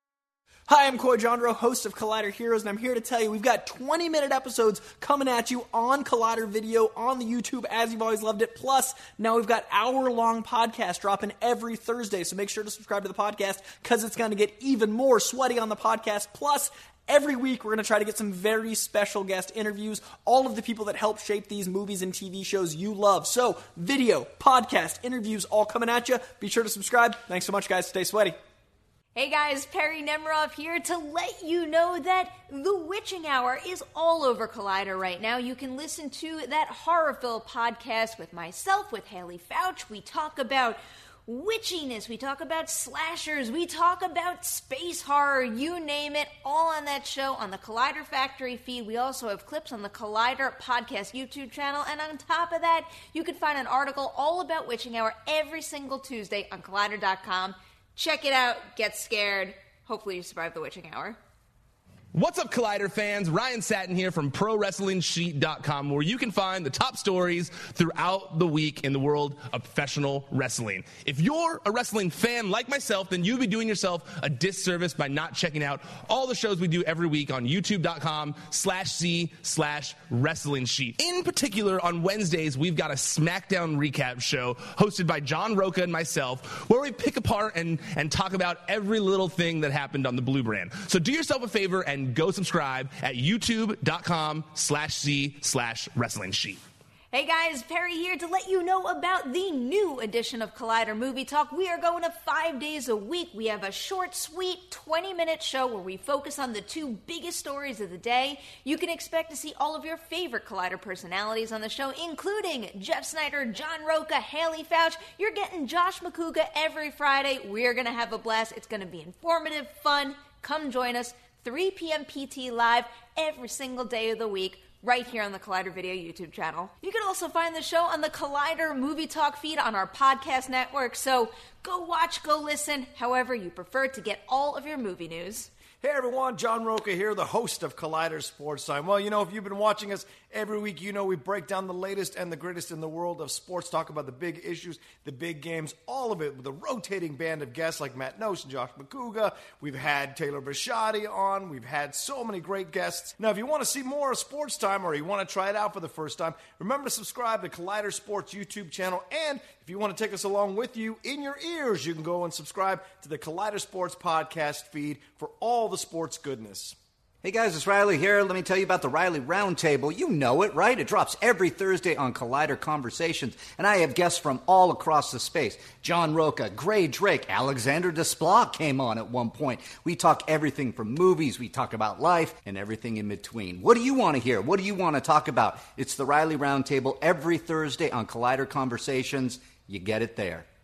Hi, I'm Coy Jandro, host of Collider Heroes, and I'm here to tell you we've got twenty-minute episodes coming at you on Collider Video, on the YouTube, as you've always loved it. Plus, now we've got hour-long podcasts dropping every Thursday, so make sure to subscribe to the podcast because it's going to get even more sweaty on the podcast. Plus, every week, we're going to try to get some very special guest interviews, all of the people that help shape these movies and T V shows you love. So, video, podcast, interviews, all coming at you. Be sure to subscribe. Thanks so much, guys. Stay sweaty. Hey guys, Perry Nemiroff here to let you know that The Witching Hour is all over Collider right now. You can listen to that Horrorville podcast with myself, with Haley Fouch. We talk about witchiness, we talk about slashers, we talk about space horror, you name it, all on that show on the Collider Factory feed. We also have clips on the Collider Podcast YouTube channel, and on top of that, you can find an article all about Witching Hour every single Tuesday on Collider dot com. Check it out, get scared. Hopefully you survive the Witching Hour. What's up, Collider fans? Ryan Satin here from Pro Wrestling Sheet dot com, where you can find the top stories throughout the week in the world of professional wrestling. If you're a wrestling fan like myself, then you'd be doing yourself a disservice by not checking out all the shows we do every week on YouTube dot com slash C slash Wrestling Sheet. In particular, on Wednesdays, we've got a SmackDown recap show hosted by John Roca and myself, where we pick apart and, and talk about every little thing that happened on the Blue Brand. So do yourself a favor and go subscribe at YouTube dot com slash C slash Wrestling Sheet. Hey guys, Perry here to let you know about the new edition of Collider Movie Talk. We are going to five days a week. We have a short, sweet, twenty-minute show where we focus on the two biggest stories of the day. You can expect to see all of your favorite Collider personalities on the show, including Jeff Snyder, John Roca, Haley Fouch. You're getting Josh McCouga every Friday. We're going to have a blast. It's going to be informative, fun. Come join us, three p.m. P T live every single day of the week, right here on the Collider Video YouTube channel. You can also find the show on the Collider Movie Talk feed on our podcast network, so go watch, go listen, however you prefer to get all of your movie news. Hey everyone, John Roca here, the host of Collider Sports Time. Well, you know, if you've been watching us every week, you know we break down the latest and the greatest in the world of sports, talk about the big issues, the big games, all of it with a rotating band of guests like Matt Noce and Josh McCouga. We've had Taylor Bisciotti on. We've had so many great guests. Now, if you want to see more of Sports Time or you want to try it out for the first time, remember to subscribe to Collider Sports YouTube channel. And if you want to take us along with you in your ears, you can go and subscribe to the Collider Sports podcast feed for all the sports goodness. Hey guys, it's Riley here. Let me tell you about the Riley Roundtable. You know it, right? It drops every Thursday on Collider Conversations, and I have guests from all across the space. John Roca, Gray Drake, Alexander Desplat came on at one point. We talk everything from movies, we talk about life, and everything in between. What do you want to hear? What do you want to talk about? It's the Riley Roundtable every Thursday on Collider Conversations. You get it there.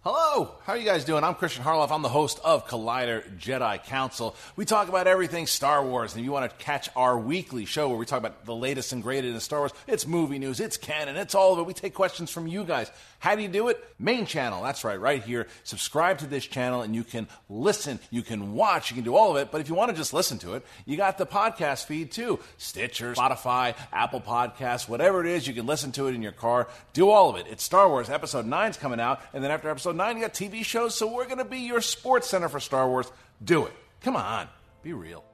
Hello, how are you guys doing? I'm Christian Harloff. I'm the host of Collider Jedi Council. We talk about everything Star Wars, and if you want to catch our weekly show where we talk about the latest and greatest in Star Wars, it's movie news, it's canon, it's all of it. We take questions from you guys. How do you do it? Main channel, that's right, right here. Subscribe to this channel, and you can listen, you can watch, you can do all of it. But if you want to just listen to it, you got the podcast feed too. Stitcher, Spotify, Apple Podcasts, whatever it is, you can listen to it in your car. Do all of it. It's Star Wars. Episode nine's coming out, and then after Episode nine, you got T V shows, so we're going to be your sports center for Star Wars. Do it. Come on. Be real.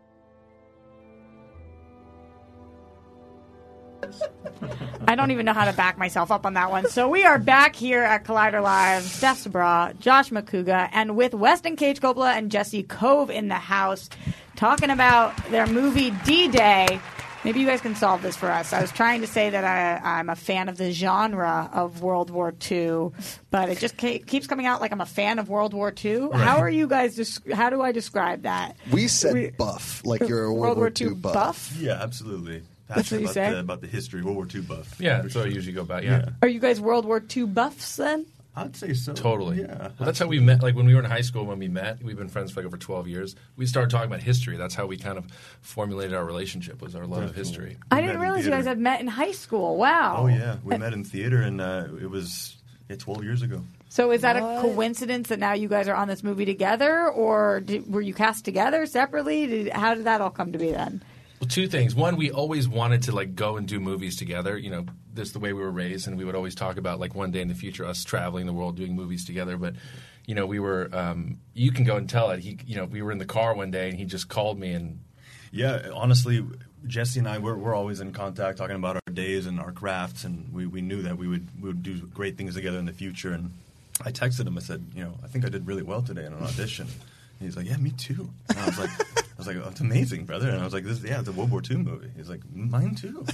I don't even know how to back myself up on that one. So we are back here at Collider Live. Steph Sabra, Josh McCouga, and with Weston Cage Coppola and Jesse Cove in the house, talking about their movie D-Day. Maybe you guys can solve this for us. I was trying to say that I, I'm a fan of the genre of World War Two, but it just ke- keeps coming out like I'm a fan of World War Two. Right. How are you guys? Des- how do I describe that? We said We- buff, like you're a World, World War Two Two buff. buff? Yeah, absolutely. That's what you about say? The, about the history, World War Two buff. Yeah, that's what I usually go about, yeah. Are you guys World War Two buffs then? I'd say so. Totally. Yeah. Well, that's how we met. Like when we were in high school, when we met, we've been friends for like over twelve years. We started talking about history. That's how we kind of formulated our relationship, was our love of history. I didn't realize you guys had met in high school. Wow. Oh, yeah. We met in theater, and uh, it was yeah, twelve years ago. So is that a coincidence that now you guys are on this movie together, or did, were you cast together separately? Did, how did that all come to be then? Well, two things. One, we always wanted to like go and do movies together. You know, that's the way we were raised, and we would always talk about like one day in the future us traveling the world doing movies together. But you know, we were. Um, you can go and tell it. He, you know, we were in the car one day, and he just called me and. Yeah, honestly, Jesse and I we're, we're always in contact, talking about our days and our crafts, and we, we knew that we would we would do great things together in the future. And I texted him. I said, you know, I think I did really well today in an audition. And he's like, yeah, me too. And I was like. I was like, oh, it's amazing, brother. And I was like, this, yeah, it's a World War Two movie. He's like, mine too.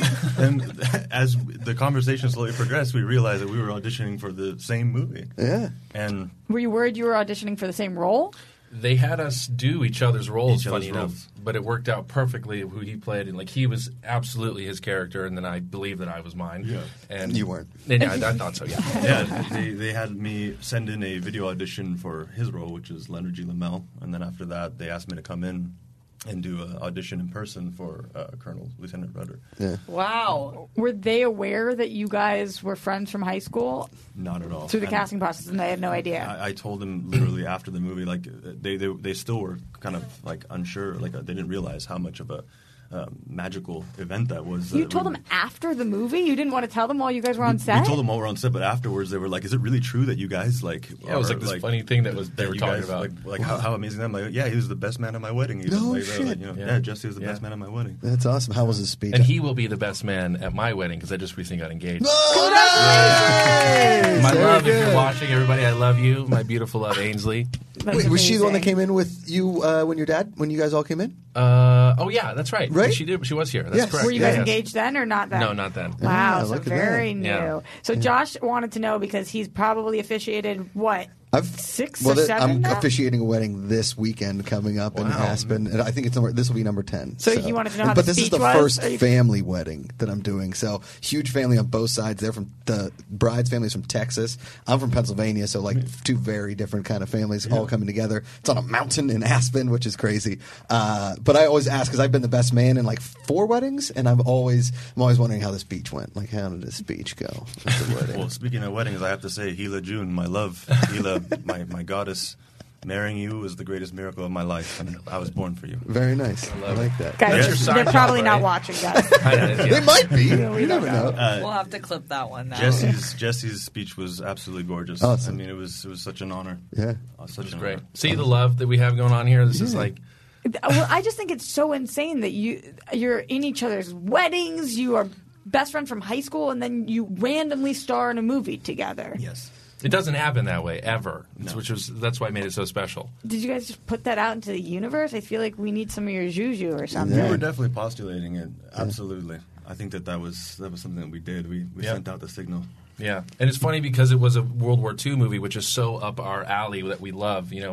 And as the conversation slowly progressed, we realized that we were auditioning for the same movie. Yeah. And Were you worried you were auditioning for the same role? They had us do each other's roles, Each other's funny roles. enough, but it worked out perfectly who he played, and like he was absolutely his character, and then I believed that I was mine. Yeah, and you weren't. And yeah, I, I thought so. Yeah, yeah. They they had me send in a video audition for his role, which is Leonard G. Lamel, and then after that, they asked me to come in and do an audition in person for uh, Colonel Lieutenant Rudder. Yeah. Wow. Were they aware that you guys were friends from high school? Not at all. Through the And casting process, and they had no idea. I, I told them literally after the movie, like they, they they still were kind of like unsure, like they didn't realize how much of a um, magical event that was. You uh, told we, them after the movie? You didn't want to tell them while you guys were on set? We told them while we were on set, but afterwards they were like, "Is it really true that you guys like?" Yeah, it was are, like this funny thing that was they that were you talking guys, about. Like, like how, how amazing! I'm like, yeah, he was the best man at my wedding. He was No like, shit. Like, you know, Yeah. yeah. Jesse was the Yeah. best man at my wedding. That's awesome. How was his speech? And he will be the best man at my wedding because I just recently got engaged. Congratulations! My Very love, if good. you're watching, everybody, I love you. My beautiful love, Ainsley. Wait, was she the one that came in with you uh, when your dad, when you guys all came in? Uh, oh yeah, that's right. Right? She did. She was here. That's Yes. correct. Were you guys Yeah. engaged then or not then? No, not then. Wow, Yeah, so look at very that. new. Yeah. So Josh wanted to know because he's probably officiated what? I've Six well, or th- seven I'm now? officiating a wedding this weekend coming up in Wow. Aspen, and I think it's number, this will be number ten. So you wanted to know how but the this is speech the was? first Are you- family wedding that I'm doing. So huge family on both sides. They're from the bride's family is from Texas. I'm from Pennsylvania, so like two very different kind of families all coming together. It's on a mountain in Aspen, which is crazy. Uh, but I always ask because I've been the best man in like four weddings, and I'm always I'm always wondering how the speech went. Like, how did the speech go? At the wedding? Well, speaking of weddings, I have to say, Gila June, my love, Gila, my, my goddess, marrying you was the greatest miracle of my life, and I was born for you. Very nice. I, like that. Guys, Yes. they're probably not watching, guys. They might be. Yeah, we You don't never know. know. Uh, We'll have to clip that one now. Jesse's Jesse's speech was absolutely gorgeous. Awesome. I mean, it was it was such an honor. Yeah. Uh, such It was an great. honor. See the love that we have going on here. This is Yeah. like. Well, I just think it's so insane that you you're in each other's weddings. You are best friends from high school, and then you randomly star in a movie together. Yes. It doesn't happen that way ever, no. which was that's why I made it so special. Did you guys just put that out into the universe? I feel like we need some of your juju or something. We were definitely postulating it. Absolutely. I think that that was that was something that we did. We we Yeah. sent out the signal. Yeah, and it's funny because it was a World War Two movie, which is so up our alley that we love. You know,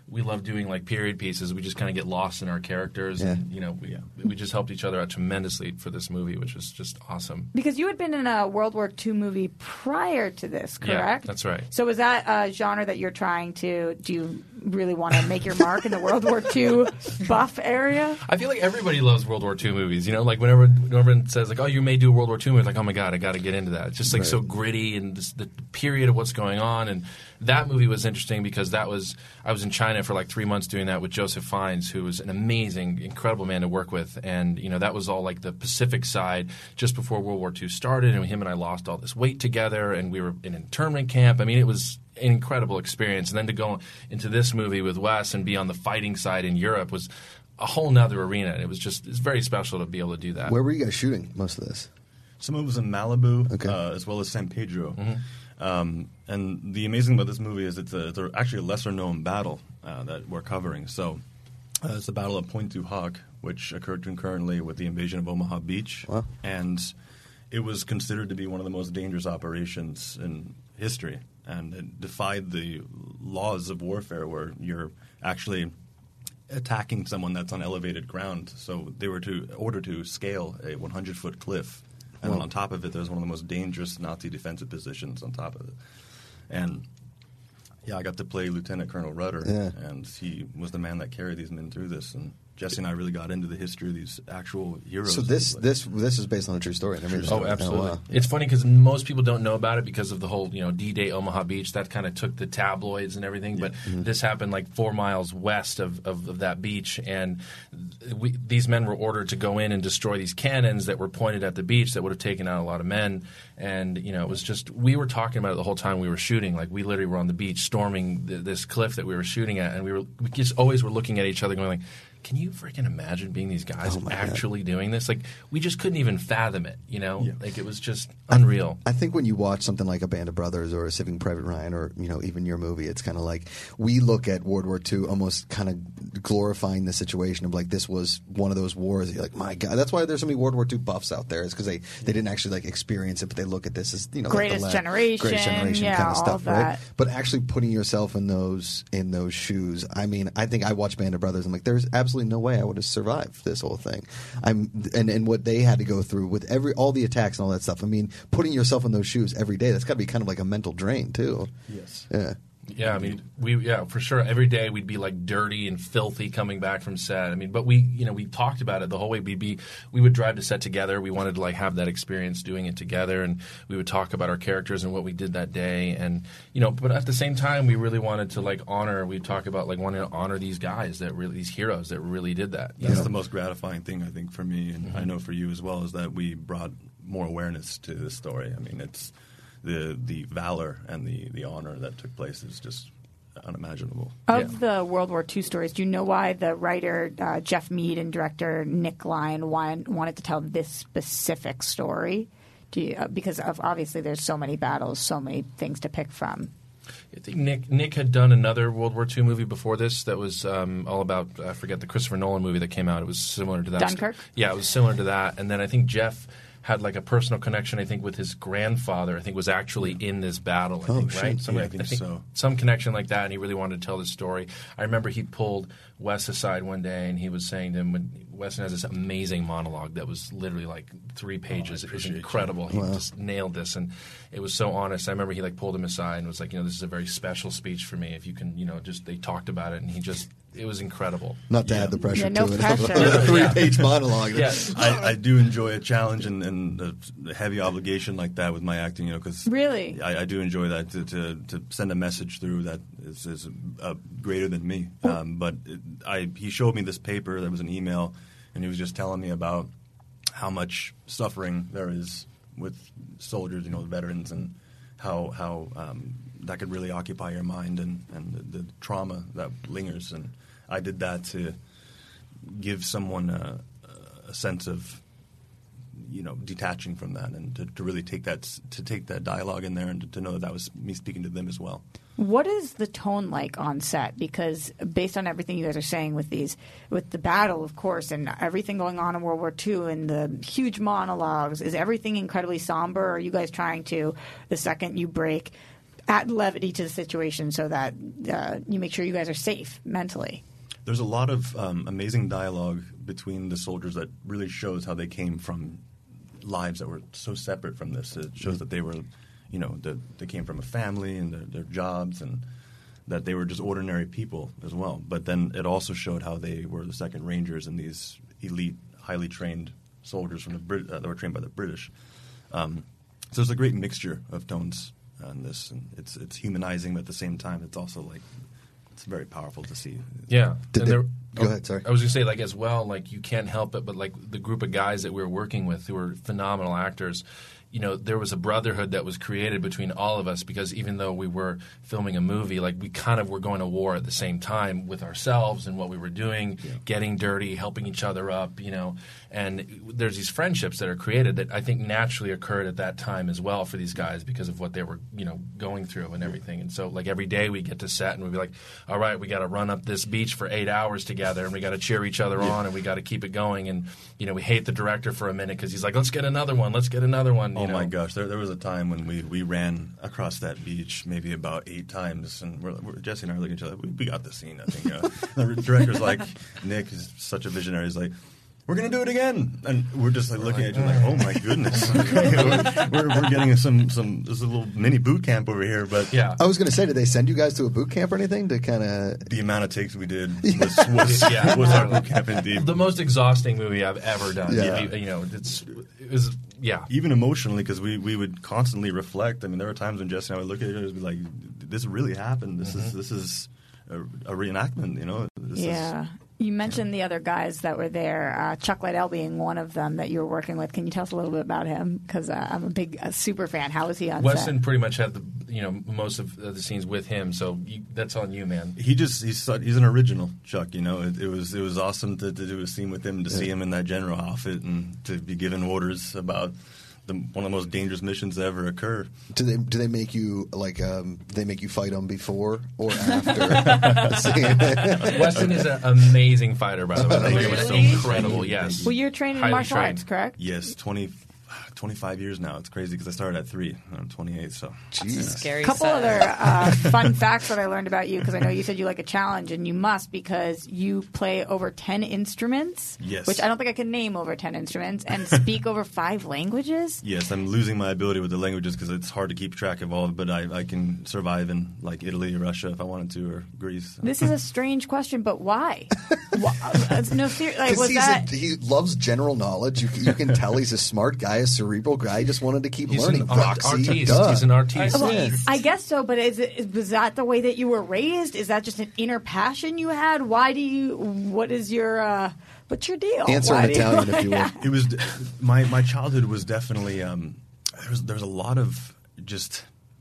we love doing like period pieces. We just kind of get lost in our characters, Yeah. and you know, we we just helped each other out tremendously for this movie, which was just awesome. Because you had been in a World War Two movie prior to this, Yeah, correct? that's right. So is that a genre that you're trying to? Do you really want to make your mark in the World War Two buff area? I feel like everybody loves World War Two movies. You know, like whenever Norman says like, "Oh, you may do a World War Two movie," like, "Oh my god, I got to get into that." It's just like Right. so gritty and this, the period of what's going on. And that movie was interesting because that was I was in China for like three months doing that with Joseph Fiennes, who was an amazing, incredible man to work with. And you know, that was all like the Pacific side just before World War Two started, and him and I lost all this weight together, and we were in an internment camp. I mean, it was an incredible experience. And then to go into this movie with Wes and be on the fighting side in Europe was a whole nother arena. And it was just it's very special to be able to do that. Where were you guys shooting most of this? Some of it was in Malibu, Okay. uh, as well as San Pedro. Mm-hmm. Um, and the amazing about this movie is it's, a, it's a, actually a lesser-known battle uh, that we're covering. So uh, it's the Battle of Pointe du Hoc, which occurred concurrently with the invasion of Omaha Beach. Wow. And it was considered to be one of the most dangerous operations in history. And it defied the laws of warfare where you're actually attacking someone that's on elevated ground. So they were to order to scale a hundred foot cliff. And then Wow. on top of it, there's one of the most dangerous Nazi defensive positions on top of it. And yeah, I got to play Lieutenant Colonel Rudder, Yeah. and he was the man that carried these men through this. And Jesse and I really got into the history of these actual heroes. So this this this is based on a true story. I mean, Oh, absolutely. wow. It's funny because most people don't know about it because of the whole, you know, D-Day Omaha Beach. That kind of took the tabloids and everything. But Mm-hmm. this happened like four miles west of, of, of that beach. And we, these men were ordered to go in and destroy these cannons that were pointed at the beach that would have taken out a lot of men. And, you know, it was just, we were talking about it the whole time we were shooting. Like, we literally were on the beach storming th- this cliff that we were shooting at. And we were, we just always were looking at each other going like, can you freaking imagine being these guys Oh, my God. actually doing this? Like, we just couldn't even fathom it, you know? Like, it was just unreal. I think when you watch something like A Band of Brothers or a Saving Private Ryan or, you know, even your movie, it's kind of like we look at World War Two almost kind of glorifying the situation of like this was one of those wars. You're like, my God. That's why there's so many World War Two buffs out there, is because they, they didn't actually like experience it, but they look at this as, you know, like Greatest the la- Generation, Greatest Generation yeah, kind of all stuff, that. right? But actually putting yourself in those in those shoes, I mean, I think I watched Band of Brothers. I'm like, there's absolutely no way I would have survive this whole thing. I'm and, and what they had to go through with every all the attacks and all that stuff. I mean, putting yourself in those shoes every day, that's got to be kind of like a mental drain too. Yes. Yeah. Yeah, I mean, we yeah for sure. Every day we'd be like dirty and filthy coming back from set. I mean, but we you know we talked about it the whole way. We'd be we would drive to set together. We wanted to like have that experience doing it together, and we would talk about our characters and what we did that day. And you know, but at the same time, we really wanted to like honor. We'd talk about like wanting to honor these guys that really these heroes that really did that. you That's know? the most gratifying thing, I think, for me, and I know for you as well, is that we brought more awareness to this story. I mean, it's the the valor and the, the honor that took place is just unimaginable. Of the World War Two stories, do you know why the writer uh, Jeff Mead and director Nick Lyon want, wanted to tell this specific story? Do you, uh, because of obviously there's so many battles, so many things to pick from. I think Nick Nick had done another World War Two movie before this that was um, all about I forget the Christopher Nolan movie that came out. It was similar to that. Dunkirk? Yeah, it was similar to that. And then I think Jeff had like a personal connection. I think with his grandfather. I think was actually in this battle. I Oh, think shit. right. Some, Yeah, I think so. Some connection like that, and he really wanted to tell this story. I remember he pulled Wes aside one day, and he was saying to him, when Weston has this amazing monologue that was literally like three pages. it was appreciate incredible. you. He Wow. just nailed this, and it was so honest. I remember he like pulled him aside and was like, you know, this is a very special speech for me. If you can, you know, just they talked about it, and he just it was incredible. Not to add the pressure Yeah, no to it. pressure. A three-page monologue. Yes. I, I do enjoy a challenge and, and a heavy obligation like that with my acting, you know, because Really? I, I do enjoy that to, to, to send a message through that is, is uh, greater than me. Um, but it, I, he showed me this paper that was an email, and he was just telling me about how much suffering there is with soldiers, you know, veterans, and how how um, that could really occupy your mind and, and the, the trauma that lingers. And I did that to give someone a, a sense of, you know, detaching from that, and to, to really take that to take that dialogue in there, and to, to know that that was me speaking to them as well. What is the tone like on set? Because based on everything you guys are saying with these, with the battle, of course, and everything going on in World War Two and the huge monologues, is everything incredibly somber? Or are you guys trying to, the second you break add levity to the situation so that uh, you make sure you guys are safe mentally. There's a lot of um, amazing dialogue between the soldiers that really shows how they came from lives that were so separate from this. It shows that they were, you know, that they came from a family and their, their jobs, and that they were just ordinary people as well. But then it also showed how they were the Second Rangers and these elite, highly trained soldiers from the Brit- uh, that were trained by the British. Um, so there's a great mixture of tones on this, and it's it's humanizing, but at the same time, it's also like it's very powerful to see. Yeah. Did And they- there- go ahead, sorry. I was going to say, like, as well, like, you can't help it, but, like, the group of guys that we were working with who were phenomenal actors, you know, there was a brotherhood that was created between all of us because even though we were filming a movie, like, we kind of were going to war at the same time with ourselves and what we were doing, yeah. getting dirty, helping each other up, you know. And there's these friendships that are created that I think naturally occurred at that time as well for these guys because of what they were, you know, going through and everything. And so, like, every day we get to set and we'd be like, all right, we got to run up this beach for eight hours together and we got to cheer each other yeah. on and we got to keep it going. And, you know, we hate the director for a minute because he's like, let's get another one, let's get another one. You Oh know? my gosh, there there was a time when we, we ran across that beach maybe about eight times, and we're, we're, Jesse and I are looking at each other. We, we got the scene, I think. Uh, the director's like, Nick is such a visionary. He's like, we're going to do it again. And we're just like looking at each other like, oh my goodness. we're, we're getting some, some, this is a little mini boot camp over here. But yeah. I was going to say, did they send you guys to a boot camp or anything to kind of... The amount of takes we did was, was, yeah, was our boot camp indeed. The most exhausting movie I've ever done. Yeah. You, you know, it's, it was, yeah. Even emotionally, because we, we would constantly reflect. I mean, there were times when Jesse and I would look at each other and be like, this really happened. This mm-hmm. is this is a, a reenactment, you know? This yeah. Is, You mentioned the other guys that were there, uh, Chuck Liddell being one of them that you were working with. Can you tell us a little bit about him? Because uh, I'm a big a super fan. How was he on Weston set? pretty much had the you know most of the scenes with him, so you, that's on you, man. He just he's he's an original Chuck. You know, it, it was it was awesome to, to do a scene with him, to yeah. see him in that general outfit, and to be given orders about the, one of the most dangerous missions to ever occur. Do they do they make you like um, they make you fight them before or after? Weston is an amazing fighter, by the way. Like, it was so Really? incredible. Yes. Well, you're trained in Highly martial trained. arts, correct? Yes, twenty, twenty-five years now. It's crazy because I started at three. I'm twenty-eight, so Jeez. Scary. A couple set. other uh, fun facts that I learned about you, because I know you said you like a challenge, and you must because you play over ten instruments. Yes. Which I don't think I can name over ten instruments, and speak over five languages. Yes, I'm losing my ability with the languages because it's hard to keep track of all. But I, I can survive in like Italy or Russia if I wanted to, or Greece. This is a strange question, but why? why? No, ser- like, was he's that? a, he loves general knowledge. You, you can tell he's a smart guy, a cerebral guy. He just wanted to keep He's learning. an art- Roxy, artiste. duh. He's an artiste. Well, Yeah. I guess so, but is it, is, was that the way that you were raised? Is that just an inner passion you had? Why do you? What is your? Uh, what's your deal? Answer Why in do you- Italian if you will. Yeah. It was my my childhood was definitely um, there was there was a lot of just.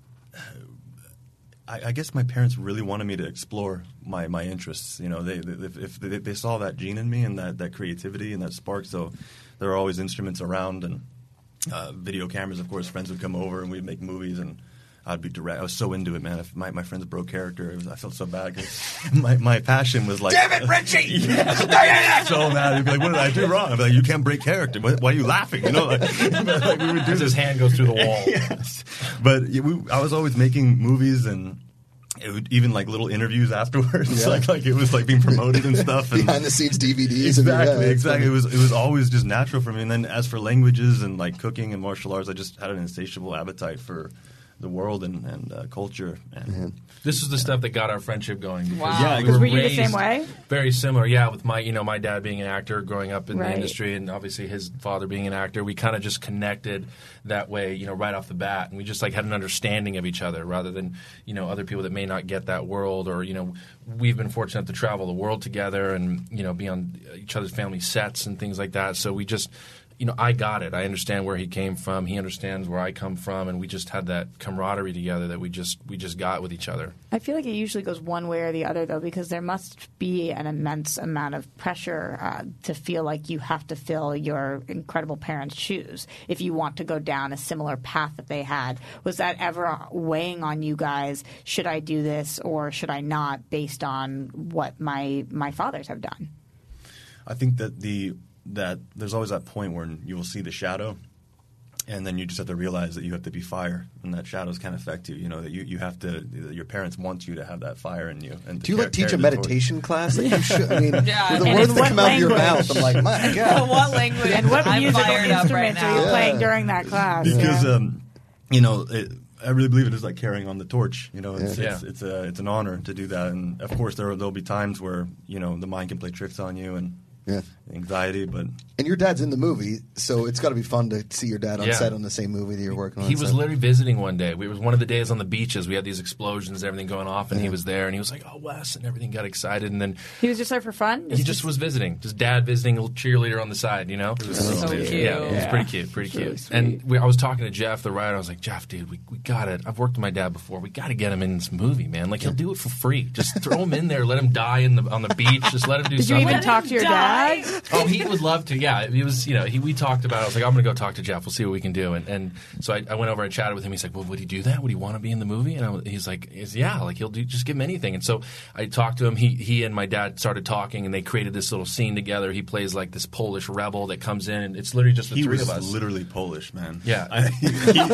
I, I guess my parents really wanted me to explore my, my interests. You know, they, they if, if they, they saw that gene in me and that, that creativity and that spark. So there were always instruments around and uh, video cameras. Of course, friends would come over and we'd make movies, and I'd be direct. I was so into it, man. If my, my friends broke character, it was, I felt so bad 'cause my my passion was like, Damn it, Richie! yeah, so mad. He'd be like, what did I do wrong? I'd be like, you can't break character. Why, why are you laughing? You know, like, like we would do As his hand goes through the wall. Yes. But yeah, we, I was always making movies and it would, even like little interviews afterwards. Yeah. like like it was like being promoted and stuff. And Behind the scenes D V Ds. Exactly, I mean, yeah, exactly. It funny. was it was always just natural for me. And then as for languages and like cooking and martial arts, I just had an insatiable appetite for the world and, and uh, culture. And This is the stuff that got our friendship going. Because Wow. Yeah, we because were you the raised same way? Very similar, yeah. With my, you know, my dad being an actor, growing up in Right. the industry, and obviously his father being an actor, we kind of just connected that way, you know, right off the bat, and we just like had an understanding of each other, rather than, you know, other people that may not get that world, or you know, we've been fortunate to travel the world together, and you know, be on each other's family sets and things like that. So we just. You know, I got it. I understand where he came from. He understands where I come from, and we just had that camaraderie together that we just we just got with each other. I feel like it usually goes one way or the other, though, because there must be an immense amount of pressure uh, to feel like you have to fill your incredible parents' shoes if you want to go down a similar path that they had. Was that ever weighing on you guys? Should I do this or should I not, based on what my my fathers have done? I think that the that there's always that point where you will see the shadow, And then you just have to realize that you have to be fire, and that shadows can affect you. You know that you, you have to. Your parents want you to have that fire in you. And Do you to like teach carry a the meditation torch. class? Like you should. I mean, Yeah. the And words in that what come out of your language? mouth, I'm like, my God. What language? And what I'm musical fired up right instruments are you now. playing Yeah. during that class? Because Yeah. um, you know, it, I really believe it is like carrying on the torch. You know, it's Yeah. it's, it's a it's an honor to do that. And of course, there there'll be times where you know the mind can play tricks on you and Yeah. anxiety, but. And your dad's in the movie, so it's got to be fun to see your dad on Yeah. set on the same movie that you're working on. He was so. literally visiting one day. We, it was one of the days on the beaches. We had these explosions, everything going off, and he was there, and he was like, "Oh, Wes," and everything got excited. And then He was just there for fun? he just was visiting, just dad visiting, a little cheerleader on the side, you know. It was So amazing. cute. Yeah, it was Yeah. pretty cute, pretty It's really cute. sweet. And we, I was talking to Jeff, the writer. I was like, Jeff, dude, we, we got it. I've worked with my dad before. We got to get him in this movie, man. Like he'll do it for free. Just throw him in there, let him die in the on the beach. Just let him do Did you something. even talk to your dad? Oh, he would love to. Yeah, he was. You know, he we talked about it. I was like, I'm going to go talk to Jeff. We'll see what we can do. And and so I, I went over and chatted with him. He's like, well, would he do that? Would he want to be in the movie? And I, was- he's like, he's, yeah, like he'll do. Just give him anything. And so I talked to him. He he and my dad started talking, and they created this little scene together. He plays like this Polish rebel that comes in, and it's literally just the He three was of us. literally Polish, man. Yeah. I, he,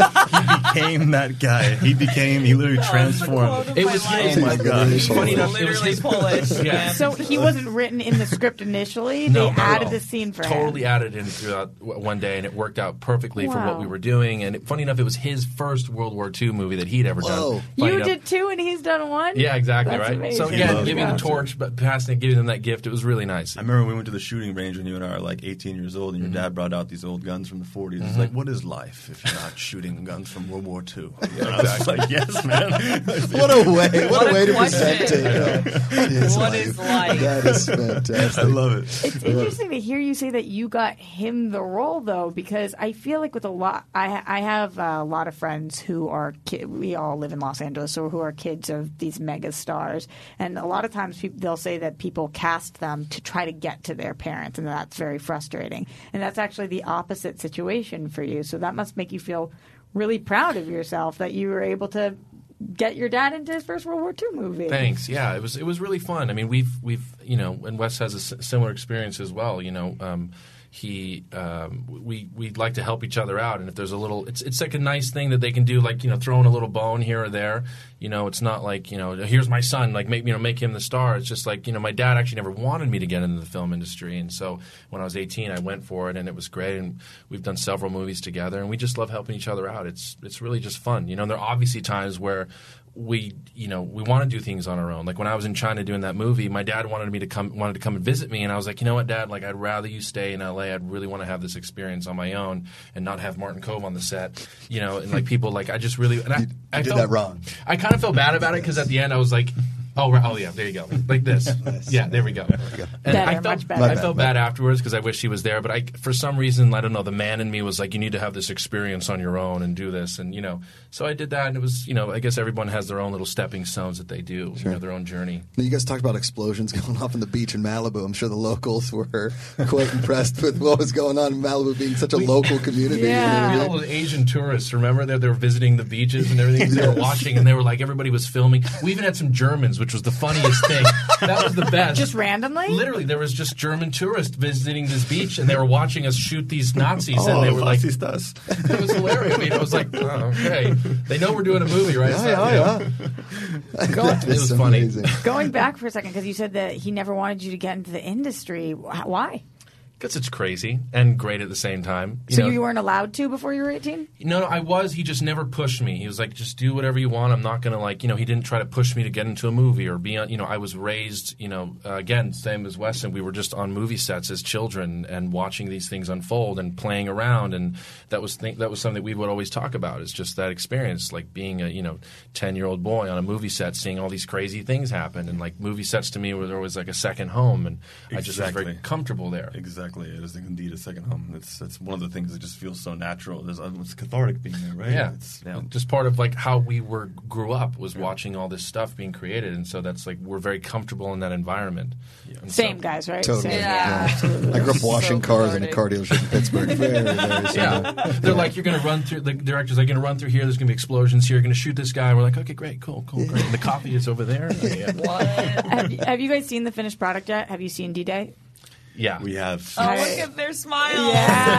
he became that guy. He became. He literally transformed. It was Oh my god! It's funny enough. It was his Polish. Yeah. So he wasn't written in the script initially. No, they not at added all. the scene for him. Totally added in throughout w- one day, and it worked out perfectly for Wow. what we were doing. And it, funny enough, it was his first World War Two movie that he'd ever Whoa. done. Funny You enough- did two, and he's done one. Yeah, exactly, That's right? amazing. So He again, loved giving it. the torch, but passing it, giving them that gift, it was really nice. I remember we went to the shooting range when you and I were like eighteen years old, and your Mm-hmm. dad brought out these old guns from the forties. It's like, what is life if you're not shooting guns from World War Two? And I was like, yes, man. What a way! What, What a a way to question. present it. Uh, What is What life? is life? That is fantastic. I love it. It's interesting to hear you say that you got him the role, though, because I feel like with a lot, I I have a lot of friends who are ki- we all live in Los Angeles, so who are kids of these mega stars, and a lot of times people, they'll say that people cast them to try to get to their parents, and that's very frustrating. And that's actually the opposite situation for you. So that must make you feel really proud of yourself that you were able to get your dad into his first World War Two movie. Thanks. Yeah, it was it was really fun. I mean, we've we've you know, and Wes has a s- similar experience as well. You know, um, he um, we we like to help each other out, and if there's a little, it's it's like a nice thing that they can do, like you know, throwing a little bone here or there. You know, it's not like you know, here's my son, like make you know, make him the star. It's just like you know, my dad actually never wanted me to get into the film industry, and so when I was eighteen, I went for it, and it was great. And we've done several movies together, and we just love helping each other out. It's it's really just fun. You know, and there are obviously times where we you know we want to do things on our own. Like when I was in China doing that movie, my dad wanted me to come wanted to come and visit me, and I was like, you know what, Dad, like I'd rather you stay in L A. I'd really want to have this experience on my own and not have Martin Kove on the set. You know, and like people like I just really and I, You I did felt, that wrong. I kind of felt bad about it because at the end I was like, oh, right, oh yeah, there you go, like this. Yeah, there we go. And Better, I felt much better. I My bad, felt my bad afterwards because I wish he was there, but I for some reason I don't know, the man in me was like, you need to have this experience on your own and do this, and you know, so I did that, and it was you know, I guess everyone has their own little stepping stones that they do, you know, their own journey. Now, you guys talked about explosions going off on the beach in Malibu. I'm sure the locals were quite impressed with what was going on in Malibu, being such a local community. Yeah. You know All what those Asian tourists, remember that they were visiting the beaches and everything. They were watching, and they were like, everybody was filming. We even had some Germans, which was the funniest thing. That was the best. Just randomly? Literally, there was just German tourists visiting this beach, and they were watching us shoot these Nazis, Oh, and they were like, was das? it was hilarious. I mean, I was like, oh, okay, they know we're doing a movie, right? Yeah, So, yeah, you know, yeah. It was funny. Amazing. Going back for a second, because you said that he never wanted you to get into the industry. Wh- Why? Because it's crazy and great at the same time. You So know, you weren't allowed to before you were eighteen? No, no, I was. He just never pushed me. He was like, just do whatever you want. I'm not going to, like, you know, he didn't try to push me to get into a movie or be on, you know, I was raised, you know, uh, again, same as Weston. We were just on movie sets as children and watching these things unfold and playing around. And that was th- that was something that we would always talk about, is just that experience, like being a, you know, ten-year-old boy on a movie set, seeing all these crazy things happen. And, like, movie sets to me were always like a second home. And I just was very Exactly. comfortable there. Exactly, it is indeed a second home. It's it's one of the things that just feels so natural. There's it's cathartic being there, right? Yeah, It's, yeah. Just part of like how we were grew up was watching all this stuff being created, and so that's like we're very comfortable in that environment. And Same so- guys, right? Totally. Same. Yeah. absolutely. I grew up washing So cars in a cathartic. car dealership in Pittsburgh. Very, very similar. Yeah, they're like, you're going to run through. The director's like, going to run through here. There's going to be explosions here. You're going to shoot this guy. And we're like, okay, great, cool, cool, great. And the coffee is over there. Yeah. What? have, have you guys seen the finished product yet? Have you seen D-Day? Yeah. We have. Oh, look at their smile.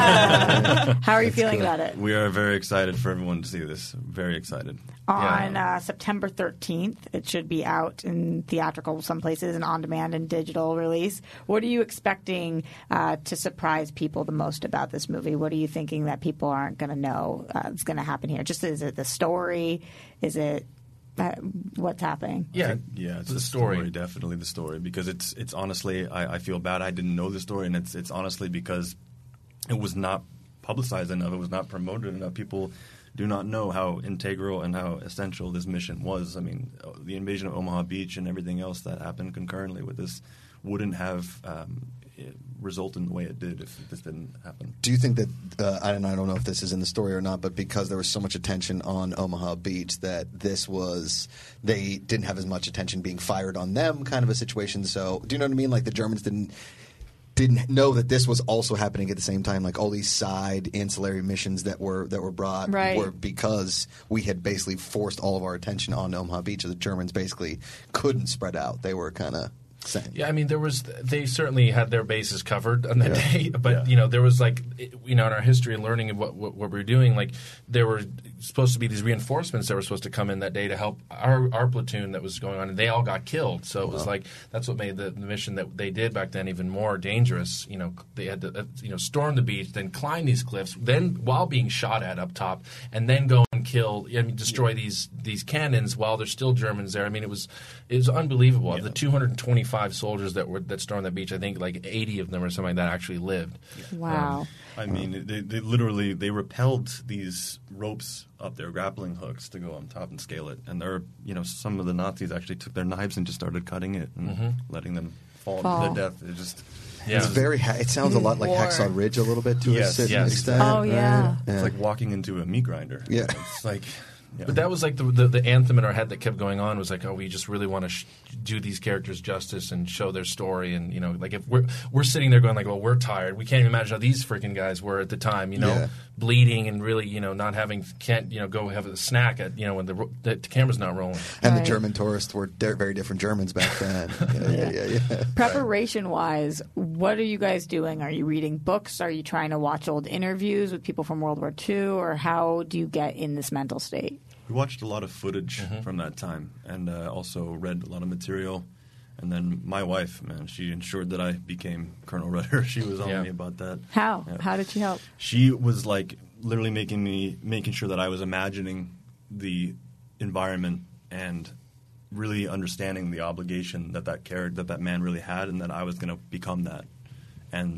Yeah. How are you That's feeling good. about it? We are very excited for everyone to see this. Very excited. On uh, September thirteenth, it should be out in theatrical some places and on-demand and digital release. What are you expecting uh, to surprise people the most about this movie? What are you thinking that people aren't going to know uh, is going to happen here? Just is it the story? Is it uh, what's happening? Yeah, yeah, it's the, story. Definitely the story, because it's it's honestly, I, I feel bad. I didn't know the story, and it's it's honestly because it was not publicized enough. It was not promoted enough. People do not know how integral and how essential this mission was. I mean, the invasion of Omaha Beach and everything else that happened concurrently with this wouldn't have um, resulted in the way it did if this didn't happen. Do you think that, uh, I don't I don't know if this is in the story or not, but because there was so much attention on Omaha Beach that this was, they didn't have as much attention being fired on them kind of a situation. So do you know what I mean? Like the Germans didn't didn't know that this was also happening at the same time. Like all these side ancillary missions that were that were brought Right. were because we had basically forced all of our attention on Omaha Beach. So the Germans basically couldn't spread out. They were kind of saying. Yeah, I mean, there was they certainly had their bases covered on that Yeah. day, but Yeah. you know, there was like, you know, in our history and learning of what, what what we were doing, like there were supposed to be these reinforcements that were supposed to come in that day to help our our platoon that was going on, and they all got killed. So it was Wow. like that's what made the, the mission that they did back then even more dangerous. You know, they had to uh, you know storm the beach, then climb these cliffs, then while being shot at up top, and then go and kill, I mean, destroy these these cannons while there's still Germans there. I mean, it was it was unbelievable. Of the two hundred twenty-five soldiers that were that stormed the beach, I think like eighty of them or something like that actually lived. Wow. Um, I mean, they, they literally they repelled these ropes up there, grappling hooks, to go on top and scale it. And there, you know, some of the Nazis actually took their knives and just started cutting it and Mhm. letting them fall, Fall. to their death. It just It's very. Ha- it sounds a lot like War. Hacksaw Ridge a little bit to Yes, a certain yes, extent. exactly. Oh, yeah. Right? It's like walking into a meat grinder. Yeah. It's like. Yeah. But that was like the, the the anthem in our head that kept going on was like, oh, we just really want to sh- do these characters justice and show their story, and you know, like if we're we're sitting there going like, well, we're tired, we can't even imagine how these freaking guys were at the time, you know, Yeah. bleeding and really, you know, not having can't you know go have a snack at you know when the, ro- the camera's not rolling. And Right. the German tourists were de- very different Germans back then. Yeah, yeah, yeah. yeah. Preparation wise, what are you guys doing? Are you reading books? Are you trying to watch old interviews with people from World War Two? Or how do you get in this mental state? We watched a lot of footage Mm-hmm. from that time, and uh, also read a lot of material. And then my wife, man, she ensured that I became Colonel Rudder. She was on Yeah. me about that. How? Yeah. How did she help? She was like literally making me, making sure that I was imagining the environment and really understanding the obligation that that character, that that man really had, and that I was going to become that. And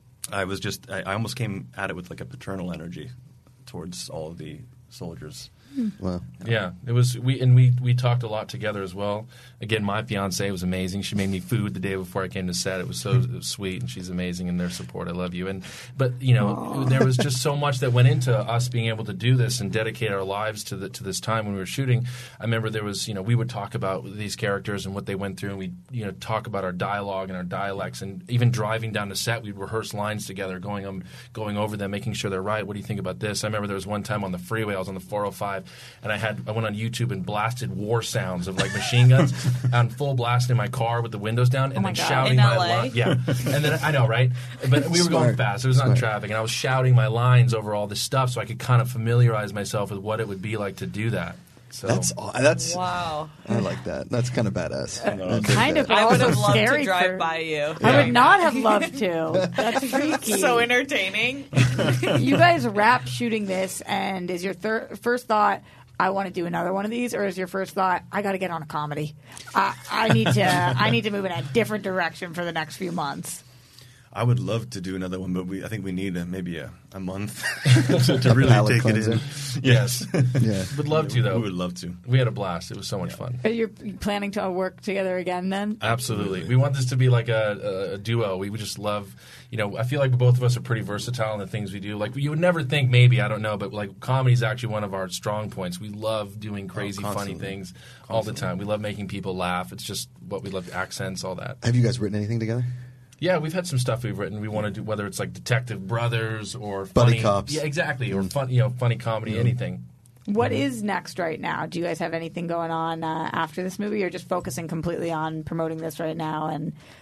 I was just, I, I almost came at it with like a paternal energy towards all of the soldiers. Wow. Yeah, it was we and we we talked a lot together as well. Again, my fiance was amazing. She made me food the day before I came to set. It was so it was sweet, and she's amazing in their support. I love you. And but you know, Aww. there was just so much that went into us being able to do this and dedicate our lives to the to this time when we were shooting. I remember there was you know we would talk about these characters and what they went through, and we you know talk about our dialogue and our dialects, and even driving down to set, we'd rehearse lines together, going um going over them, making sure they're right. What do you think about this? I remember there was one time on the freeway, I was on the four oh five, and I had I went on YouTube and blasted war sounds of like machine guns on full blast in my car with the windows down, and Oh my then God. shouting In my L A? line. Yeah, and then I know, right? But we were going Smart. fast. It was not in Smart. traffic, and I was shouting my lines over all this stuff so I could kind of familiarize myself with what it would be like to do that. So That's aw- that's. Wow. I like that. That's kind of badass. I dig Kind that. of, but I would also have loved scary to drive for- by you. I would not have loved to. That's freaky. So entertaining. You guys wrap shooting this, and is your thir- first thought, I want to do another one of these, or is your first thought, I got to get on a comedy? I, I need to. I need to move in a different direction for the next few months. I would love to do another one, but we I think we need a, maybe a, a month to, to A really palate take cleanser. it in. Yes. Yeah. would love to though. We would love to. We had a blast. It was so much fun. Are you planning to work together again then? Absolutely. We want this to be like a, a, a duo. We would just love, you know, I feel like both of us are pretty versatile in the things we do. Like, you would never think, maybe, I don't know, but like comedy is actually one of our strong points. We love doing crazy, funny constantly. things all the time. We love making people laugh. It's just what we love, accents, all that. Have you guys written anything together? Yeah, we've had some stuff we've written. We want to do, whether it's like Detective Brothers or Buddy funny, cops. Yeah, exactly. Or fun, you know, funny comedy, anything. What is next right now? Do you guys have anything going on uh, after this movie, or just focusing completely on promoting this right now and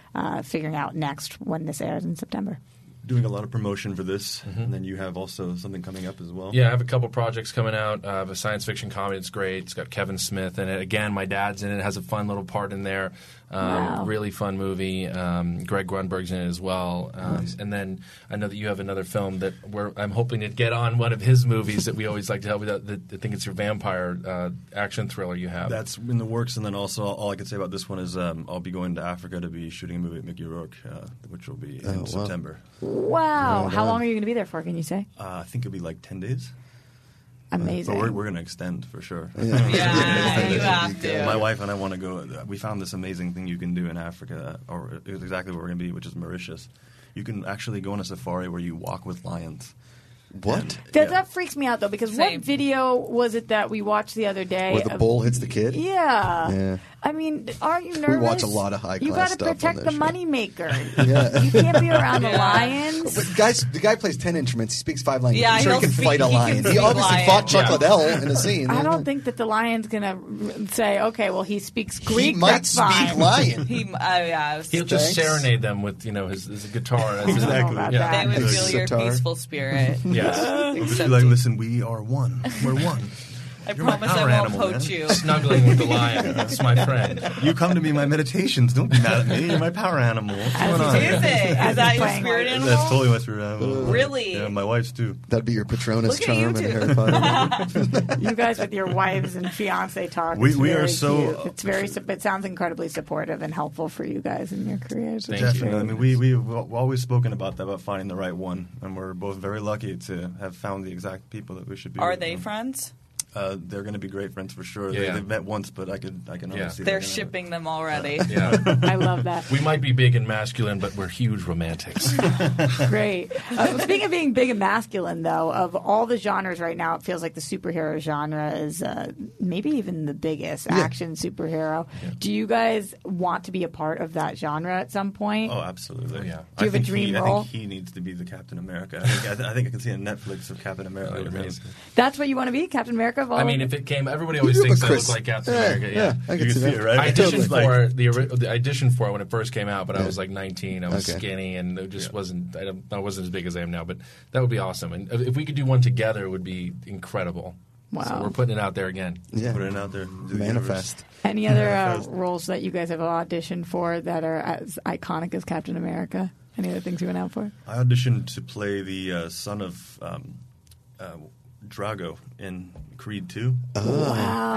uh, figuring out next when this airs in September? Doing a lot of promotion for this, and then you have also something coming up as well. Yeah, I have a couple projects coming out. I have a science fiction comedy. It's great. It's got Kevin Smith in it. Again, my dad's in it. It has a fun little part in there. Um, Wow. Really fun movie. Um, Greg Grunberg's in it as well. Um, Nice. And then I know that you have another film that we're, I'm hoping to get on one of his movies that we always like to help with. That, I think it's your vampire uh, action thriller you have. That's in the works, and then also all I can say about this one is um, I'll be going to Africa to be shooting a movie with Mickey Rourke, uh, which will be Oh, in wow. September. Wow. Right How on. long are you going to be there for, can you say? Uh, I think it'll be like ten days. Amazing. But we're, we're going to extend for sure. Yeah. Yeah, you have to. My wife and I want to go. We found this amazing thing you can do in Africa, or it's exactly where we're going to be, which is Mauritius. You can actually go on a safari where you walk with lions. What? That, that freaks me out, though, because Same. what video was it that we watched the other day? Where the of- bull hits the kid? Yeah. Yeah. I mean, aren't you nervous? We watch a lot of high-class You got to stuff on protect this the show. moneymaker. Yeah. You can't be around the Yeah. lions. But guys, the guy plays ten instruments. He speaks five languages. Yeah, I'm sure he he'll can speak- fight a he can lion. He, speak obviously lion. fought Chuck Yeah. Liddell in a scene. I don't think that the lion's going to say, okay, well, he speaks Greek. He might that's speak fine. lion. He, uh, yeah, I was- He'll just Thanks. serenade them with you know his, his guitar. As his- Exactly. about Yeah. that. they would His feel your sitar. peaceful spirit. Yes. Just be Except like, listen, we are one. We're one. I You're my promise I power won't animal, poach man. you. Snuggling with the lion. That's my friend. You come to me in my meditations. Don't be mad at me. You're my power animal. What's going on? Is it? Is that your playing spirit like- animal? That's totally my spirit animal. Really? Yeah, my wife's too. That'd be your Patronus Look at you charm in two. Harry Potter. You guys with your wives and fiance talk. We- it's we are very so- cute. It's very. su- It sounds incredibly supportive and helpful for you guys in your careers. Thank It's you. Definitely. I great. mean, we, we've al- always spoken about that, about finding the right one. And we're both very lucky to have found the exact people that we should be Are with. they friends? Uh, they're going to be great friends for sure. Yeah. They, they've met once, but I could I can Yeah. almost see They're gonna- shipping them already. Yeah. I love that. We might be big and masculine, but we're huge romantics. Great. Uh, speaking of being big and masculine, though, of all the genres right now, it feels like the superhero genre is uh, maybe even the biggest action superhero. Do you guys want to be a part of that genre at some point? Oh, absolutely. Yeah. Do you have I a think dream he, role? I think he needs to be the Captain America. I think I, th- I think I can see a Netflix of Captain America. That'd be with him. amazing. That's what you want to be, Captain America? Of all I mean, of if them? it came, everybody always You thinks look I look Chris- like Captain yeah, America. Yeah, yeah, I can You see can see that. it, right? I auditioned Totally. for the, ori- the I auditioned for it when it first came out, but I Yeah. was like nineteen. I was Okay. skinny, and it just wasn't. I, don't, I wasn't as big as I am now, but that would be awesome. And if we could do one together, it would be incredible. Wow. So we're putting it out there again. Yeah. Put it out there. to the Manifest. Any other uh, Manifest. roles that you guys have auditioned for that are as iconic as Captain America? Any other things you went out for? I auditioned to play the uh, son of um, uh, Drago in Creed two. Oh.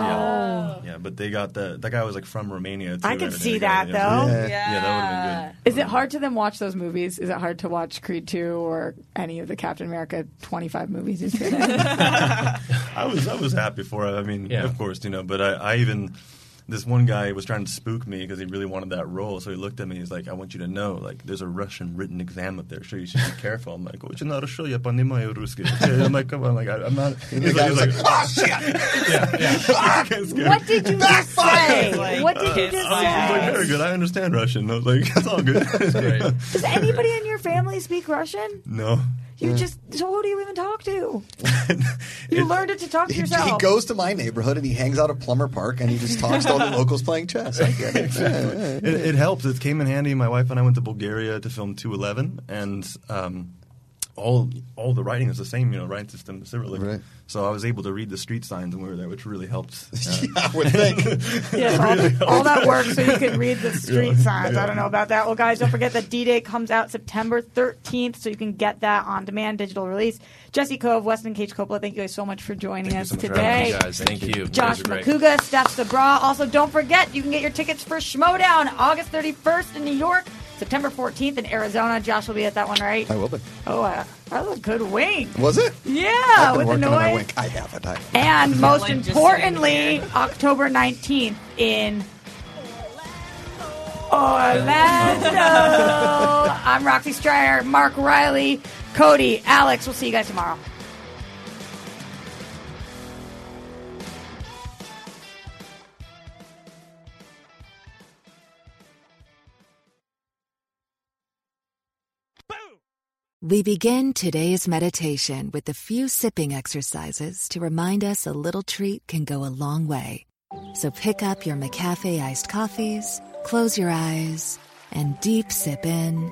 Wow. Yeah, but they got the that guy was like from Romania. Too, I can right? see And they got- that, yeah. though. Yeah. Yeah, that would have been Is it hard to then watch those movies? Is it hard to watch Creed two or any of the Captain America twenty-five movies he's been in? good. I was I was happy for it. I mean, Yeah. of course, you know. But I, I even this one guy was trying to spook me because he really wanted that role. So he looked at me. He's like, "I want you to know, like, there's a Russian written exam up there, so you should be careful." I'm like, "Очень хорошо, я понимаю русский." I'm like, "Come on, like, I, I'm not." And He's the guy like, was he's like, like, oh, shit! yeah, yeah. Getting scared. What did you just say? What did you just He's like, say? very good. I understand Russian. I was like, it's all good. Great. Does anybody in your family speak Russian? No. You just, so who do you even talk to? You learned it to talk to He, yourself. he goes to my neighborhood and he hangs out at Plummer Park and he just talks to all the locals playing chess. I get it. Yeah, yeah, yeah. It, it helps. It came in handy. My wife and I went to Bulgaria to film two eleven, and um, all all the writing is the same, you know, writing system, Cyrillic. Right. So I was able to read the street signs when we were there, which really helped. Uh, I would think. Yes, all, all that work so you can read the street Yeah, signs. yeah. I don't know about that. Well, guys, don't forget that D-Day comes out September thirteenth, so you can get that on demand digital release. Jesse Cove, Weston Cage Coppola, thank you guys so much for joining us so much for today. having me, guys. Thank you. Josh You guys are great. Makuga, Steph Sabra. Also, don't forget, you can get your tickets for Schmodown August thirty-first in New York, September fourteenth in Arizona. Josh will be at that one, right? I will be. Oh, uh, that was a good wink. Was it? Yeah, I've been with the working on my noise. wink. I haven't. I haven't. And most Like just importantly, October nineteenth in Orlando. I'm Roxy Stryer, Mark Riley, Cody, Alex. We'll see you guys tomorrow. We begin today's meditation with a few sipping exercises to remind us a little treat can go a long way. So pick up your McCafe iced coffees, close your eyes, and deep sip in,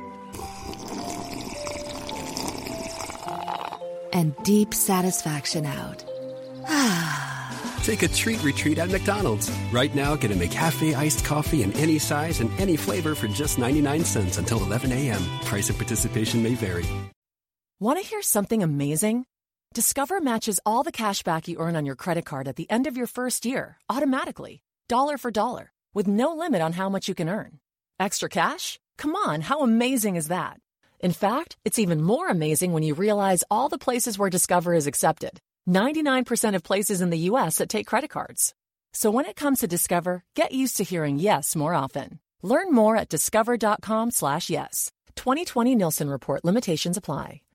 and deep satisfaction out. Take a treat retreat at McDonald's. Right now, get a McCafe iced coffee in any size and any flavor for just ninety-nine cents until eleven a.m. Price and participation may vary. Want to hear something amazing? Discover matches all the cash back you earn on your credit card at the end of your first year, automatically, dollar for dollar, with no limit on how much you can earn. Extra cash? Come on, how amazing is that? In fact, it's even more amazing when you realize all the places where Discover is accepted. ninety-nine percent of places in the U S that take credit cards. So when it comes to Discover, get used to hearing yes more often. Learn more at discover.com slash yes. twenty twenty Nielsen Report. Limitations apply.